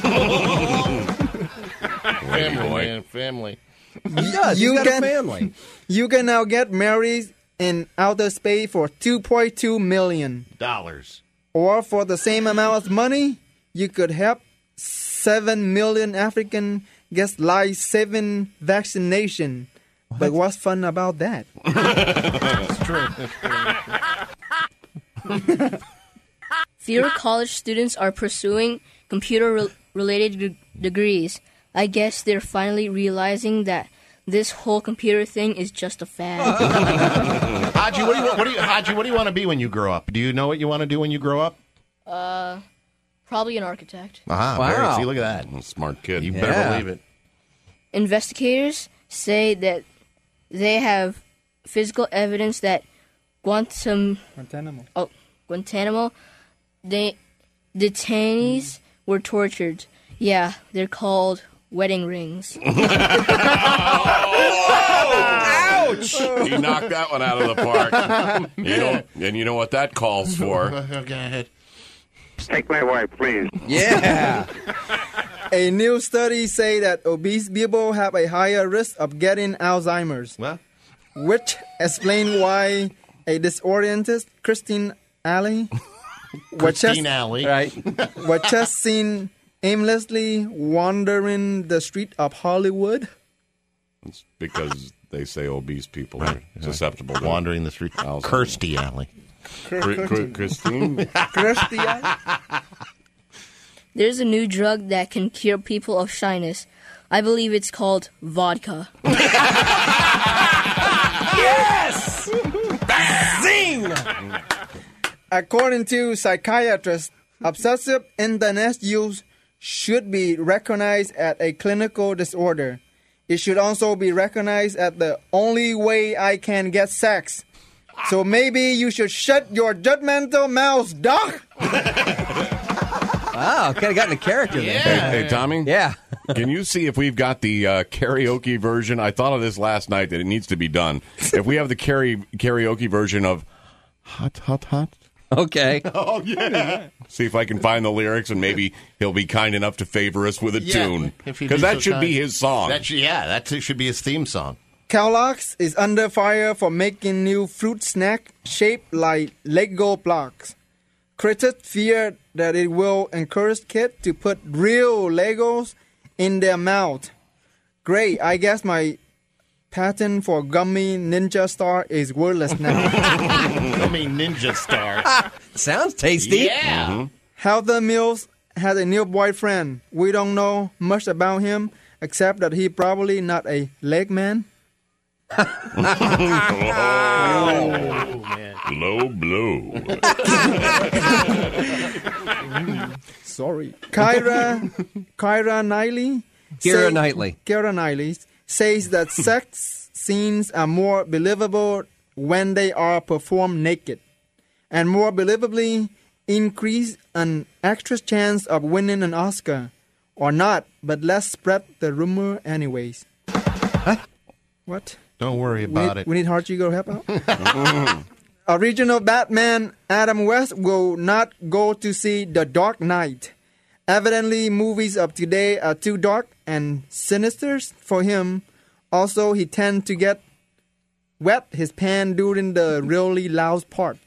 S2: Family, man, family.
S3: He does. He's got a family.
S10: You can now get married in outer space for two point two million
S2: dollars.
S10: Or for the same amount of money, you could help seven million Africans get life-saving vaccination. What? But what's fun about that?
S2: It's true.
S5: Fewer college students are pursuing computer-related re- degrees. I guess they're finally realizing that this whole computer thing is just a fad.
S2: Haji, what do you what do you Haji, what do you want to be when you grow up? Do you know what you want to do when you grow up?
S5: Uh, probably an architect.
S2: Ah,
S4: Wow.
S2: very, see, look at that.
S4: Smart kid.
S2: You
S4: Yeah.
S2: better believe it.
S5: Investigators say that they have physical evidence that Guantanamo,
S10: Guantanamo.
S5: oh, Guantanamo, they detainees were tortured. Yeah, they're called wedding rings.
S4: Ouch! He knocked that one out of the park. You know, and you know what that calls for.
S2: Go ahead.
S22: Take my wife, please.
S3: Yeah.
S10: A new study say that obese people have a higher risk of getting Alzheimer's.
S2: What?
S10: Which explain why a disoriented Christine Alley was just,
S2: Christine Alley.
S3: Right.
S10: was just seen aimlessly wandering the street of Hollywood.
S4: It's because they say obese people are susceptible to
S2: Wandering the street.
S4: Alzheimer's.
S2: Kirstie Alley.
S4: Cri- Cri- Christine?
S10: Kirstie Alley?
S5: There's a new drug that can cure people of shyness. I believe it's called vodka.
S10: Yes! Zing! According to psychiatrists, obsessive internet use should be recognized as a clinical disorder. It should also be recognized as the only way I can get sex. So maybe you should shut your judgmental mouth, Doc.
S3: Wow, kind of got in a character there.
S4: Hey, hey, Tommy?
S3: Yeah.
S4: Can you see if we've got the uh, karaoke version? I thought of this last night that it needs to be done. If we have the karaoke karaoke version of Hot, Hot, Hot.
S3: Okay.
S2: Oh, yeah.
S4: See if I can find the lyrics, and maybe he'll be kind enough to favor us with a
S2: Yeah,
S4: tune.
S2: if he'd
S4: Because
S2: be
S4: that
S2: so
S4: should be
S2: kind.
S4: his song.
S2: That should, yeah, that should be his theme song.
S10: Kellogg's is under fire for making new fruit snack shaped like Lego blocks. Critics fear that it will encourage kids to put real Legos in their mouth. Great, I guess my patent for gummy ninja star is worthless now.
S2: Gummy ninja star.
S3: Sounds tasty.
S2: Yeah.
S4: Mm-hmm.
S10: Heather Mills has a new boyfriend. We don't know much about him except that he probably not a leg man.
S4: Oh, man. Low blow.
S10: Sorry. Kyra, Kyra Knightley.
S3: Keira
S10: say-
S3: Knightley.
S10: Keira Knightley says that sex scenes are more believable when they are performed naked, and more believably increase an actress' chance of winning an Oscar, or not. But let's spread the rumor anyways.
S3: Huh?
S10: What?
S2: Don't worry
S10: We
S2: about
S10: need,
S2: it.
S10: we need Archie to go help out. Original Batman Adam West will not go to see The Dark Knight. Evidently, movies of today are too dark and sinister for him. Also, he tends to get wet his pants during the really loud parts.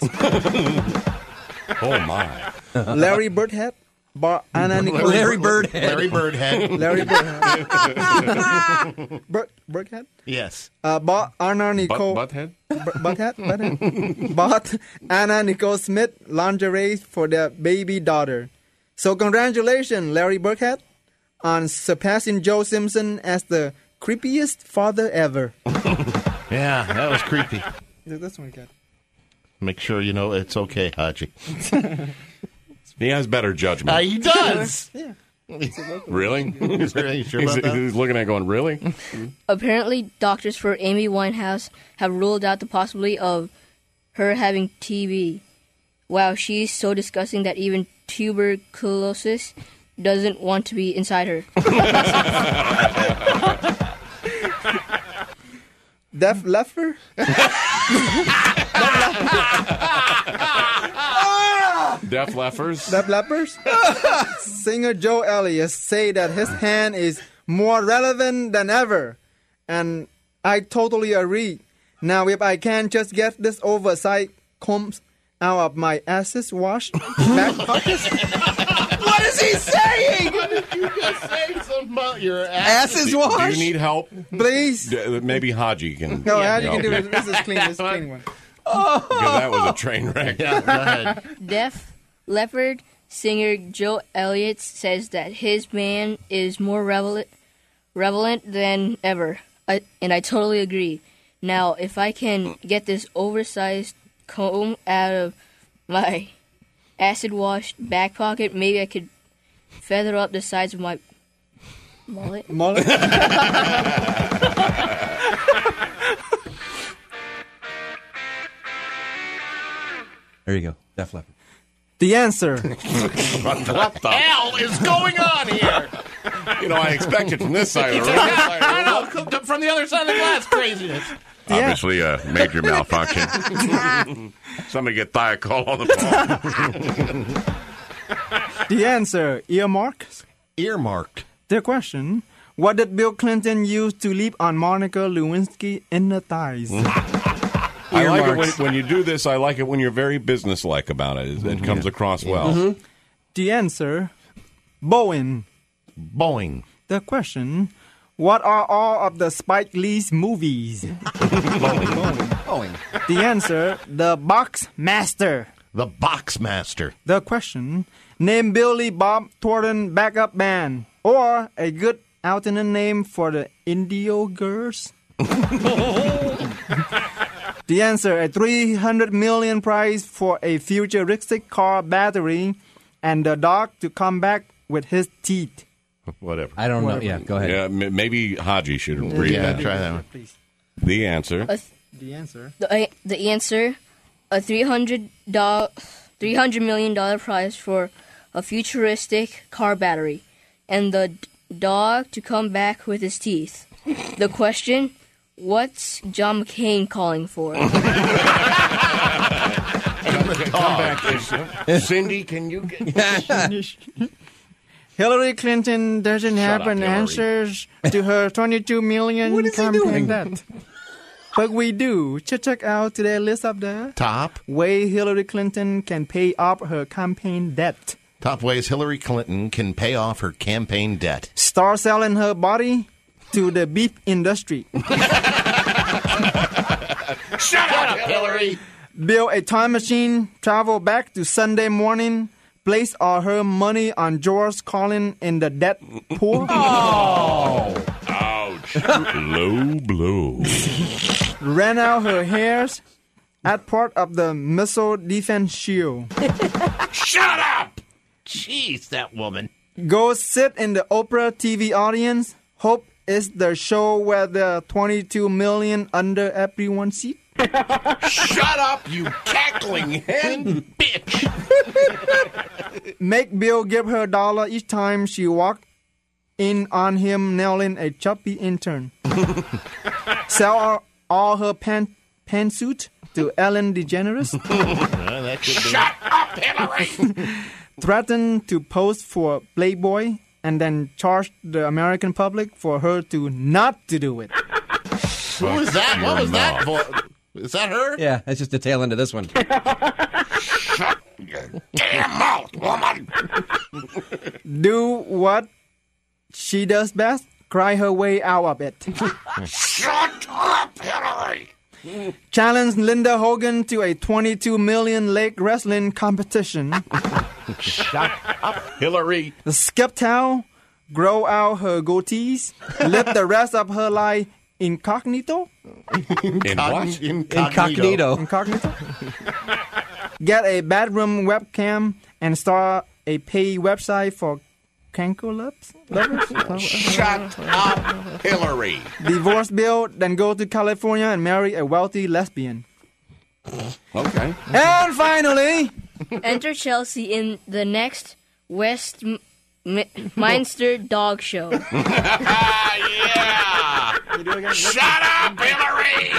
S4: Oh, my.
S10: Larry Birdhead. Bar- Anna Nicole-
S2: Larry Birdhead. Larry Birdhead.
S10: Larry Birdhead. Bird, Birdhead?
S2: Yes.
S10: Uh, bought Anna Nicole.
S4: Butt, butthead?
S10: B- butthead? Butthead? Bought Anna Nicole Smith lingerie for their baby daughter. So congratulations, Larry Birdhead, on surpassing Joe Simpson as the creepiest father ever.
S2: Yeah, that was creepy.
S10: This one, got.
S2: Make sure you know it's okay, Haji.
S4: He has better judgment.
S2: Uh, he does.
S10: Yeah.
S4: Really?
S2: He's really sure
S4: he's,
S2: about that?
S4: he's looking at it going, really?
S5: Apparently, doctors for Amy Winehouse have ruled out the possibility of her having T B. Wow, she's so disgusting that even tuberculosis doesn't want to be inside her.
S10: Def Leppard?
S4: Def Leppers?
S10: Def Leppers? Singer Joe Elliott say that his hand is more relevant than ever. And I totally agree. Now, if I can just get this oversight combs out of my asses washed back pockets.
S2: What is he saying? What did you just say? Something about your asses
S10: Asses
S4: Do
S10: washed?
S4: you need help?
S10: Please.
S4: D- Maybe Haji can.
S10: No,
S4: yeah,
S10: Haji can
S4: help
S10: do
S4: you.
S10: it. This is clean. This is a clean one.
S4: Because that was a train wreck.
S2: Yeah, go ahead.
S5: Def Leppard singer Joe Elliott says that his man is more relevant, relevant than ever. I, and I totally agree. Now, if I can get this oversized comb out of my acid-washed back pocket, maybe I could feather up the sides of my mullet.
S10: Mullet?
S3: There you go. Def Leppard.
S10: The answer.
S4: What the
S2: hell is going on here?
S4: You know, I expect it from this side of the room.
S2: I know, from the other side of the glass, craziness.
S4: Obviously a major malfunction. Somebody get Thiokol on the phone.
S10: The answer. Earmarks?
S2: Earmarked.
S10: The question. What did Bill Clinton use to leap on Monica Lewinsky in the thighs?
S4: I like it when, when you do this. I like it when you're very businesslike about it. It, it comes across well.
S10: Mm-hmm. The answer. Boeing.
S2: Boeing.
S10: The question. What are all of the Spike Lee's movies?
S2: Boeing. Boeing.
S10: The answer. The Box Master.
S2: The Box Master.
S10: The question. Name Billy Bob Thornton backup band. Or a good alternate name for the Indio Girls. The answer, a three hundred million prize for a futuristic car battery and the dog to come back with his teeth.
S4: Whatever.
S3: I don't
S10: Whatever.
S3: know. Yeah, go ahead.
S4: Yeah, m- maybe Haji should
S10: Yeah,
S4: read
S10: yeah,
S4: that.
S2: try that one.
S10: Please.
S4: The answer.
S5: A th-
S10: The answer.
S5: the, uh, the answer, a three hundred million dollars prize for a futuristic car battery and the d- dog to come back with his teeth. The question, what's John McCain calling for?
S8: Come back, Cindy, can you get...
S10: Hillary Clinton doesn't
S8: Shut
S10: have
S8: up,
S10: an
S8: Hillary.
S10: answers to her twenty-two million
S8: What is he
S10: campaign
S8: doing?
S10: debt. But we do. Check check out today's list of the
S2: Top.
S10: way Hillary Clinton can pay off her campaign debt.
S2: Top ways Hillary Clinton can pay off her campaign debt.
S10: Start selling her body to the beef industry.
S2: Shut up, Hillary.
S10: Build a time machine, travel back to Sunday morning, place all her money on George Carlin in the debt pool.
S4: Oh! Ouch. Low blow.
S10: Ran out her hairs at part of the missile defense shield.
S2: Shut up! Jeez, that woman.
S10: Go sit in the Oprah T V audience. Hope it's the show where there are twenty-two million under everyone's seat.
S8: Shut up, you cackling hen bitch!
S10: Make Bill give her a dollar each time she walked in on him nailing a choppy intern. Sell all, all her pan, pantsuit to Ellen DeGeneres.
S2: That could be-
S22: Shut up, Hillary!
S10: Threatened to post for Playboy and then charged the American public for her to not to do it.
S2: Who was that? What was that? Vo- Is that her?
S3: Yeah, that's just the tail end of this one.
S22: Shut your damn mouth, woman!
S10: Do what she does best, cry her way out of it.
S22: Shut up, Hillary!
S10: Challenge Linda Hogan to a twenty-two million leg wrestling competition.
S2: Shut up, Hillary.
S10: The Skeptown grow out her goatees, live the rest of her life incognito.
S4: In what?
S2: Incognito.
S10: Incognito. Get a bedroom webcam and start a paid website for canker lovers.
S4: Shut up, Hillary.
S10: Divorce bill, then go to California and marry a wealthy lesbian.
S4: Okay.
S10: And finally,
S5: enter Chelsea in the next Westminster Dog Show.
S22: Yeah! Shut up, Hillary!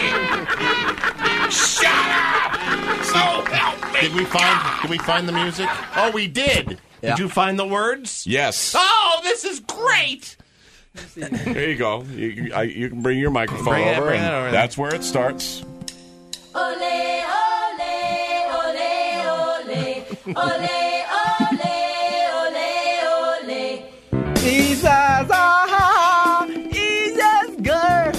S22: Shut up! So help me!
S2: Did we find? Did we find the music? Oh, we did.
S3: Yeah.
S2: Did you find the words?
S4: Yes.
S2: Oh, this is great.
S4: There you go. You, you, I, you can bring your microphone
S2: Bring it-
S4: over,
S2: bring it
S4: and
S2: over.
S4: that's where it starts.
S11: Ole, ole, ole, ole, ole, ole, ole, ole.
S10: Jesus, ah, Jesus, girl.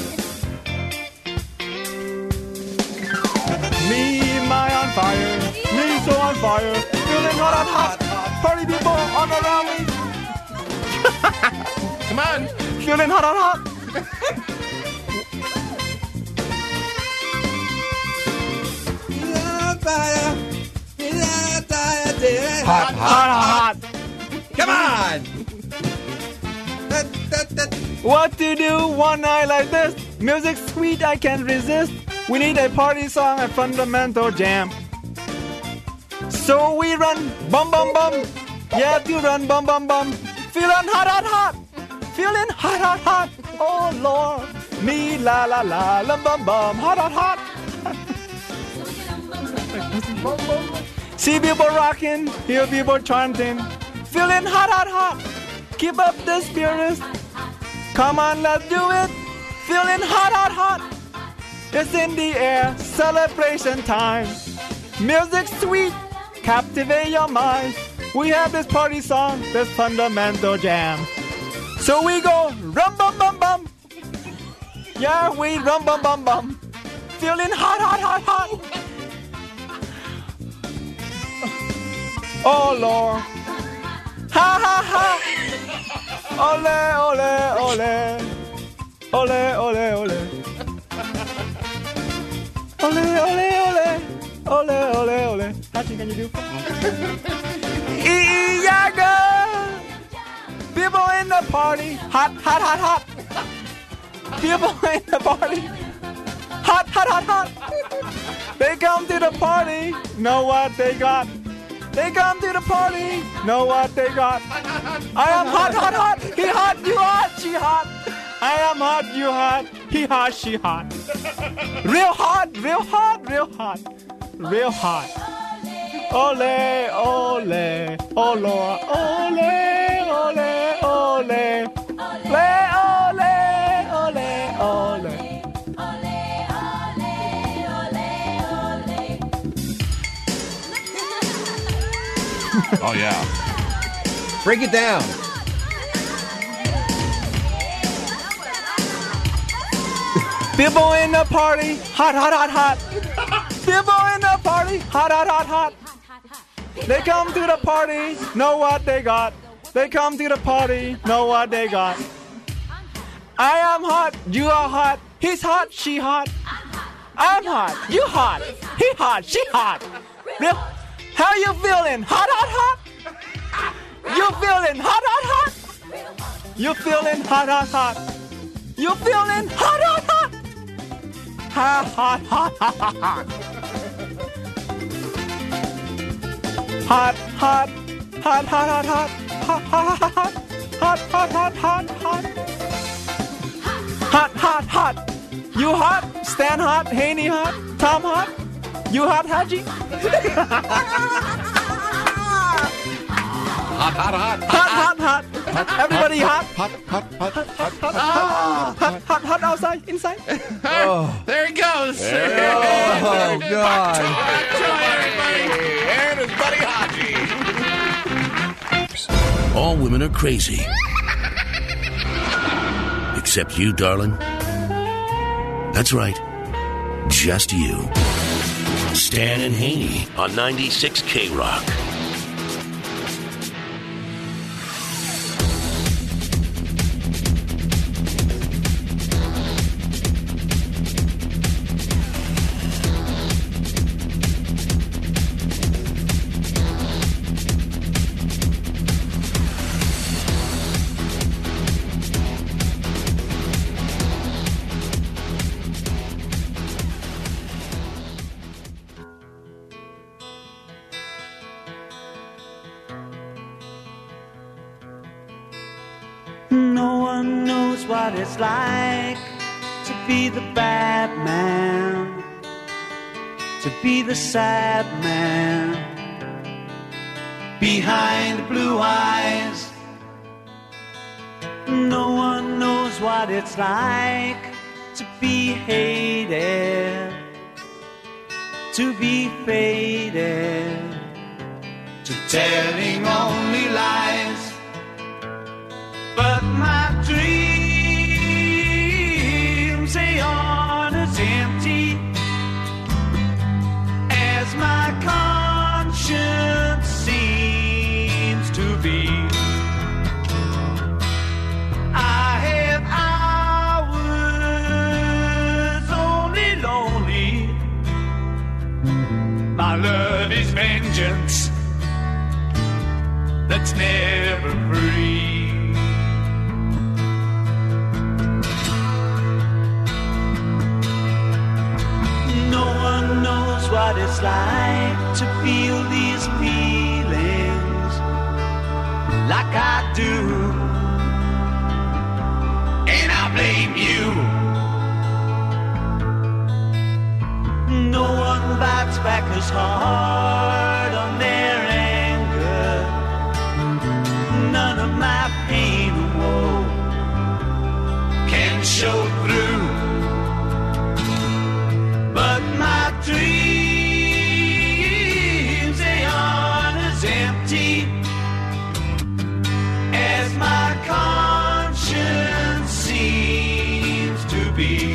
S10: Me, my on fire, me so on fire, feeling hot, hot, hot. Party people on around me.
S2: Come on.
S10: Feeling hot, hot, hot.
S3: Hot,
S10: Hot, hot.
S3: Come on!
S10: What to do one night like this? Music sweet, I can't resist. We need a party song, a fundamental jam. So we run, bum bum bum. Yeah, to run, bum bum bum. Feeling hot, hot, hot. Feeling hot, hot, hot. Oh Lord, me la la la la bum bum, hot, hot, hot. See people rocking, hear people chanting. Feeling hot, hot, hot. Keep up the spirit. Come on, let's do it. Feeling hot, hot, hot. It's in the air, celebration time. Music sweet, captivate your mind. We have this party song, this fundamental jam. So we go rum bum bum bum. Yeah, we rum bum bum bum. Feeling hot, hot, hot, hot. Oh Lord. Ha ha ha. Ole, ole, ole. Ole, ole, ole. Ole, ole, ole. Ole, ole, ole. How can you do? E-E-Yaga. People in the party. Hot, hot, hot, hot. People in the party. Hot, hot, hot, hot. They come to the party. Know what they got. They come to the party, know what they got. I am hot, hot, hot. He hot, you hot, she hot. I am hot, you hot. He hot, she hot. Real hot, real hot, real hot. Real hot. Ole, ole, oh Lord. Ole, ole, ole. Le, ole, ole, ole.
S4: Oh, yeah.
S3: Break it down.
S10: People in the party, hot, hot, hot, hot. People in the party, hot, hot, hot, hot. They come to the party, know what they got. They come to the party, know what they got. I am hot, you are hot. He's hot, she hot. I'm hot, you hot. He hot, she hot. Real. How you feeling? Hot, hot, hot? You feeling hot, hot, hot? You feeling hot, hot, hot? You feeling hot, hot, hot? Hot, hot, hot, hot, hot, hot. Hot, hot, hot, hot, hot, hot, hot, hot, hot, hot, hot, hot, hot, hot, hot, hot, hot. You hot? Stan hot? Haney hot? Tom hot? You hot, Haji?
S2: Hot, hot, hot.
S10: Hot, hot, hot. Everybody hot?
S2: Hot, hot, hot, hot, hot, hot.
S10: Ah, hot, hot, hot outside, inside?
S2: Oh. There he goes.
S3: There oh, God.
S2: And his buddy Haji.
S1: All women are crazy. Except you, darling. That's right. Just you. Stan and Haney on ninety-six K Rock.
S14: No one knows what it's like to be the bad man, to be the sad man behind the blue eyes. No one knows what it's like to be hated, to be faded, to telling only lies. But my dreams, they aren't as empty as my conscience seems to be. I have hours only lonely. My love is vengeance that's never free. What it's like to feel these feelings like I do, and I blame you. No one bites back as hard on their anger. None of my pain or woe can show through, but my dreams, empty as my conscience seems to be.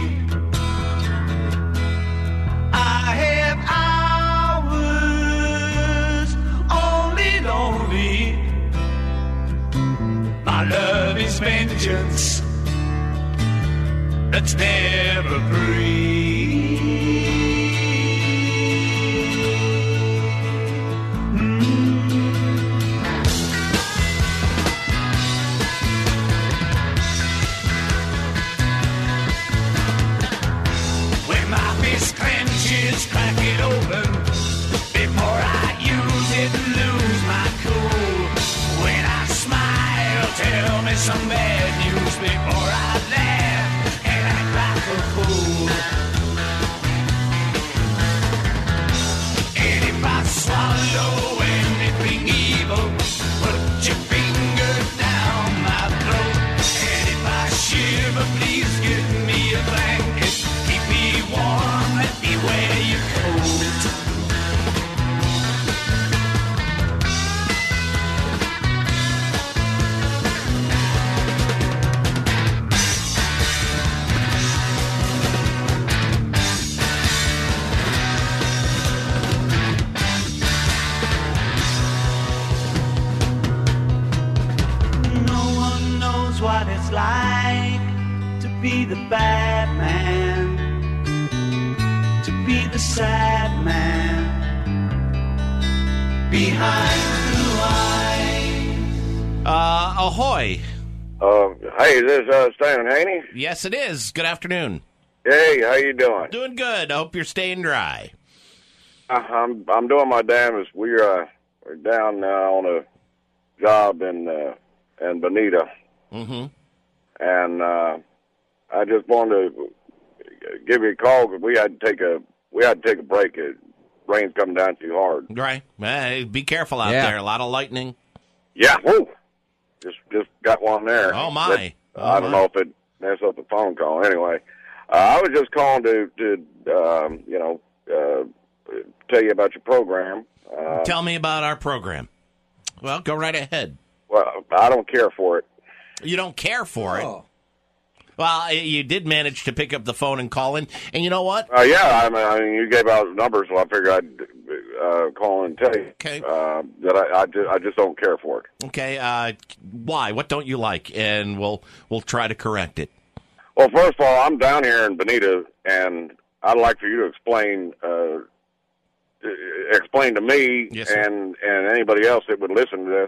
S14: I have hours only lonely. My love is vengeance that's never free. Crack it open before I use it and lose my cool. When I smile, tell me some bad news before I laugh and act like a fool. And if I swallow anything evil, put your finger down my throat. And if I shiver, please give me a blanket. Keep me warm, let me wear your coat. No one knows what it's like to be the bad man, be the sad man behind blue eyes.
S2: Uh, ahoy.
S15: Uh, hey, is this uh, Stan Haney?
S2: Yes, it is. Good afternoon.
S15: Hey, how you doing?
S2: Doing good. I hope you're staying dry.
S15: Uh, I'm I'm doing my damnedest. We're uh, we're down uh, on a job in uh, in Bonita,
S2: Mm-hmm.
S15: and uh, I just wanted to give you a call because we had to take a we had to take a break. It, rain's coming down too hard.
S2: Right. Hey, be careful out
S3: Yeah.
S2: there. A lot of lightning.
S15: Yeah, woo. Just just got one there.
S2: Oh, my.
S15: That-
S2: Oh,
S15: I don't
S2: my.
S15: know if it messed up the phone call. Anyway, uh, I was just calling to, to um, you know, uh, tell you about your program. Uh,
S2: Tell me about our program. Well, go right ahead.
S15: well, I don't care for it.
S2: You don't care for
S3: Oh.
S2: it. Well, you did manage to pick up the phone and call in. And you know what?
S15: Uh, yeah, I mean, I mean, you gave out numbers, so I figured I'd uh, call and tell you
S2: Okay.
S15: uh, that I, I, just, I just don't care for it.
S2: Okay. Uh, why? What don't you like? And we'll we'll try to correct it.
S15: Well, first of all, I'm down here in Bonita, and I'd like for you to explain uh, explain to me
S2: Yes, sir.
S15: and and anybody else that would listen to this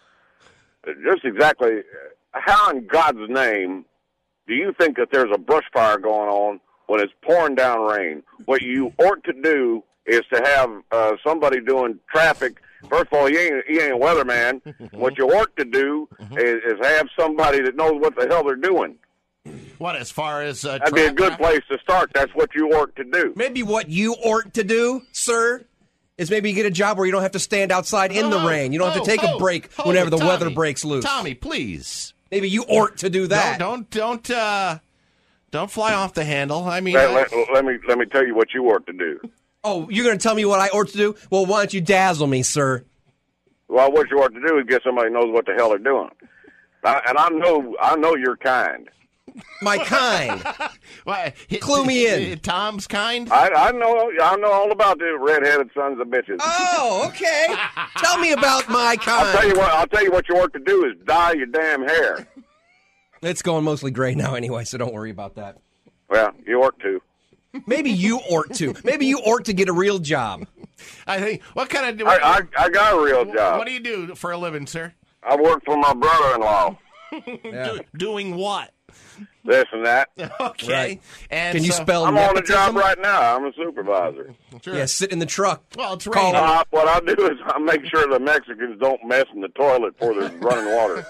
S15: just exactly how in God's name do you think that there's a brush fire going on when it's pouring down rain? What you ought to do is to have uh, somebody doing traffic. First of all, you ain't, you ain't a weatherman. What you ought to do is, is have somebody that knows what the hell they're doing.
S2: What, as far as uh,
S15: That'd be a
S2: track-
S15: good place to start. That's what you ought to do.
S3: Maybe what you ought to do, sir, is maybe get a job where you don't have to stand outside in the
S2: Oh,
S3: rain. You don't have
S2: oh,
S3: to take
S2: oh,
S3: a break
S2: oh,
S3: whenever the
S2: Tommy,
S3: weather breaks loose.
S2: Tommy, please.
S3: Maybe you ought to do that.
S2: Don't don't don't uh, don't fly off the handle. I mean,
S15: Let,
S2: I-
S15: let, let me let me tell you what you ought to do.
S3: Oh, you're going to tell me what I ought to do? Well, why don't you dazzle me, sir?
S15: Well, what you ought to do is get somebody who knows what the hell they're doing. I, and I know I know you're kind.
S3: My kind.
S2: Why,
S3: Clue me in.
S2: Tom's kind.
S15: I, I know I know all about the redheaded sons of bitches.
S3: Oh, okay. Tell me about my kind.
S15: I'll tell you what. I'll tell you what you ought to do is dye your damn hair.
S3: It's going mostly gray now anyway, so don't worry about that.
S15: Well, you ought to.
S3: Maybe you ought to. Maybe you ought to get a real job.
S2: I think. What kind of?
S15: I, I I got a real job.
S2: What do you do for a living, sir?
S15: I work for my brother-in-law.
S3: Yeah.
S2: Do, doing what?
S15: This and that.
S2: Okay.
S3: Right.
S2: And
S3: Can you
S2: so-
S3: spell
S15: I'm on the
S3: nepotism?
S15: job right now. I'm a supervisor.
S2: Sure.
S3: Yeah, sit in the truck.
S2: Well, it's
S3: Call
S2: raining.
S15: Uh, what I do is I make sure the Mexicans don't mess in the toilet before there's running water.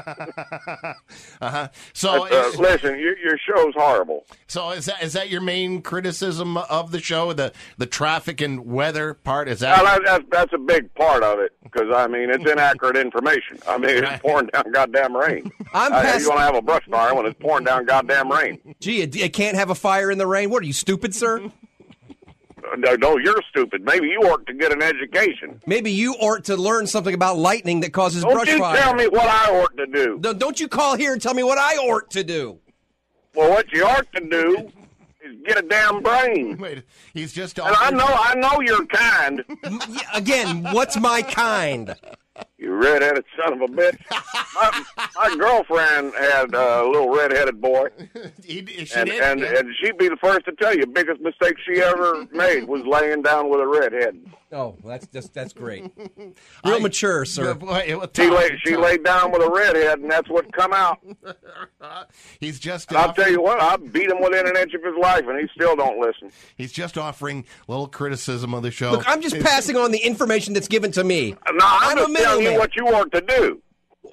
S2: uh-huh. So,
S15: Uh,
S2: is,
S15: listen, your, your show's horrible.
S2: so is that is that your main criticism of the show? The the traffic and weather part is
S15: Now,
S2: that?
S15: that, that's, that's a big part of it because, I mean, it's inaccurate information. I mean,
S2: Right.
S15: it's pouring down goddamn rain.
S3: I'm
S15: Uh,
S3: pass-
S15: you're going to have a brush fire when it's pouring down goddamn rain.
S3: Gee, you, you can't have a fire in the rain? What, are you stupid, sir?
S15: Uh, No, no, you're stupid. Maybe you ought to get an education.
S3: Maybe you ought to learn something about lightning that causes
S15: Don't
S3: brush
S15: you
S3: fire.
S15: tell me what I ought to do.
S3: No, don't you call here and tell me what I ought to do.
S15: Well, what you ought to do is get a damn brain.
S2: Wait, he's just.
S15: And I know, I know you're kind.
S3: Yeah, again, what's my kind?
S15: You redheaded son of a bitch. My, my girlfriend had a little redheaded boy,
S2: He, she
S15: and
S2: did.
S15: and,
S2: yeah.
S15: and she'd be the first to tell you. Biggest mistake she ever made was laying down with a redhead.
S3: Oh, that's just that's great. Real
S2: I-
S3: mature, sir.
S2: Boy, it was
S15: She
S2: Tom,
S15: laid she
S2: Tom.
S15: laid down with a redhead, and that's what come out.
S2: He's just.
S15: And I'll
S2: offering-
S15: tell you what, I beat him within an inch of his life, and he still don't listen.
S2: He's just offering little criticism of the show.
S3: Look, I'm just
S2: It's-
S3: passing on the information that's given to me.
S15: No, I'm,
S3: I'm a
S15: just telling you
S3: middleman.
S15: what you ought to do.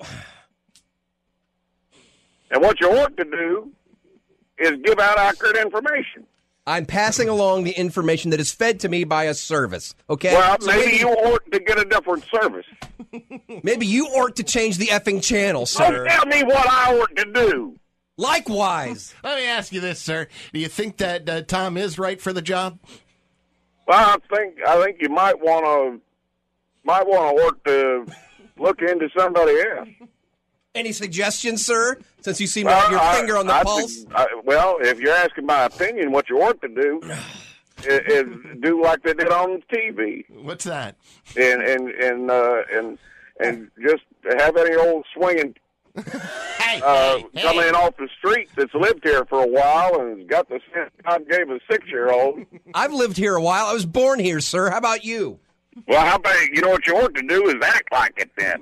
S15: And what you ought to do is give out accurate information.
S3: I'm passing along the information that is fed to me by a service. Okay.
S15: Well,
S3: So
S15: maybe, you ought to get a different service.
S3: maybe you ought to change the effing channel, sir.
S15: Don't tell me what I ought to do.
S3: Likewise.
S2: Let me ask you this, sir. Do you think that uh, Tom is right for the job?
S15: Well, I think I think you might want to might want to work to look into somebody else.
S3: Any suggestions, sir? Since you seem to
S15: Well,
S3: have your
S15: I-
S3: finger on the
S15: I
S3: pulse.
S15: think- I, well, if you're asking my opinion, what you ought to do is, is do like they did on T V,
S2: What's that?
S15: and and and uh, and and just have any old swinging
S2: Hey,
S15: uh,
S2: hey, hey.
S15: coming in off the street that's lived here for a while and has got the sense God gave a six-year-old.
S3: I've lived here a while. I was born here, sir. How about you?
S15: Well, how about you know what you ought to do is act like it then.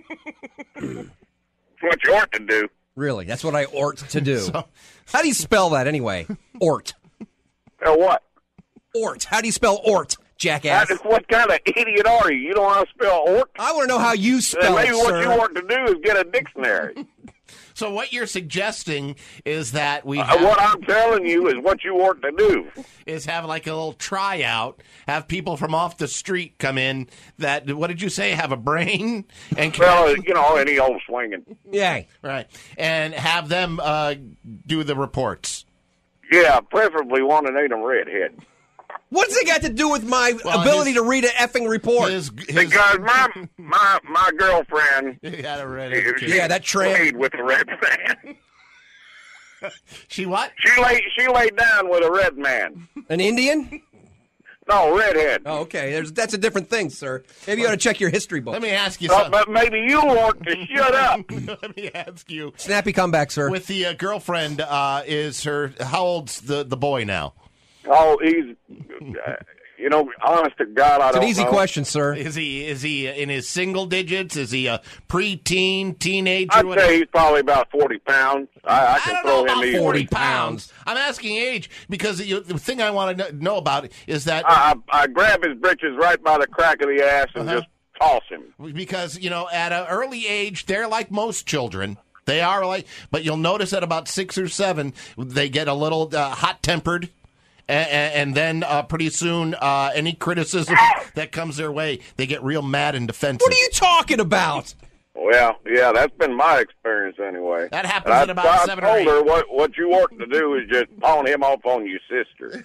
S15: That's what you ought to do.
S3: Really? That's what I ought to do.
S2: So-
S3: How do you spell that anyway? Ort.
S15: Uh, what?
S3: Ort. How do you spell ort, jackass?
S15: That is- what kind of idiot are you? You don't know how to spell ort?
S3: I want to know how you
S15: Then
S3: spell
S15: maybe
S3: it,
S15: what
S3: sir.
S15: you ought to do is get a dictionary.
S2: So what you're suggesting is that we
S15: Uh,
S2: have,
S15: what I'm telling you is what you ought to do.
S2: is have like a little tryout, have people from off the street come in that, what did you say, have a brain? and
S15: Well, you know, any old swinging.
S3: Yeah.
S2: Right. And have them uh, do the reports.
S15: Yeah, preferably one that ain't a redhead.
S3: What's it got to do with my
S2: Well,
S3: ability
S2: his-
S3: to read an effing report?
S2: His, his,
S15: Because my my my girlfriend,
S2: He had a red
S15: she
S3: Yeah, that tramp.
S15: laid with a red man.
S2: She what?
S15: She laid she laid down with a red man.
S3: An Indian?
S15: No, redhead.
S3: Oh, okay. There's, that's a different thing, sir. Maybe you ought to check your history book.
S2: Let me ask you
S15: Uh,
S2: something.
S15: but maybe you ought to shut up.
S2: Let me ask you.
S3: Snappy comeback, sir.
S2: With the uh, girlfriend, uh, is her, how old's the, the boy now?
S15: Oh, he's, uh, you know, honest to God, I
S3: It's
S15: don't
S3: an easy
S15: know.
S3: question, sir.
S2: Is he is he in his single digits? Is he a preteen, teenager?
S15: I'd
S2: What-
S15: say he's probably about forty pounds. I, I can
S2: I don't
S15: throw
S2: know
S15: him
S2: about
S15: easily.
S2: forty pounds. I'm asking age because you, the thing I want to know about is that
S15: I, I, I grab his britches right by the crack of the ass and
S2: Uh-huh.
S15: just toss him.
S2: because you know at an early age they're like most children. They are like, but you'll notice at about six or seven they get a little uh, hot tempered. And, and then uh, pretty soon, uh, any criticism that comes their way, they get real mad and defensive.
S3: What are you talking about?
S15: Well, yeah, that's been my experience anyway.
S2: That happens
S15: And
S2: at
S15: I,
S2: about
S15: I
S2: seven or
S15: told
S2: eight.
S15: her what, what you ought to do is just pawn him off on your sister.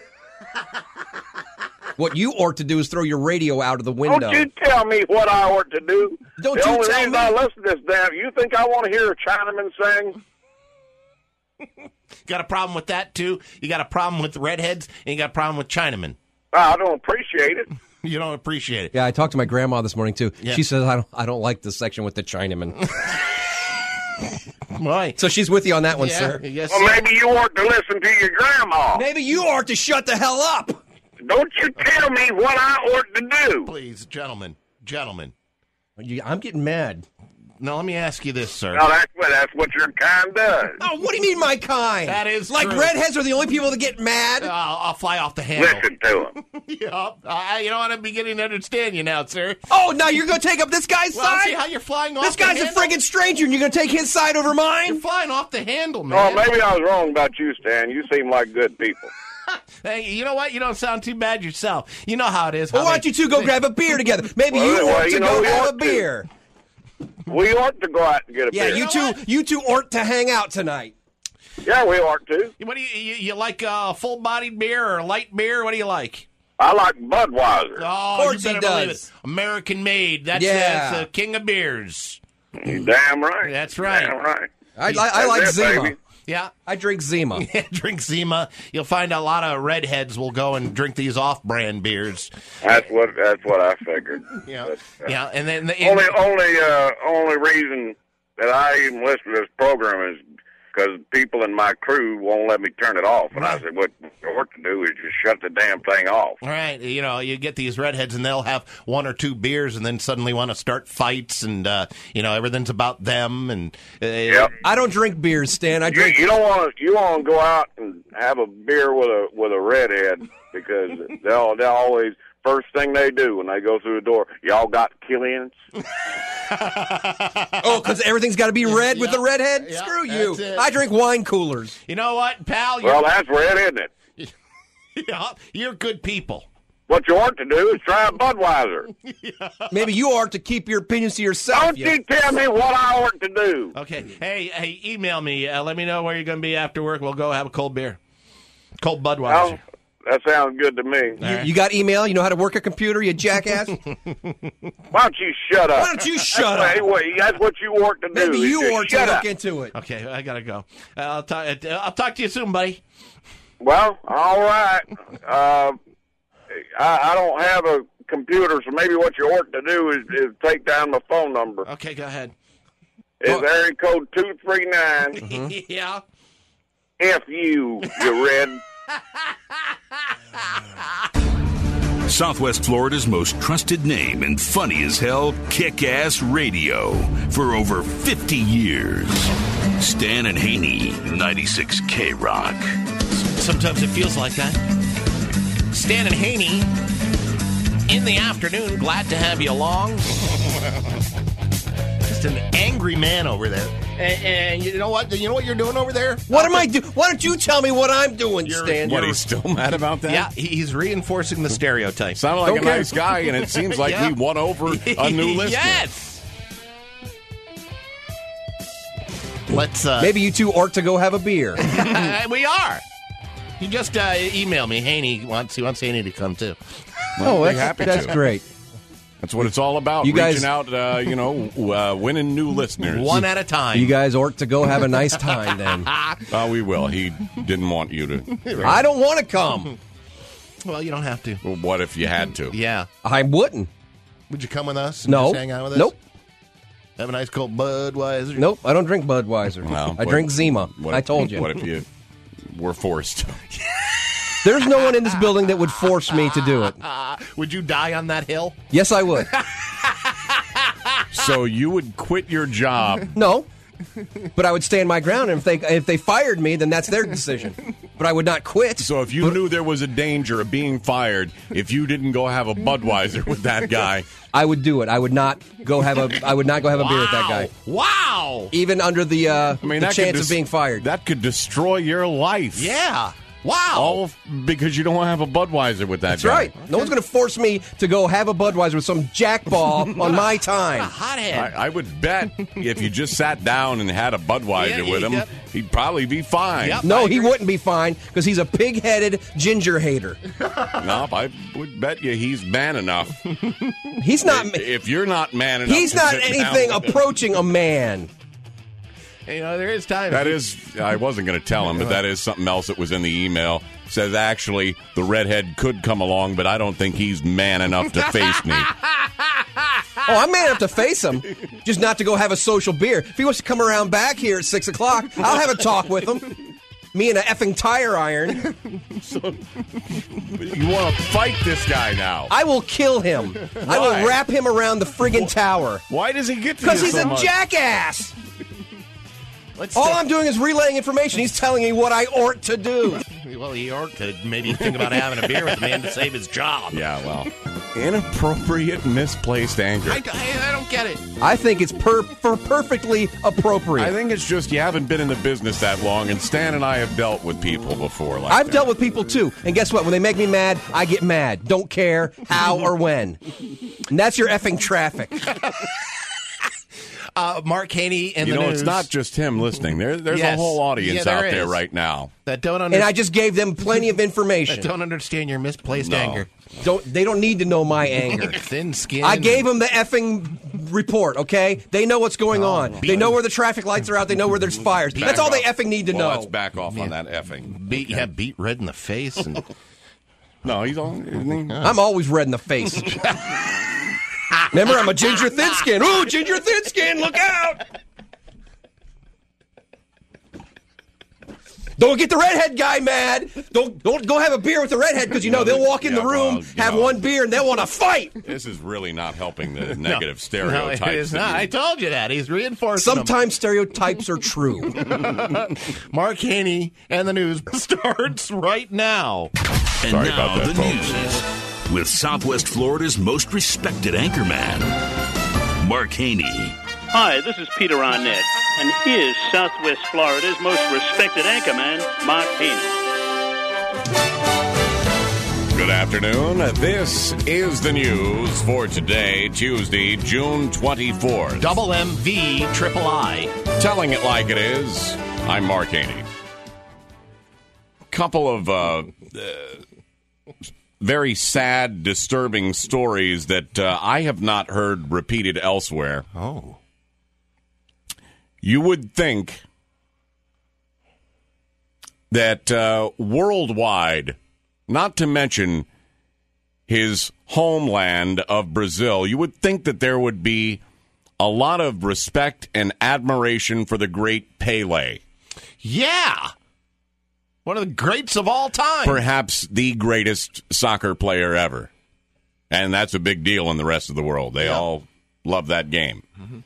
S3: What you ought to do is throw your radio out of the window.
S15: Don't you tell me what I ought to do.
S3: Don't
S15: the
S3: you
S15: only
S3: tell
S15: reason
S3: me.
S15: I listen to this damn, you think I want to hear a Chinaman sing?
S2: Got a problem with that too? You got a problem with redheads, and you got a problem with Chinamen.
S15: I don't appreciate it.
S2: You don't appreciate it.
S3: Yeah, I talked to my grandma this morning too.
S2: Yeah.
S3: She says I don't I don't like this section with the Chinaman.
S2: Why?
S3: So she's with you on that one,
S2: Yeah,
S3: sir.
S2: yes,
S15: Well, maybe you ought to listen to your grandma.
S3: Maybe you ought to shut the hell up.
S15: Don't you tell me what I ought to do.
S2: Please, gentlemen, gentlemen.
S3: You- I'm getting mad.
S2: Now let me ask you this, sir.
S15: No, that's what that's what your kind does.
S3: Oh, what do you mean, my kind?
S2: That is
S3: like
S2: true.
S3: redheads are the only people that get mad.
S2: Uh, I'll fly off the handle.
S15: Listen to him.
S2: Yeah, I, you know what? I'm beginning to understand you now, sir.
S3: Oh, now you're going to take up this guy's
S2: Well,
S3: side?
S2: see how you're flying off
S3: This
S2: the
S3: guy's a
S2: handle?
S3: friggin' stranger, and you're going to take his side over mine?
S2: You're flying off the handle,
S15: Oh,
S2: man.
S15: maybe I was wrong about you, Stan. You seem like good people.
S2: Hey, you know what? You don't sound too bad yourself. You know how it is.
S3: Well,
S2: how
S3: why don't
S2: they-
S3: you two go grab a beer together? Maybe
S15: Well,
S3: you
S15: well,
S3: ought to
S15: you know,
S3: go
S15: we
S3: have a
S15: ought to.
S3: beer.
S15: We ought to go out and get a
S3: Yeah,
S15: beer.
S3: you two, you two ought to hang out tonight.
S15: Yeah, we ought to.
S2: What do you, you, you like a full-bodied beer or a light beer? What do you like?
S15: I like Budweiser.
S2: Oh,
S3: Of course
S2: you
S3: he
S2: better believe
S3: does.
S2: it. American made. That's,
S3: Yeah.
S2: that's the king of beers.
S15: You damn right.
S2: That's right.
S15: Damn right.
S3: I, li- I like
S15: That's it,
S3: Zima.
S15: baby.
S2: Yeah.
S3: I drink Zima.
S2: Drink Zima. You'll find a lot of redheads will go and drink these off-brand beers.
S15: That's what that's what I figured.
S2: Yeah,
S15: But, uh,
S2: yeah, and then the,
S15: Only only uh, only reason that I even listen to this program is because people in my crew won't let me turn it off. And I said, what you ought to do is just shut the damn thing off.
S2: All right, you know, you get these redheads and they'll have one or two beers and then suddenly want to start fights and, uh, you know, everything's about them. And uh,
S15: Yep.
S3: I don't drink beers, Stan. I
S15: You,
S3: drink.
S15: you don't want to you want to go out and have a beer with a with a redhead because they'll they'll always first thing they do when they go through the door. Y'all got Killians?
S3: Oh, because everything's got to be red with
S2: Yeah.
S3: the redhead?
S2: Yeah,
S3: Screw you.
S2: that's it.
S3: I drink wine coolers.
S2: You know what, pal? You're,
S15: Well, that's red, isn't it?
S2: yeah, you're good people.
S15: What you ought to do is try a Budweiser.
S3: Maybe you ought to keep your opinions to yourself.
S15: Don't you tell me what I ought to do.
S2: Okay, hey, hey, email me. Uh, let me know where you're going to be after work. We'll go have a cold beer. Cold Budweiser.
S15: Well, that sounds good to me.
S3: You, you got email? You know how to work a computer, you jackass?
S15: Why don't you shut up?
S3: Why don't you shut
S15: that's
S3: up?
S15: What, that's what you ought to do.
S3: Maybe
S15: is
S3: you
S15: just
S3: ought to
S15: shut
S3: look
S15: up.
S3: into it.
S2: Okay, I gotta go. Uh, I'll talk. I'll talk to you soon, buddy.
S15: Well, all right. Uh, I, I don't have a computer, so maybe what you ought to do is, is take down my phone number.
S2: Okay, go ahead.
S15: It's area code two three nine
S3: Mm-hmm.
S2: Yeah.
S15: F U, you red.
S1: Southwest Florida's most trusted name and funny as hell kick-ass radio for over fifty years. Stan and Haney, ninety-six K Rock.
S2: Sometimes it feels like that. Stan and Haney in the afternoon. Glad to have you along. Just It's an angry man over there. And, and you know what? You know what you're doing over there?
S3: What am I doing? Why don't you tell me what I'm doing, Stan?
S4: What, he's still mad about that?
S2: Yeah, he's reinforcing the stereotype.
S4: Sounded like
S3: Okay.
S4: a nice guy, and it seems like
S2: Yeah.
S4: he won over a new listener.
S2: Yes. Let's. Uh,
S3: Maybe you two ought to go have a beer.
S2: we are. You just uh, email me. Haney wants he wants Haney to come too.
S3: Oh,
S4: I'd be
S3: that's,
S4: happy
S3: that's
S4: to.
S3: great.
S4: That's what it's all about.
S3: You guys-
S4: Reaching out, uh, you know, uh, winning new listeners.
S2: One at a time.
S3: You guys ought to go have a nice time then.
S4: Oh, we will. He didn't want you to.
S3: I don't want to come.
S2: Well, you don't have to.
S4: Well, what if you had to?
S2: Yeah.
S3: I wouldn't.
S2: Would you come with us? And
S3: No.
S2: Just hang out with us?
S3: Nope.
S2: Have a nice cold Budweiser?
S3: Nope. I don't drink Budweiser.
S4: Well,
S3: I
S4: what-
S3: drink Zima.
S4: what
S3: I
S4: if-
S3: told you.
S4: What if you were forced?
S3: There's no one in this building that would force me to do it.
S2: Uh, would you die on that hill?
S3: Yes, I would.
S4: So you would quit your job?
S3: No. But I would stand my ground, and if they if they fired me, then that's their decision. But I would not quit.
S4: So if you knew there was a danger of being fired, if you didn't go have a Budweiser with that guy,
S3: I would do it. I would not go have a. I would not go have a beer with that guy.
S2: Wow.
S3: Even under the uh,
S4: I mean,
S3: the
S4: that could
S3: chance
S4: dis-
S3: of being fired.
S4: that could destroy your life.
S2: Yeah. Wow.
S4: All f- because you don't have a Budweiser with that
S3: That's
S4: guy.
S3: right. No one's going to force me to go have a Budweiser with some jackball on my time.
S2: Hothead.
S4: I, I would bet if you just sat down and had a Budweiser
S2: Yeah,
S4: with him,
S2: yep.
S4: he'd probably be fine.
S2: Yep.
S3: No,
S2: I
S3: he
S2: agree.
S3: wouldn't be fine because he's a pig-headed ginger hater.
S4: No, I would bet you he's man enough.
S3: He's not.
S4: If, if you're not man enough,
S3: He's
S4: to
S3: not
S4: sit down
S3: anything
S4: with him.
S3: approaching a man.
S2: You know, there is time.
S4: That is, I wasn't going to tell him, but that is something else that was in the email. Says actually the redhead could come along, but I don't think he's man enough to face me.
S3: Oh, I'm man enough to face him, just not to go have a social beer. If he wants to come around back here at six o'clock, I'll have a talk with him. Me and an effing tire iron.
S4: So, you want to fight this guy now?
S3: I will kill him. I
S4: Why?
S3: will wrap him around the friggin' tower.
S4: Why does he get to
S3: Because
S4: you
S3: he's
S4: so
S3: a
S4: much?
S3: jackass.
S2: Let's
S3: All
S2: take-
S3: I'm doing is relaying information. He's telling me what I ought to do.
S2: Well, he ought to maybe think about having a beer with the man to save his job.
S4: Yeah, well, inappropriate, misplaced anger.
S2: I, I, I don't get it.
S3: I think it's per, per perfectly appropriate.
S4: I think it's just you haven't been in the business that long, and Stan and I have dealt with people before. Like
S3: I've
S4: that.
S3: dealt with people too, and guess what? When they make me mad, I get mad. Don't care how or when. And that's your effing traffic.
S2: Uh, Mark Haney and
S4: You
S2: the
S4: know,
S2: news
S4: it's not just him listening. There, there's
S2: Yes.
S4: a whole audience
S2: Yeah, there
S4: out there
S2: is.
S4: right now.
S2: that don't
S3: And
S2: under-
S3: I just gave them plenty of
S2: that
S3: information.
S2: don't understand your misplaced
S4: No.
S2: anger.
S3: Don't they don't need to know my anger.
S2: Thin skin.
S3: I gave them the effing report, okay? They know what's going on. They know where the traffic lights are out. They know where there's fires. That's
S4: Back
S3: all they
S4: off.
S3: effing need to
S4: well,
S3: know.
S4: Let's back off on that effing.
S2: beat. Yeah, beat red in the face. And
S4: No, he's on. Isn't he?
S3: I'm always red in the face. Remember, I'm a ginger thin skin. Ooh, ginger thin skin, look out! Don't get the redhead guy mad. Don't don't go have a beer with the redhead because you know they'll walk in
S4: Yeah,
S3: the room,
S4: well, you
S3: have
S4: know.
S3: one beer, and they'll want to fight.
S4: This is really not helping the negative
S2: no,
S4: stereotypes.
S2: it is
S4: that
S2: not.
S4: you-
S2: I told you that. He's reinforcing them.
S3: Sometimes stereotypes are true.
S2: Mark Haney and the news starts right now.
S1: And
S4: Sorry
S1: now
S4: about that,
S1: the
S4: folks.
S1: news with Southwest Florida's most respected anchorman, Mark Haney.
S16: Hi, this is Peter Arnett, and here's Southwest Florida's most respected anchorman, Mark Haney.
S4: Good afternoon. This is the news for today, Tuesday, June twenty-fourth.
S2: Double M V Triple I.
S4: Telling it like it is, I'm Mark Haney. Couple of uh, uh, very sad, disturbing stories that uh, I have not heard repeated elsewhere.
S2: Oh.
S4: You would think that uh, worldwide, not to mention his homeland of Brazil, you would think that there would be a lot of respect and admiration for the great Pele.
S2: Yeah. One of the greats of all time.
S4: Perhaps the greatest soccer player ever. And that's a big deal in the rest of the world. They
S2: Yeah.
S4: all love that game. Mm-hmm.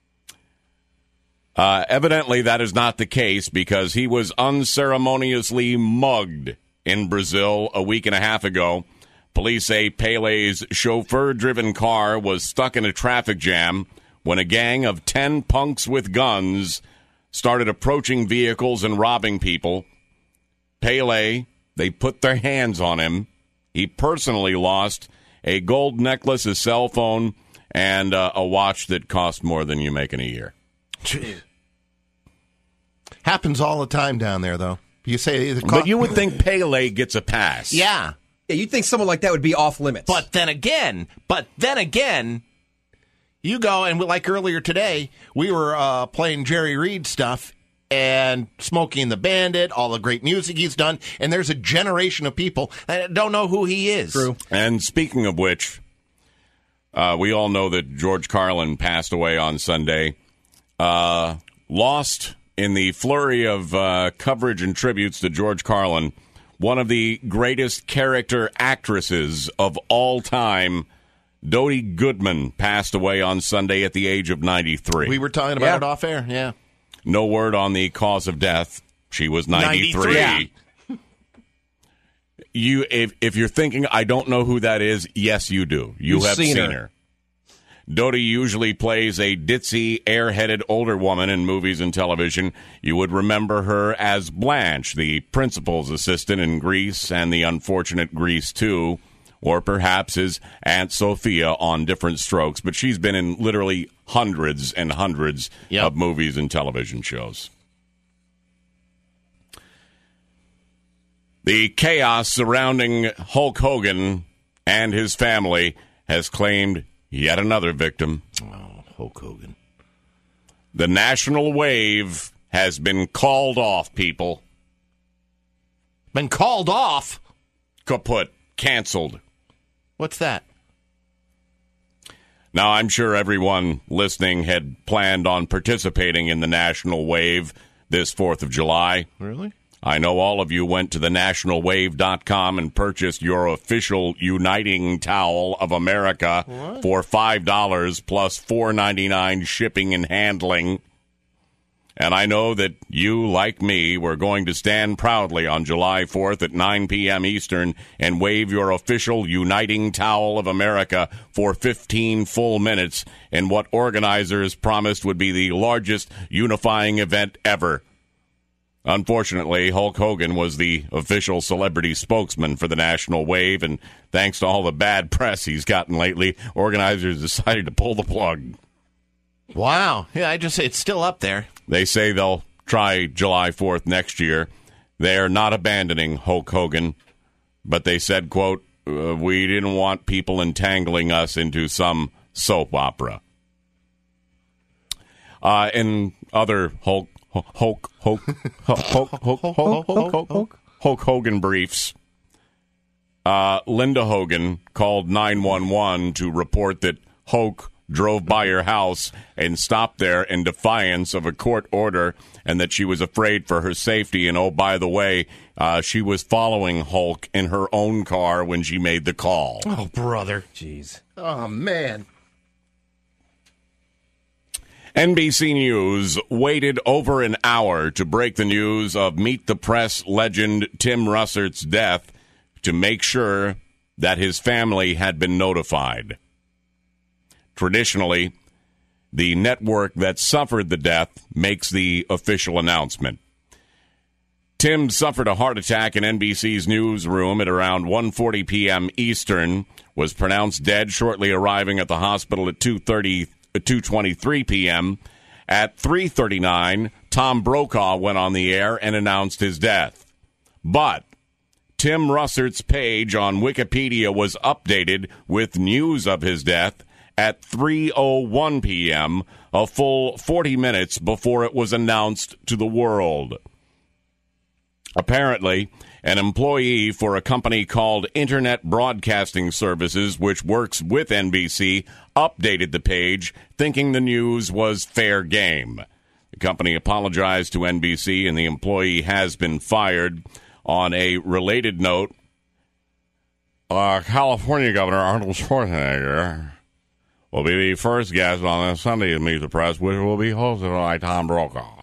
S4: Uh, evidently, that is not the case because he was unceremoniously mugged in Brazil a week and a half ago. Police say Pele's chauffeur-driven car was stuck in a traffic jam when a gang of ten punks with guns started approaching vehicles and robbing people. Pele, they put their hands on him. He personally lost a gold necklace, a cell phone, and uh, a watch that cost more than you make in a year.
S2: Jeez. Happens all the time down there, though. You say, the
S4: but you would think Pele gets a pass.
S2: Yeah.
S3: Yeah, you'd think someone like that would be off limits.
S2: But then again, but then again, you go and like earlier today, we were uh, playing Jerry Reed stuff and Smokey and the Bandit, all the great music he's done, and there's a generation of people that don't know who he is.
S3: True.
S4: And speaking of which, uh, we all know that George Carlin passed away on Sunday. Uh, lost in the flurry of uh, coverage and tributes to George Carlin, one of the greatest character actresses of all time, Dodie Goodman, passed away on Sunday at the age of ninety-three.
S2: We were talking about
S3: Yeah.
S2: it off air, yeah.
S4: No word on the cause of death. She was ninety-three.
S2: ninety-three.
S4: Yeah. You, if if you're thinking, I don't know who that is, yes, you do. You
S3: You've
S4: have
S3: seen
S4: seen,
S3: her.
S4: her. Dodie usually plays a ditzy, air-headed older woman in movies and television. You would remember her as Blanche, the principal's assistant in Grease and the unfortunate Grease two, or perhaps as Aunt Sophia on Different Strokes. But she's been in literally hundreds and hundreds
S2: Yep.
S4: of movies and television shows. The chaos surrounding Hulk Hogan and his family has claimed yet another victim.
S2: Oh, Hulk Hogan.
S4: The national wave has been called off, people.
S2: Been called off?
S4: Kaput. Canceled.
S2: What's that?
S4: Now, I'm sure everyone listening had planned on participating in the national wave this fourth of July.
S2: Really?
S4: I know all of you went to the national wave dot com and purchased your official Uniting Towel of America
S2: What?
S4: for five dollars plus four ninety-nine shipping and handling. And I know that you, like me, were going to stand proudly on July fourth at nine p.m. Eastern and wave your official Uniting Towel of America for fifteen full minutes in what organizers promised would be the largest unifying event ever. Unfortunately, Hulk Hogan was the official celebrity spokesman for the National Wave, and thanks to all the bad press he's gotten lately, organizers decided to pull the plug.
S2: Wow. Yeah, I just say it's still up there.
S4: They say they'll try July fourth next year. They're not abandoning Hulk Hogan, but they said, quote, uh, we didn't want people entangling us into some soap opera. Uh, and other Hulk Hulk, Hulk, Hulk, Hulk, Hulk, Hulk, Hulk, Hulk, Hulk Hogan briefs. Uh, Linda Hogan called nine one one to report that Hulk drove by her house and stopped there in defiance of a court order and that she was afraid for her safety. And, oh, by the way, uh, she was following Hulk in her own car when she made the call.
S2: Oh, brother.
S3: Jeez.
S2: Oh, man.
S4: N B C News waited over an hour to break the news of Meet the Press legend Tim Russert's death to make sure that his family had been notified. Traditionally, the network that suffered the death makes the official announcement. Tim suffered a heart attack in N B C's newsroom at around one forty p.m. Eastern, was pronounced dead shortly arriving at the hospital at two thirty two twenty-three p.m. At three thirty-nine, Tom Brokaw went on the air and announced his death. But Tim Russert's page on Wikipedia was updated with news of his death at three oh one p.m., a full forty minutes before it was announced to the world. Apparently, an employee for a company called Internet Broadcasting Services, which works with N B C, updated the page, thinking the news was fair game. The company apologized to N B C, and the employee has been fired. On a related note, uh, California Governor Arnold Schwarzenegger will be the first guest on this Sunday to Meet the Press, which will be hosted by Tom Brokaw.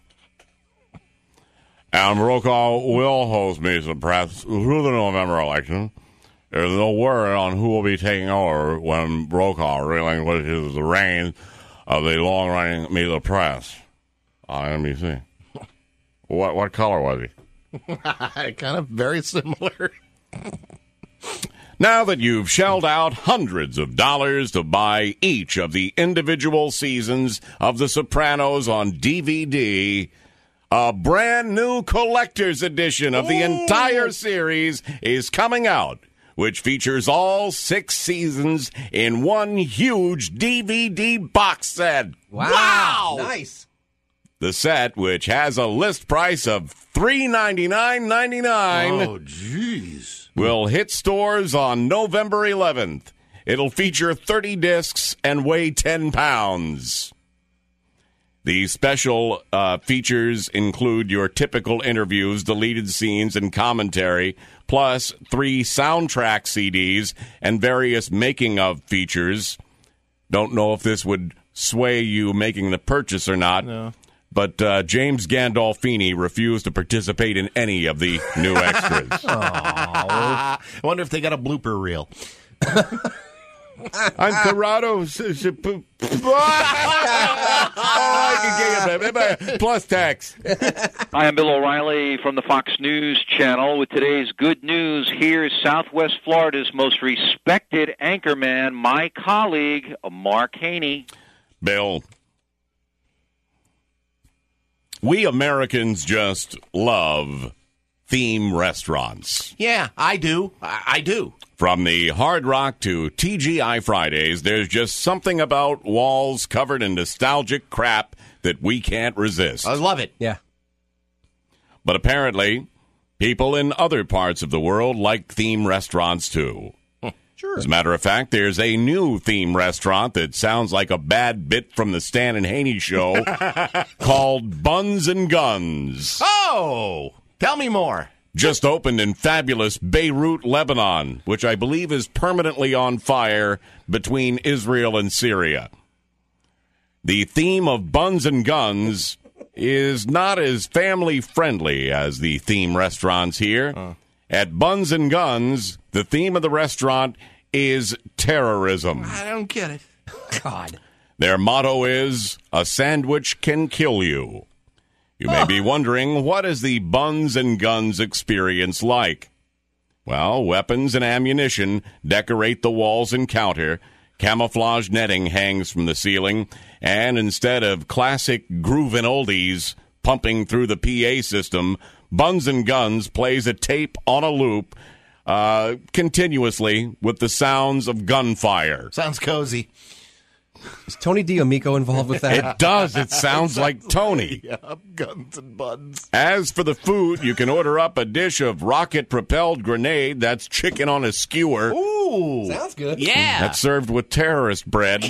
S4: And Brokaw will host Meet the Press through the November election. There's no word on who will be taking over when Brokaw relinquishes the reins of the long-running Meet the Press on N B C. What what color was he?
S2: Kind of very similar.
S4: Now that you've shelled out hundreds of dollars to buy each of the individual seasons of The Sopranos on D V D, a brand new collector's edition of the entire series is coming out, which features all six seasons in one huge D V D box set.
S3: Wow. Nice.
S4: The set, which has a list price of three ninety-nine ninety-nine,
S2: Oh, jeez.
S4: will hit stores on November eleventh. It'll feature thirty discs and weigh ten pounds. The special uh, features include your typical interviews, deleted scenes, and commentary, plus three soundtrack C Ds and various making-of features. Don't know if this would sway you making the purchase or not.
S2: No.
S4: But uh, James Gandolfini refused to participate in any of the new extras.
S2: I wonder if they got a blooper reel.
S4: I'm Corrado. Plus tax.
S6: Hi, I'm Bill O'Reilly from the Fox News Channel with today's good news. Here's Southwest Florida's most respected anchorman, my colleague, Mark Haney.
S4: Bill, we Americans just love theme restaurants.
S2: Yeah, I do. I, I do.
S4: From the Hard Rock to T G I Fridays, there's just something about walls covered in nostalgic crap that we can't resist.
S2: I love it.
S3: Yeah.
S4: But apparently, people in other parts of the world like theme restaurants too.
S3: Sure.
S4: As a matter of fact, there's a new theme restaurant that sounds like a bad bit from the Stan and Haney show called Buns and Guns.
S2: Oh, tell me more.
S4: Just opened in fabulous Beirut, Lebanon, which I believe is permanently on fire between Israel and Syria. The theme of Buns and Guns is not as family-friendly as the theme restaurants here. Uh. At Buns and Guns, the theme of the restaurant is terrorism.
S2: I don't get it.
S3: God.
S4: Their motto is, a sandwich can kill you. You may be wondering, what is the Buns and Guns experience like? Well, weapons and ammunition decorate the walls and counter, camouflage netting hangs from the ceiling, and instead of classic groovin' oldies pumping through the P A system, Buns and Guns plays a tape on a loop uh, continuously with the sounds of gunfire.
S2: Sounds cozy.
S3: Is Tony D'Amico involved with that?
S4: It does. It sounds like Tony.
S2: Yeah, guns and buns.
S4: As for the food, you can order up a dish of rocket-propelled grenade. That's chicken on a skewer.
S2: Ooh.
S3: Sounds good.
S2: Yeah.
S4: That's served with terrorist bread.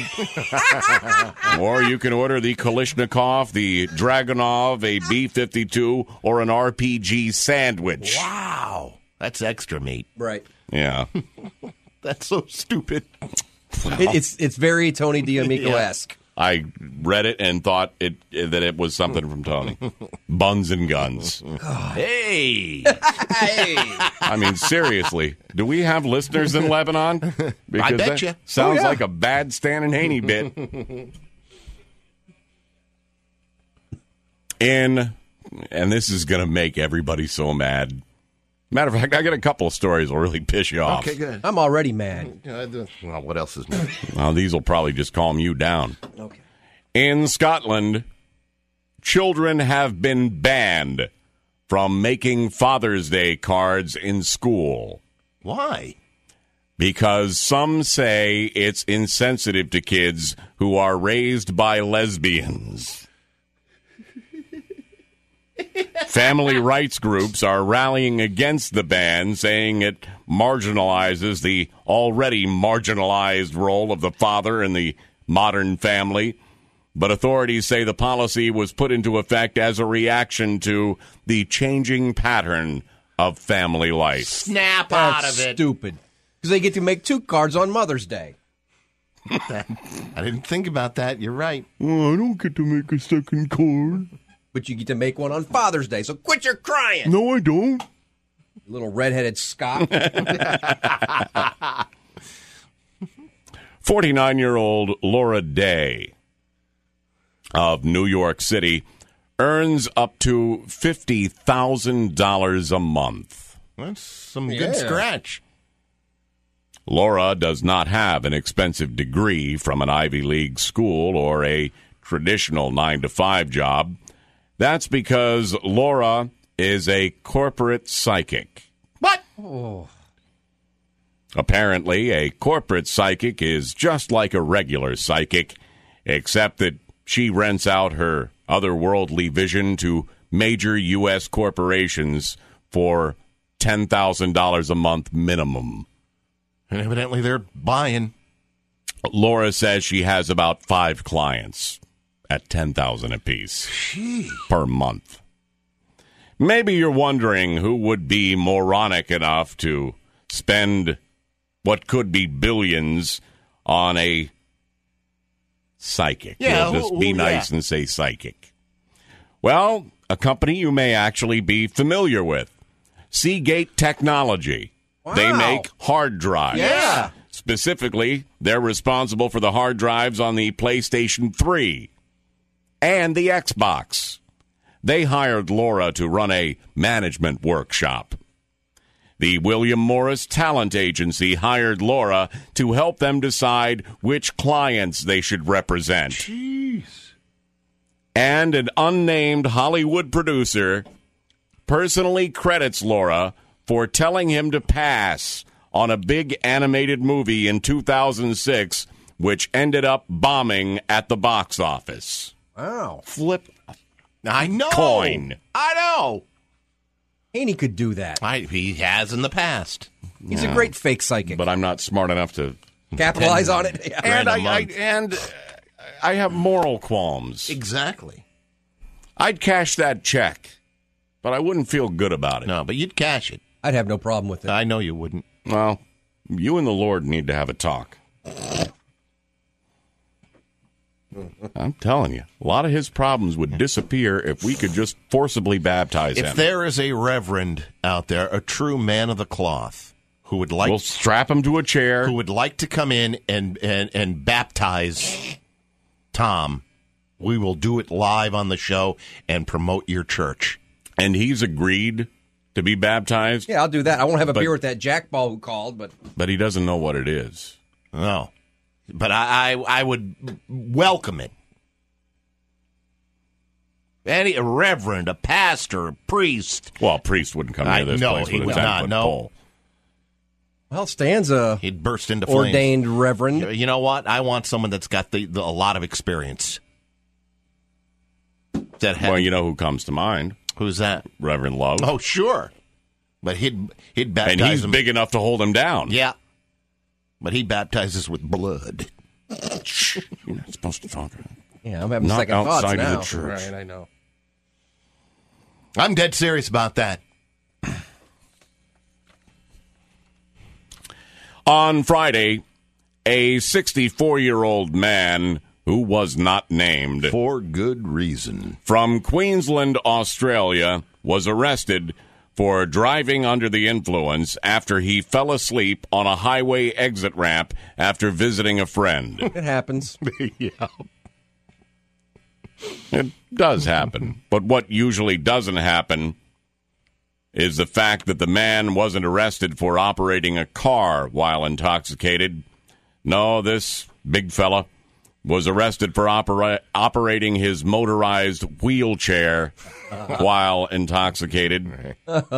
S4: Or you can order the Kalishnikov, the Dragunov, a B fifty-two, or an R P G sandwich.
S2: Wow. That's extra meat.
S3: Right.
S4: Yeah.
S2: That's so stupid.
S3: It, it's it's very Tony D'Amico-esque.
S4: Yeah. I read it and thought it that it was something from Tony. Buns and Guns.
S2: Hey.
S3: Hey.
S4: I mean, seriously, do we have listeners in Lebanon? Because
S2: I bet
S4: that
S2: you.
S4: Sounds
S2: Oh, yeah.
S4: like a bad Stan and Haney bit. In, and this is going to make everybody so mad. Matter of fact, I got a couple of stories that'll really piss you off.
S2: Okay, good.
S3: I'm already mad.
S2: Well, what else is new?
S4: Well, these will probably just calm you down.
S3: Okay.
S4: In Scotland, children have been banned from making Father's Day cards in school.
S2: Why?
S4: Because some say it's insensitive to kids who are raised by lesbians. Family rights groups are rallying against the ban, saying it marginalizes the already marginalized role of the father in the modern family. But authorities say the policy was put into effect as a reaction to the changing pattern of family life.
S2: Snap
S3: That's
S2: out of it.
S3: stupid. Because they get to make two cards on Mother's Day.
S2: I didn't think about that. You're right.
S4: Oh, I don't get to make a second card.
S3: But you get to make one on Father's Day, so quit your crying.
S4: No, I don't.
S3: Little redheaded Scot.
S4: forty-nine-year-old Laura Day of New York City earns up to fifty thousand dollars a month.
S2: That's some
S3: Yeah.
S2: good scratch.
S4: Laura does not have an expensive degree from an Ivy League school or a traditional nine to five job. That's because Laura is a corporate psychic.
S2: What?
S3: Oh.
S4: Apparently, a corporate psychic is just like a regular psychic, except that she rents out her otherworldly vision to major U S corporations for ten thousand dollars a month minimum.
S2: And evidently they're buying.
S4: Laura says she has about five clients at ten thousand dollars apiece
S2: Gee.
S4: per month. Maybe you're wondering who would be moronic enough to spend what could be billions on a psychic.
S2: Yeah,
S4: We'll just
S2: who-
S4: be
S2: who-
S4: nice
S2: yeah.
S4: and say psychic. Well, a company you may actually be familiar with, Seagate Technology. They
S3: Wow.
S4: make hard drives.
S3: Yeah.
S4: Specifically, they're responsible for the hard drives on the PlayStation three and the Xbox. They hired Laura to run a management workshop. The William Morris Talent Agency hired Laura to help them decide which clients they should represent.
S2: Jeez.
S4: And an unnamed Hollywood producer personally credits Laura for telling him to pass on a big animated movie in two thousand six, which ended up bombing at the box office.
S3: Wow.
S4: Flip
S2: I know.
S4: coin.
S2: I know.
S3: Haney could do that.
S2: I, he has in the past.
S3: He's
S4: Yeah.
S3: a great fake psychic.
S4: But I'm not smart enough to
S3: Capitalize on it. Yeah.
S4: and
S2: Grand a
S4: I, I
S2: month.
S4: and uh, I have moral qualms.
S2: Exactly.
S4: I'd cash that check, but I wouldn't feel good about it.
S2: No, but you'd cash it.
S3: I'd have no problem with it.
S2: I know you wouldn't.
S4: Well, you and the Lord need to have a talk. I'm telling you, a lot of his problems would disappear if we could just forcibly baptize
S2: If
S4: him.
S2: there is a reverend out there, a true man of the cloth, who would like
S4: We'll strap him to a chair.
S2: who would like to come in and, and, and baptize Tom, we will do it live on the show and promote your church.
S4: And he's agreed to be baptized,
S3: Yeah, I'll do that. I won't have a
S4: But-
S3: beer with that jackball who called, but
S4: but he doesn't know what it is.
S2: No. But I, I, I would welcome it. Any a reverend, a pastor, a priest.
S4: Well, a priest wouldn't come
S2: I
S4: near this
S2: know,
S4: place
S2: he
S4: with a
S2: would
S4: ten
S2: not,
S4: foot
S2: no.
S4: pole.
S3: well, Stan's a
S2: He'd burst into flames.
S3: ordained reverend.
S2: You know what? I want someone that's got the, the, a lot of experience. That had,
S4: Well, you know who comes to mind?
S2: who's that?
S4: Reverend Love.
S2: Oh, sure. But he'd he'd baptize
S4: and he's
S2: him.
S4: big enough to hold him down.
S2: Yeah. But he baptizes with blood.
S4: You're not supposed to talk.
S3: Yeah, I'm having
S4: Not
S3: second thoughts
S4: outside of
S3: now.
S4: the church.
S3: Right, I know.
S2: I'm dead serious about that.
S4: On Friday, a sixty-four-year-old man who was not named
S2: For good reason.
S4: from Queensland, Australia, was arrested for driving under the influence after he fell asleep on a highway exit ramp after visiting a friend.
S3: It happens.
S2: Yeah.
S4: It does happen. But what usually doesn't happen is the fact that the man wasn't arrested for operating a car while intoxicated. No, this big fella was arrested for opera- operating his motorized wheelchair while intoxicated.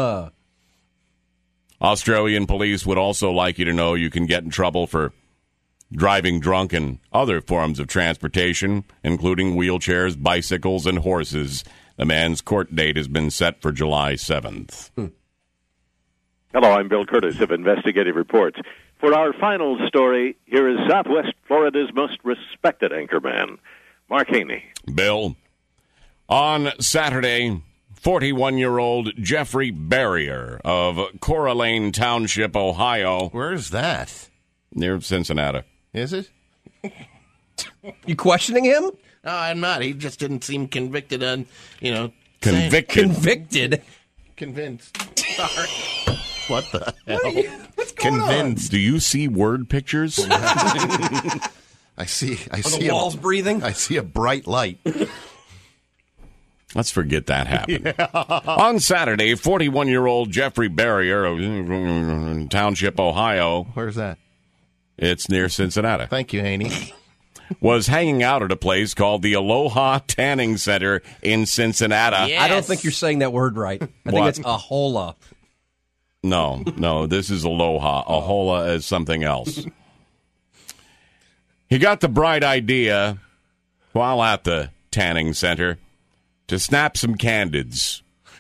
S4: Australian police would also like you to know you can get in trouble for driving drunk and other forms of transportation, including wheelchairs, bicycles, and horses. The man's court date has been set for July seventh.
S9: Hello, I'm Bill Curtis of Investigative Reports. For our final story, here is Southwest Florida's most respected anchorman, Mark Haney.
S4: Bill, on Saturday, forty-one-year-old Jeffrey Barrier of Coralane Township, Ohio.
S2: Where's that?
S4: Near Cincinnati.
S2: Is it?
S3: You questioning him?
S2: No, I'm not. He just didn't seem convicted on, you know.
S4: Convicted.
S3: Convicted.
S2: Convinced. Sorry. What the hell?
S3: What's going
S2: Convinced.
S4: Do you see word pictures?
S2: I I see. I
S3: Are
S2: see
S3: the walls
S2: a,
S3: breathing?
S2: I see a bright light.
S4: Let's forget that happened. Yeah. On Saturday, forty-one-year-old Jeffrey Barrier of Township, Ohio.
S2: Where's that?
S4: It's near Cincinnati.
S2: Thank you, Haney.
S4: Was hanging out at a place called the Aloha Tanning Center in Cincinnati.
S3: Yes. I don't think you're saying that word right. I
S4: What?
S3: think it's ahola.
S4: No, no, this is Aloha. Ahola is something else. He got the bright idea while at the tanning center to snap some candids.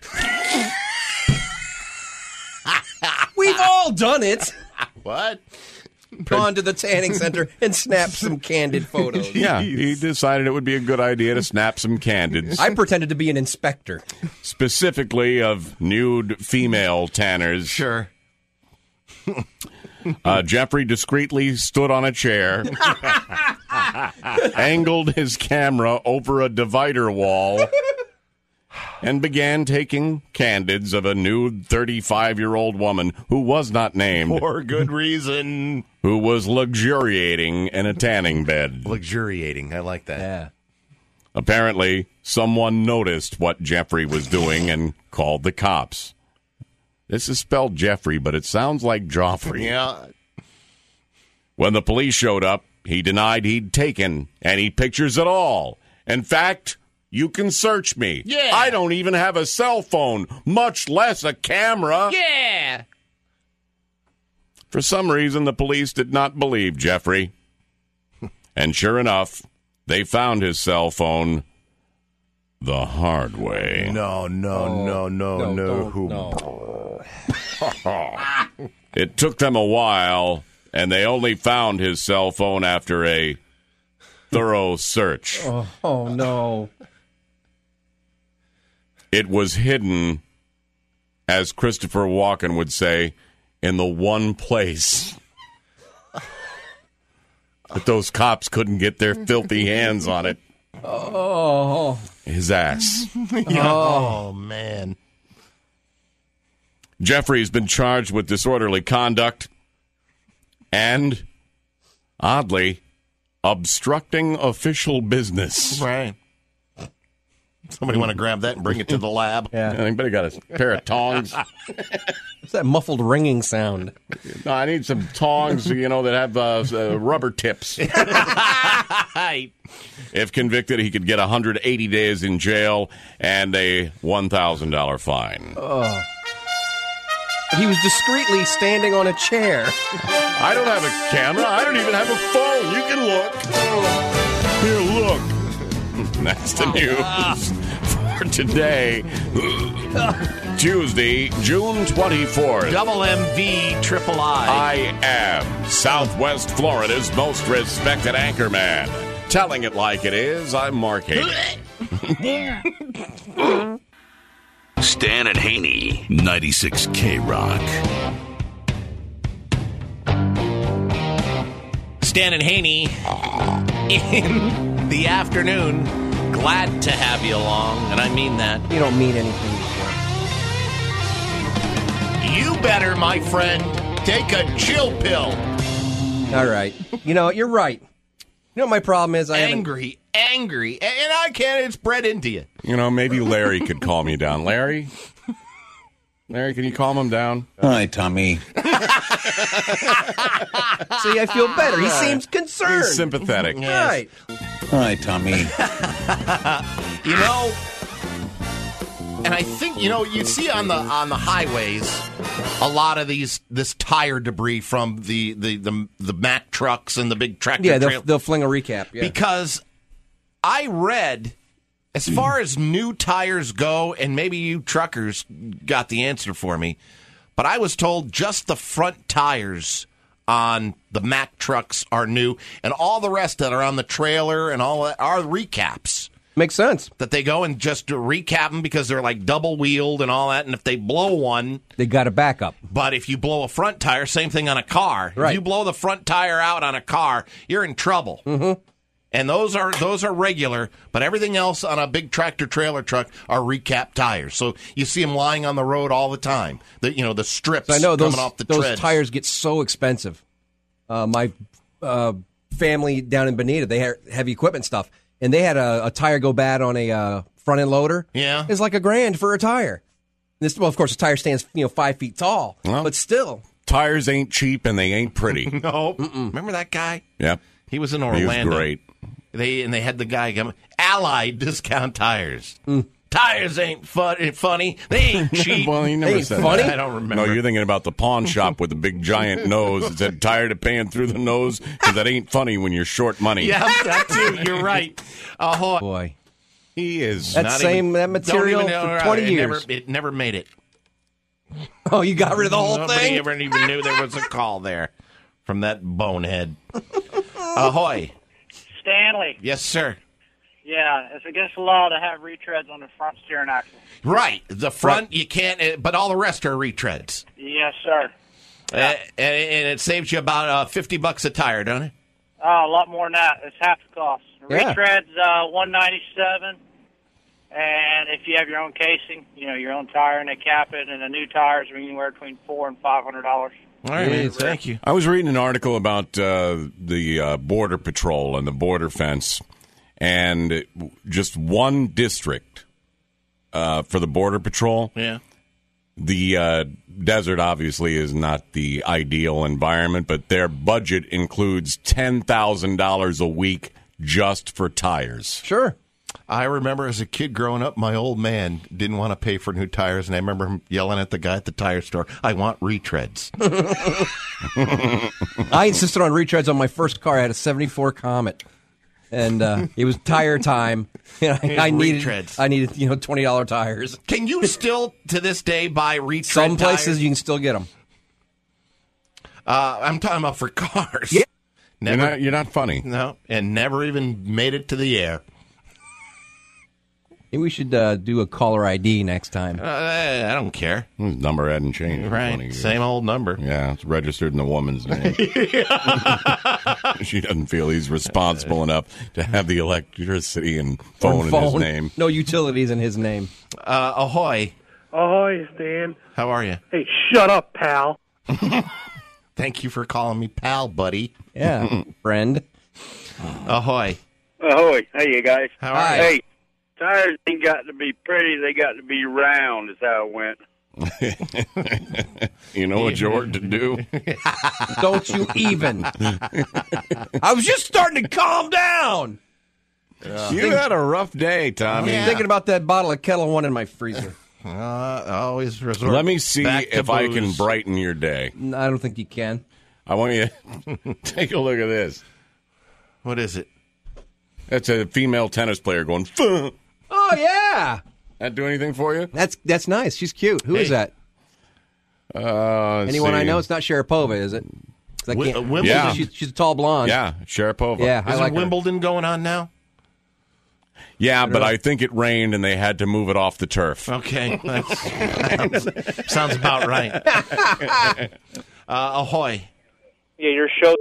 S3: We've all done it.
S2: What?
S3: Gone to the tanning center and snapped some candid photos.
S4: Yeah, he decided it would be a good idea to snap some candids.
S3: I pretended to be an inspector.
S4: Specifically of nude female tanners.
S2: Sure.
S4: Uh, Jeffrey discreetly stood on a chair, angled his camera over a divider wall, and began taking candids of a nude thirty-five-year-old woman who was not named.
S2: For good reason.
S4: Who was luxuriating in a tanning bed.
S2: Luxuriating. I like that.
S3: Yeah.
S4: Apparently, someone noticed what Jeffrey was doing and called the cops. This is spelled Jeffrey, but it sounds like Joffrey.
S2: Yeah.
S4: When the police showed up, he denied he'd taken any pictures at all. In fact, you can search me.
S2: Yeah.
S4: I don't even have a cell phone, much less a camera.
S2: Yeah.
S4: For some reason, the police did not believe Jeffrey. And sure enough, they found his cell phone the hard way.
S2: No, no,
S3: Oh,
S2: no, no,
S3: no,
S2: no.
S3: don't,
S2: Who?
S3: no.
S4: It took them a while, and they only found his cell phone after a thorough search.
S3: Oh, oh, no.
S4: It was hidden, as Christopher Walken would say, in the one place that those cops couldn't get their filthy hands on it.
S3: Oh.
S4: His ass.
S2: Oh, man.
S4: Jeffrey's been charged with disorderly conduct and, oddly, obstructing official business.
S2: Right. Somebody want to grab that and bring it to the lab?
S3: Yeah.
S4: Anybody got a pair of tongs?
S3: What's that muffled ringing sound?
S4: No, I need some tongs, you know, that have uh, uh, rubber tips. If convicted, he could get one hundred eighty days in jail and a one thousand dollars fine.
S3: Oh. He was discreetly standing on a chair.
S4: I don't have a camera. I don't even have a phone. You can look. Here, look. That's the news for today, Tuesday, June twenty-fourth.
S2: Double M V, triple I.
S4: I am Southwest Florida's most respected anchorman. Telling it like it is, I'm Mark Haney.
S1: Stan and Haney, ninety-six K Rock.
S2: Stan and Haney in the afternoon. Glad to have you along, and I mean that.
S3: You don't mean anything.
S2: You better, my friend, take a chill pill.
S3: All right. You know, you're right. You know what my problem is? I haven't-
S2: Angry, angry, and and I can't. It's bred into you.
S4: You know, maybe Larry could calm me down. Larry? Larry, can you calm him down?
S12: Hi, Tommy.
S3: See, I feel better. He seems concerned.
S4: He's sympathetic.
S3: Yes. Right.
S12: Hi, Tommy.
S2: You know, and I think you know you see on the on the highways a lot of these this tire debris from the the the, the Mack trucks and the big tractor.
S3: Yeah, they'll,
S2: trail-
S3: they'll fling a recap. Yeah.
S2: Because I read, as far as new tires go, and maybe you truckers got the answer for me, but I was told just the front tires on the Mack trucks are new, and all the rest that are on the trailer and all that are recaps.
S3: Makes sense.
S2: That they go and just recap them because they're like double wheeled and all that, and if they blow one,
S3: they got a backup.
S2: But if you blow a front tire, same thing on a car.
S3: Right.
S2: If you blow the front tire out on a car, you're in trouble.
S3: Mm-hmm.
S2: And those are those are regular, but everything else on a big tractor trailer truck are recap tires. So you see them lying on the road all the time. The you know the strips
S3: I know
S2: coming
S3: those
S2: off the
S3: those
S2: treads.
S3: tires get so expensive. Uh, my uh, family down in Bonita. They had heavy equipment stuff, and they had a, a tire go bad on a uh, front end loader.
S2: Yeah,
S3: it's like a grand for a tire. This, well, of course, the tire stands you know five feet tall,
S4: Well,
S3: but still,
S4: tires ain't cheap and they ain't pretty.
S2: No, remember that guy?
S4: Yep.
S2: He was in
S4: He
S2: Orlando.
S4: was great.
S2: They and they had the guy come. Allied Discount Tires. Tires ain't fun, funny. They ain't cheap.
S4: Well, he never
S2: they ain't
S4: said
S2: funny.
S4: that.
S2: I don't remember.
S4: No, you're thinking about the pawn shop with the big giant nose. It said, tired of paying through the nose because that ain't funny when you're short money.
S2: Yeah, that too. You're right. Ahoy.
S3: Boy.
S4: He is.
S3: That
S2: Not
S3: same
S2: even-
S3: that
S2: don't
S3: material
S2: even know-
S3: for twenty
S2: it
S3: years.
S2: Never, it never made it.
S3: Oh, you got rid of the whole
S2: Nobody
S3: thing?
S2: ever even knew there was a call there from that bonehead. Ahoy.
S7: Stanley.
S2: Yes, sir.
S7: Yeah, it's against the law to have retreads on the front steering axle.
S2: Right. The front, you can't, uh, but all the rest are retreads.
S7: Yes, sir.
S2: Uh, and, and it saves you about uh, fifty bucks a tire, don't it?
S7: Oh, a lot more than that. It's half the cost.
S2: Yeah.
S7: Retreads, uh, one ninety-seven, and if you have your own casing, you know, your own tire, and they cap it, and the new tires are anywhere between four and five hundred dollars.
S2: All right, man. Thank you.
S4: I was reading an article about uh, the uh, Border Patrol and the border fence, and just one district uh, for the Border Patrol.
S2: Yeah.
S4: The uh, desert obviously is not the ideal environment, but their budget includes ten thousand dollars a week just for tires.
S3: Sure.
S2: I remember as a kid growing up, my old man didn't want to pay for new tires, and I remember him yelling at the guy at the tire store, I want retreads.
S3: I insisted on retreads on my first car. I had a seventy-four Comet, and uh, it was tire time. And I, I needed,
S2: Retreads.
S3: I needed, you know, twenty dollar tires.
S2: Can you still, to this day, buy retread
S3: Some places
S2: tires?
S3: you can still get them.
S2: Uh, I'm talking about for cars.
S3: Yeah.
S2: Never,
S4: You're not, you're not funny.
S2: No, and never even made it to the air.
S3: Maybe we should uh, do a caller I D next time.
S2: Uh, I don't care.
S4: His number hadn't changed. for
S2: Right,
S4: twenty years.
S2: same old number.
S4: Yeah, it's registered in the woman's name. She doesn't feel he's responsible enough to have the electricity and phone,
S3: Phone.
S4: in his name.
S3: No utilities in his name.
S2: Uh, ahoy.
S17: Ahoy, Stan.
S2: How are you?
S17: Hey, shut up, pal.
S2: Thank you for calling me pal, buddy.
S3: Yeah, friend.
S2: Ahoy.
S23: Ahoy. Hey, you guys.
S2: How are
S23: Hey,
S2: you?
S23: tires ain't got to be pretty. They got to be round is how it went.
S4: You know what you ought to do?
S3: Don't you even. I was just starting to calm down.
S4: You had a rough day, Tommy.
S3: I'm thinking about that bottle of Kettle One in my freezer.
S2: Uh, always resort
S4: Let me see
S2: back to
S4: if I can
S2: booze.
S4: brighten your day.
S3: I don't think you can.
S4: I want you to take a look at this.
S2: What is it?
S4: That's a female tennis player going, "Fuh."
S3: Oh, yeah.
S4: That do anything for you?
S3: That's that's nice. She's cute. Who is
S2: Hey.
S3: that?
S4: Uh, let's
S3: Anyone I
S4: see.
S3: know? It's not Sharapova, is it? 'Cause I
S2: Wi-
S3: can't-
S2: Wimbledon?
S4: Yeah.
S3: She's, she's a tall blonde.
S4: Yeah, Sharapova.
S3: Yeah, I
S2: Isn't
S3: like her.
S2: Wimbledon going on now?
S4: Yeah, but I think it rained and they had to move it off the turf.
S2: Okay. That sounds, sounds about right. Uh, ahoy.
S23: Yeah, your show.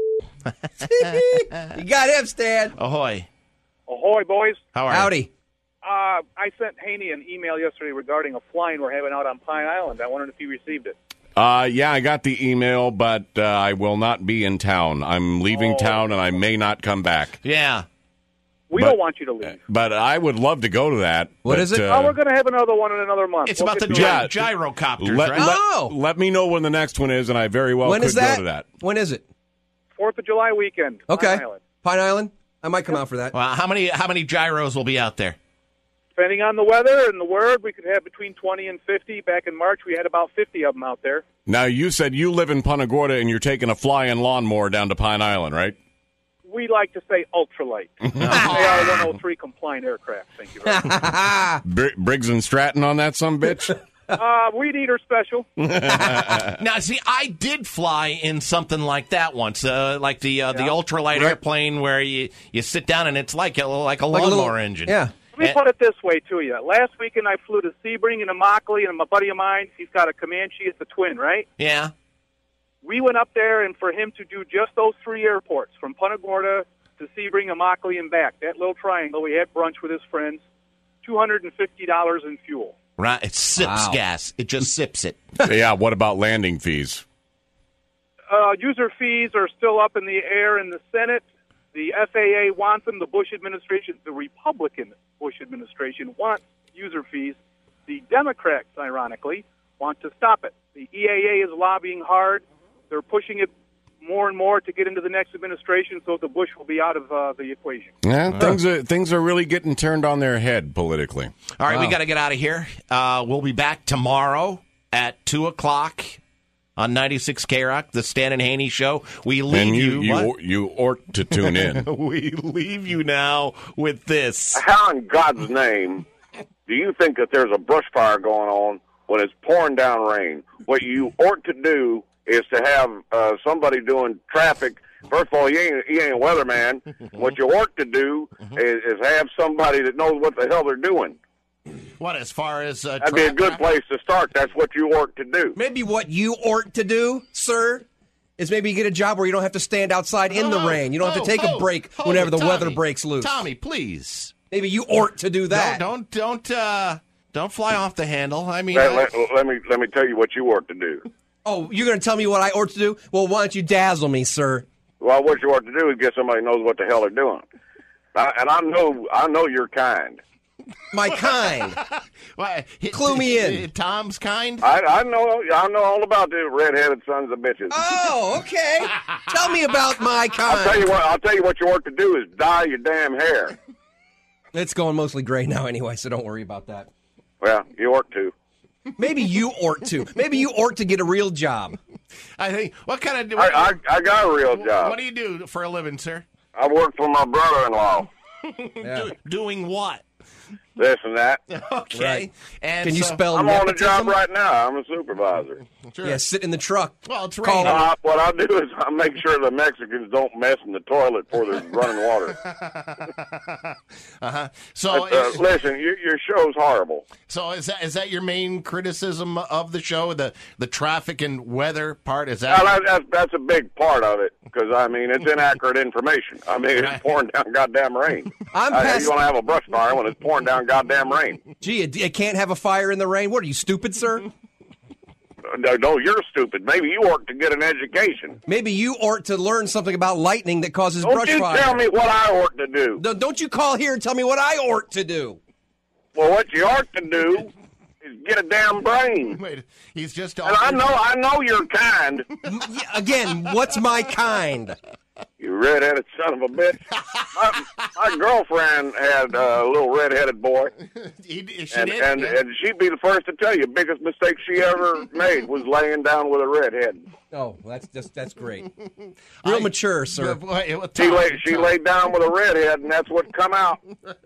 S3: You got him, Stan.
S2: Ahoy.
S24: Ahoy, boys.
S2: How are
S3: Howdy.
S24: Uh, I sent Haney an email yesterday regarding a flying we're having out on Pine Island. I wondered if you received it.
S4: Uh, yeah, I got the email, but uh, I will not be in town. I'm leaving
S24: Oh.
S4: town and I may not come back.
S2: Yeah.
S24: We
S4: But-
S24: don't want you to leave.
S4: But I would love to go to that.
S3: What
S4: but,
S3: is it?
S4: Uh,
S24: oh, we're going to have another one in another month.
S2: It's
S24: We'll
S2: about the
S24: get
S2: gy-
S24: to it.
S2: gyrocopters,
S4: let,
S2: right?
S4: let-
S3: Oh.
S4: let me know when the next one is, and I very well
S3: When
S4: could
S3: is that?
S4: go to that.
S3: When is it?
S24: Fourth of July weekend.
S3: Okay.
S24: Pine Island.
S3: Pine Island? I might come out for that.
S2: Well, how many how many gyros will be out there?
S24: Depending on the weather and the word, we could have between twenty and fifty. Back in March, we had about fifty of them out there.
S4: Now, you said you live in Punta Gorda and you're taking a flying lawnmower down to Pine Island, right?
S24: We like to say ultralight. They are one oh three compliant aircraft. Thank you very much.
S4: Br- Briggs and Stratton on that some bitch?
S24: uh, weed eater special.
S2: Now, see, I did fly in something like that once, uh, like the uh, the ultralight airplane where you, you sit down and it's like a like a
S3: Like a
S2: lawnmower
S3: little-
S2: engine.
S3: Yeah.
S24: Let me
S2: And-
S24: put it this way to you. Last weekend, I flew to Sebring and Immokalee, and a buddy of mine, he's got a Comanche. It's a twin, right?
S2: Yeah.
S24: We went up there, and for him to do just those three airports, from Punta Gorda to Sebring, Immokalee, and back, that little triangle, we had brunch with his friends, two hundred fifty dollars in fuel.
S2: Right. It sips
S3: Wow.
S2: gas. It just sips it.
S4: Yeah, what about landing fees?
S24: uh, user fees are still up in the air in the Senate. The F A A wants them. The Bush administration, the Republican Bush administration, wants user fees. The Democrats, ironically, want to stop it. The E A A is lobbying hard. They're pushing it more and more to get into the next administration, so the Bush will be out of uh, the equation.
S4: Yeah, things are things are really getting turned on their head politically.
S2: All right,
S4: Wow.
S2: we got to get out of here. Uh, we'll be back tomorrow at two o'clock on ninety-six K Rock, the Stan and Haney Show. We leave
S4: And you
S2: you.
S4: you, you ought to tune in.
S2: We leave you now with this.
S15: How in God's name do you think that there's a brush fire going on when it's pouring down rain? What you ought to do is to have uh, somebody doing traffic. First of all, he ain't, he ain't a weatherman. What you ought to do is, is have somebody that knows what the hell they're doing.
S2: What, as far as... Uh,
S15: That'd be a good place to start. That's what you ought to do.
S3: Maybe what you ought to do, sir, is maybe get a job where you don't have to stand outside in the
S2: Oh,
S3: rain. You don't have to
S2: oh,
S3: take a
S2: oh,
S3: break
S2: oh,
S3: whenever the
S2: Tommy,
S3: weather breaks loose.
S2: Tommy, please.
S3: Maybe you ought to do that.
S2: Don't, don't, don't, uh, don't fly off the handle. I mean...
S15: Let,
S2: uh,
S15: let, let me let me tell you what you ought to do.
S3: Oh, you're going to tell me what I ought to do? Well, why don't you dazzle me, sir?
S15: Well, what you ought to do is get somebody who knows what the hell they're doing. I, and I know I know you're kind.
S3: My kind.
S2: What, hit-
S3: Clue me in.
S2: hit Tom's kind?
S15: I, I know I know all about the red-headed sons of bitches.
S3: Oh, okay. Tell me about my kind.
S15: I'll tell you what. I'll tell you what you ought to do is dye your damn hair.
S3: It's going mostly gray now anyway, so don't worry about that.
S15: Well, you ought to.
S3: Maybe you ought to. Maybe you ought to get a real job.
S2: I think, what kind of...
S15: I, I I got a real job.
S2: What do you do for a living, sir?
S15: I work for my brother-in-law.
S2: Do, doing what?
S15: This and that.
S2: Okay.
S3: Right.
S2: And
S3: Can you
S2: so-
S3: spell
S15: I'm on the job
S3: nepotism?
S15: right now. I'm a supervisor.
S2: Sure.
S3: Yeah, sit in the truck.
S2: Well, it's
S3: Call
S2: raining.
S15: Uh, what I do is I make sure the Mexicans don't mess in the toilet before there's running water.
S2: uh-huh. So,
S15: But, uh,
S2: is,
S15: listen, your, your show's horrible.
S2: so is that is that your main criticism of the show? The the traffic and weather part? Is that?
S15: Well, that, that's, that's a big part of it because, I mean, it's inaccurate information. I mean, it's pouring down goddamn rain.
S3: I'm
S15: Uh,
S3: past-
S15: you want to have a brush fire when it's pouring down goddamn rain.
S3: Gee, you, you can't have a fire in the rain? What are you, stupid, sir?
S15: No, no, you're stupid. Maybe you ought to get an education.
S3: Maybe you ought to learn something about lightning that causes
S15: Don't
S3: brush
S15: you
S3: fire.
S15: tell me what I ought to do.
S3: No, don't you call here and tell me what I ought to do.
S15: Well, what you ought to do is get a damn brain.
S2: Wait, he's just.
S15: And I know, I know you're kind.
S3: Again, what's my kind?
S15: You redheaded son of a bitch. My, my girlfriend had a little redheaded boy,
S2: He, she
S15: and
S2: did?
S15: and,
S2: Yeah.
S15: and she'd be the first to tell you. Biggest mistake she ever made was laying down with a redhead.
S3: Oh, that's just that's great. Real mature, sir.
S2: Boy, it was
S15: She
S2: Tom,
S15: laid she
S2: Tom.
S15: laid down with a redhead, and that's what come out.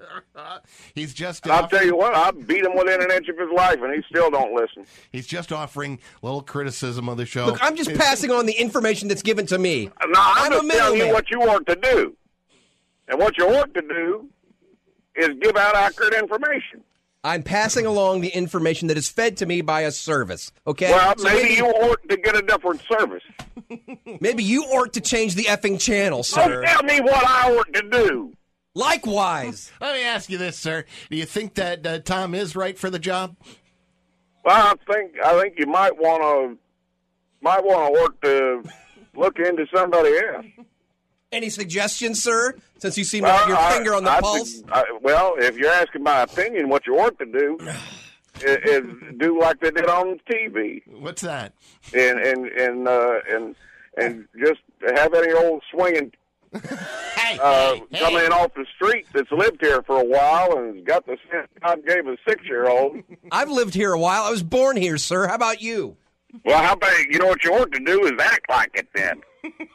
S2: He's just.
S15: And I'll
S2: offering-
S15: tell you what, I beat him within an inch of his life, and he still don't listen.
S2: He's just offering little criticism of the show.
S3: Look, I'm just passing on the information that's given to me.
S15: No, I'm,
S3: I'm a
S15: just telling you
S3: middleman.
S15: what you ought to do, and what you ought to do is give out accurate information.
S3: I'm passing along the information that is fed to me by a service. Okay.
S15: Well,
S3: So
S15: maybe, you ought to get a different service.
S3: maybe you ought to change the effing channel, sir.
S15: Don't tell me what I ought to do.
S3: Likewise.
S2: Let me ask you this, sir. Do you think that uh, Tom is right for the job?
S15: Well, I think I think you might want to might want to work to look into somebody else.
S3: Any suggestions, sir? Since you seem to
S15: Well,
S3: have your
S15: I-
S3: finger on the
S15: I
S3: pulse.
S15: think- I, well, if you're asking my opinion, what you ought to do is, is do like they did on T V,
S2: What's that?
S15: and and and uh, and and just have any old swinging
S2: Hey,
S15: uh,
S2: hey,
S15: come
S2: hey.
S15: in off the street that's lived here for a while and has got the sense God gave a six-year-old.
S3: I've lived here a while. I was born here, sir. How about you?
S15: Well, how about you know what you ought to do is act like it then.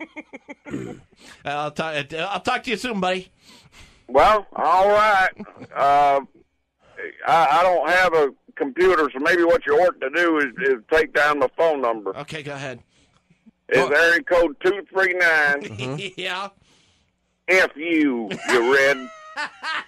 S2: I'll talk. I'll talk to you soon, buddy.
S15: Well, all right. Uh, I, I don't have a computer, so maybe what you ought to do is, is take down the phone number.
S2: Okay, go ahead.
S15: It's area code two three nine
S2: Yeah.
S15: F U, you red.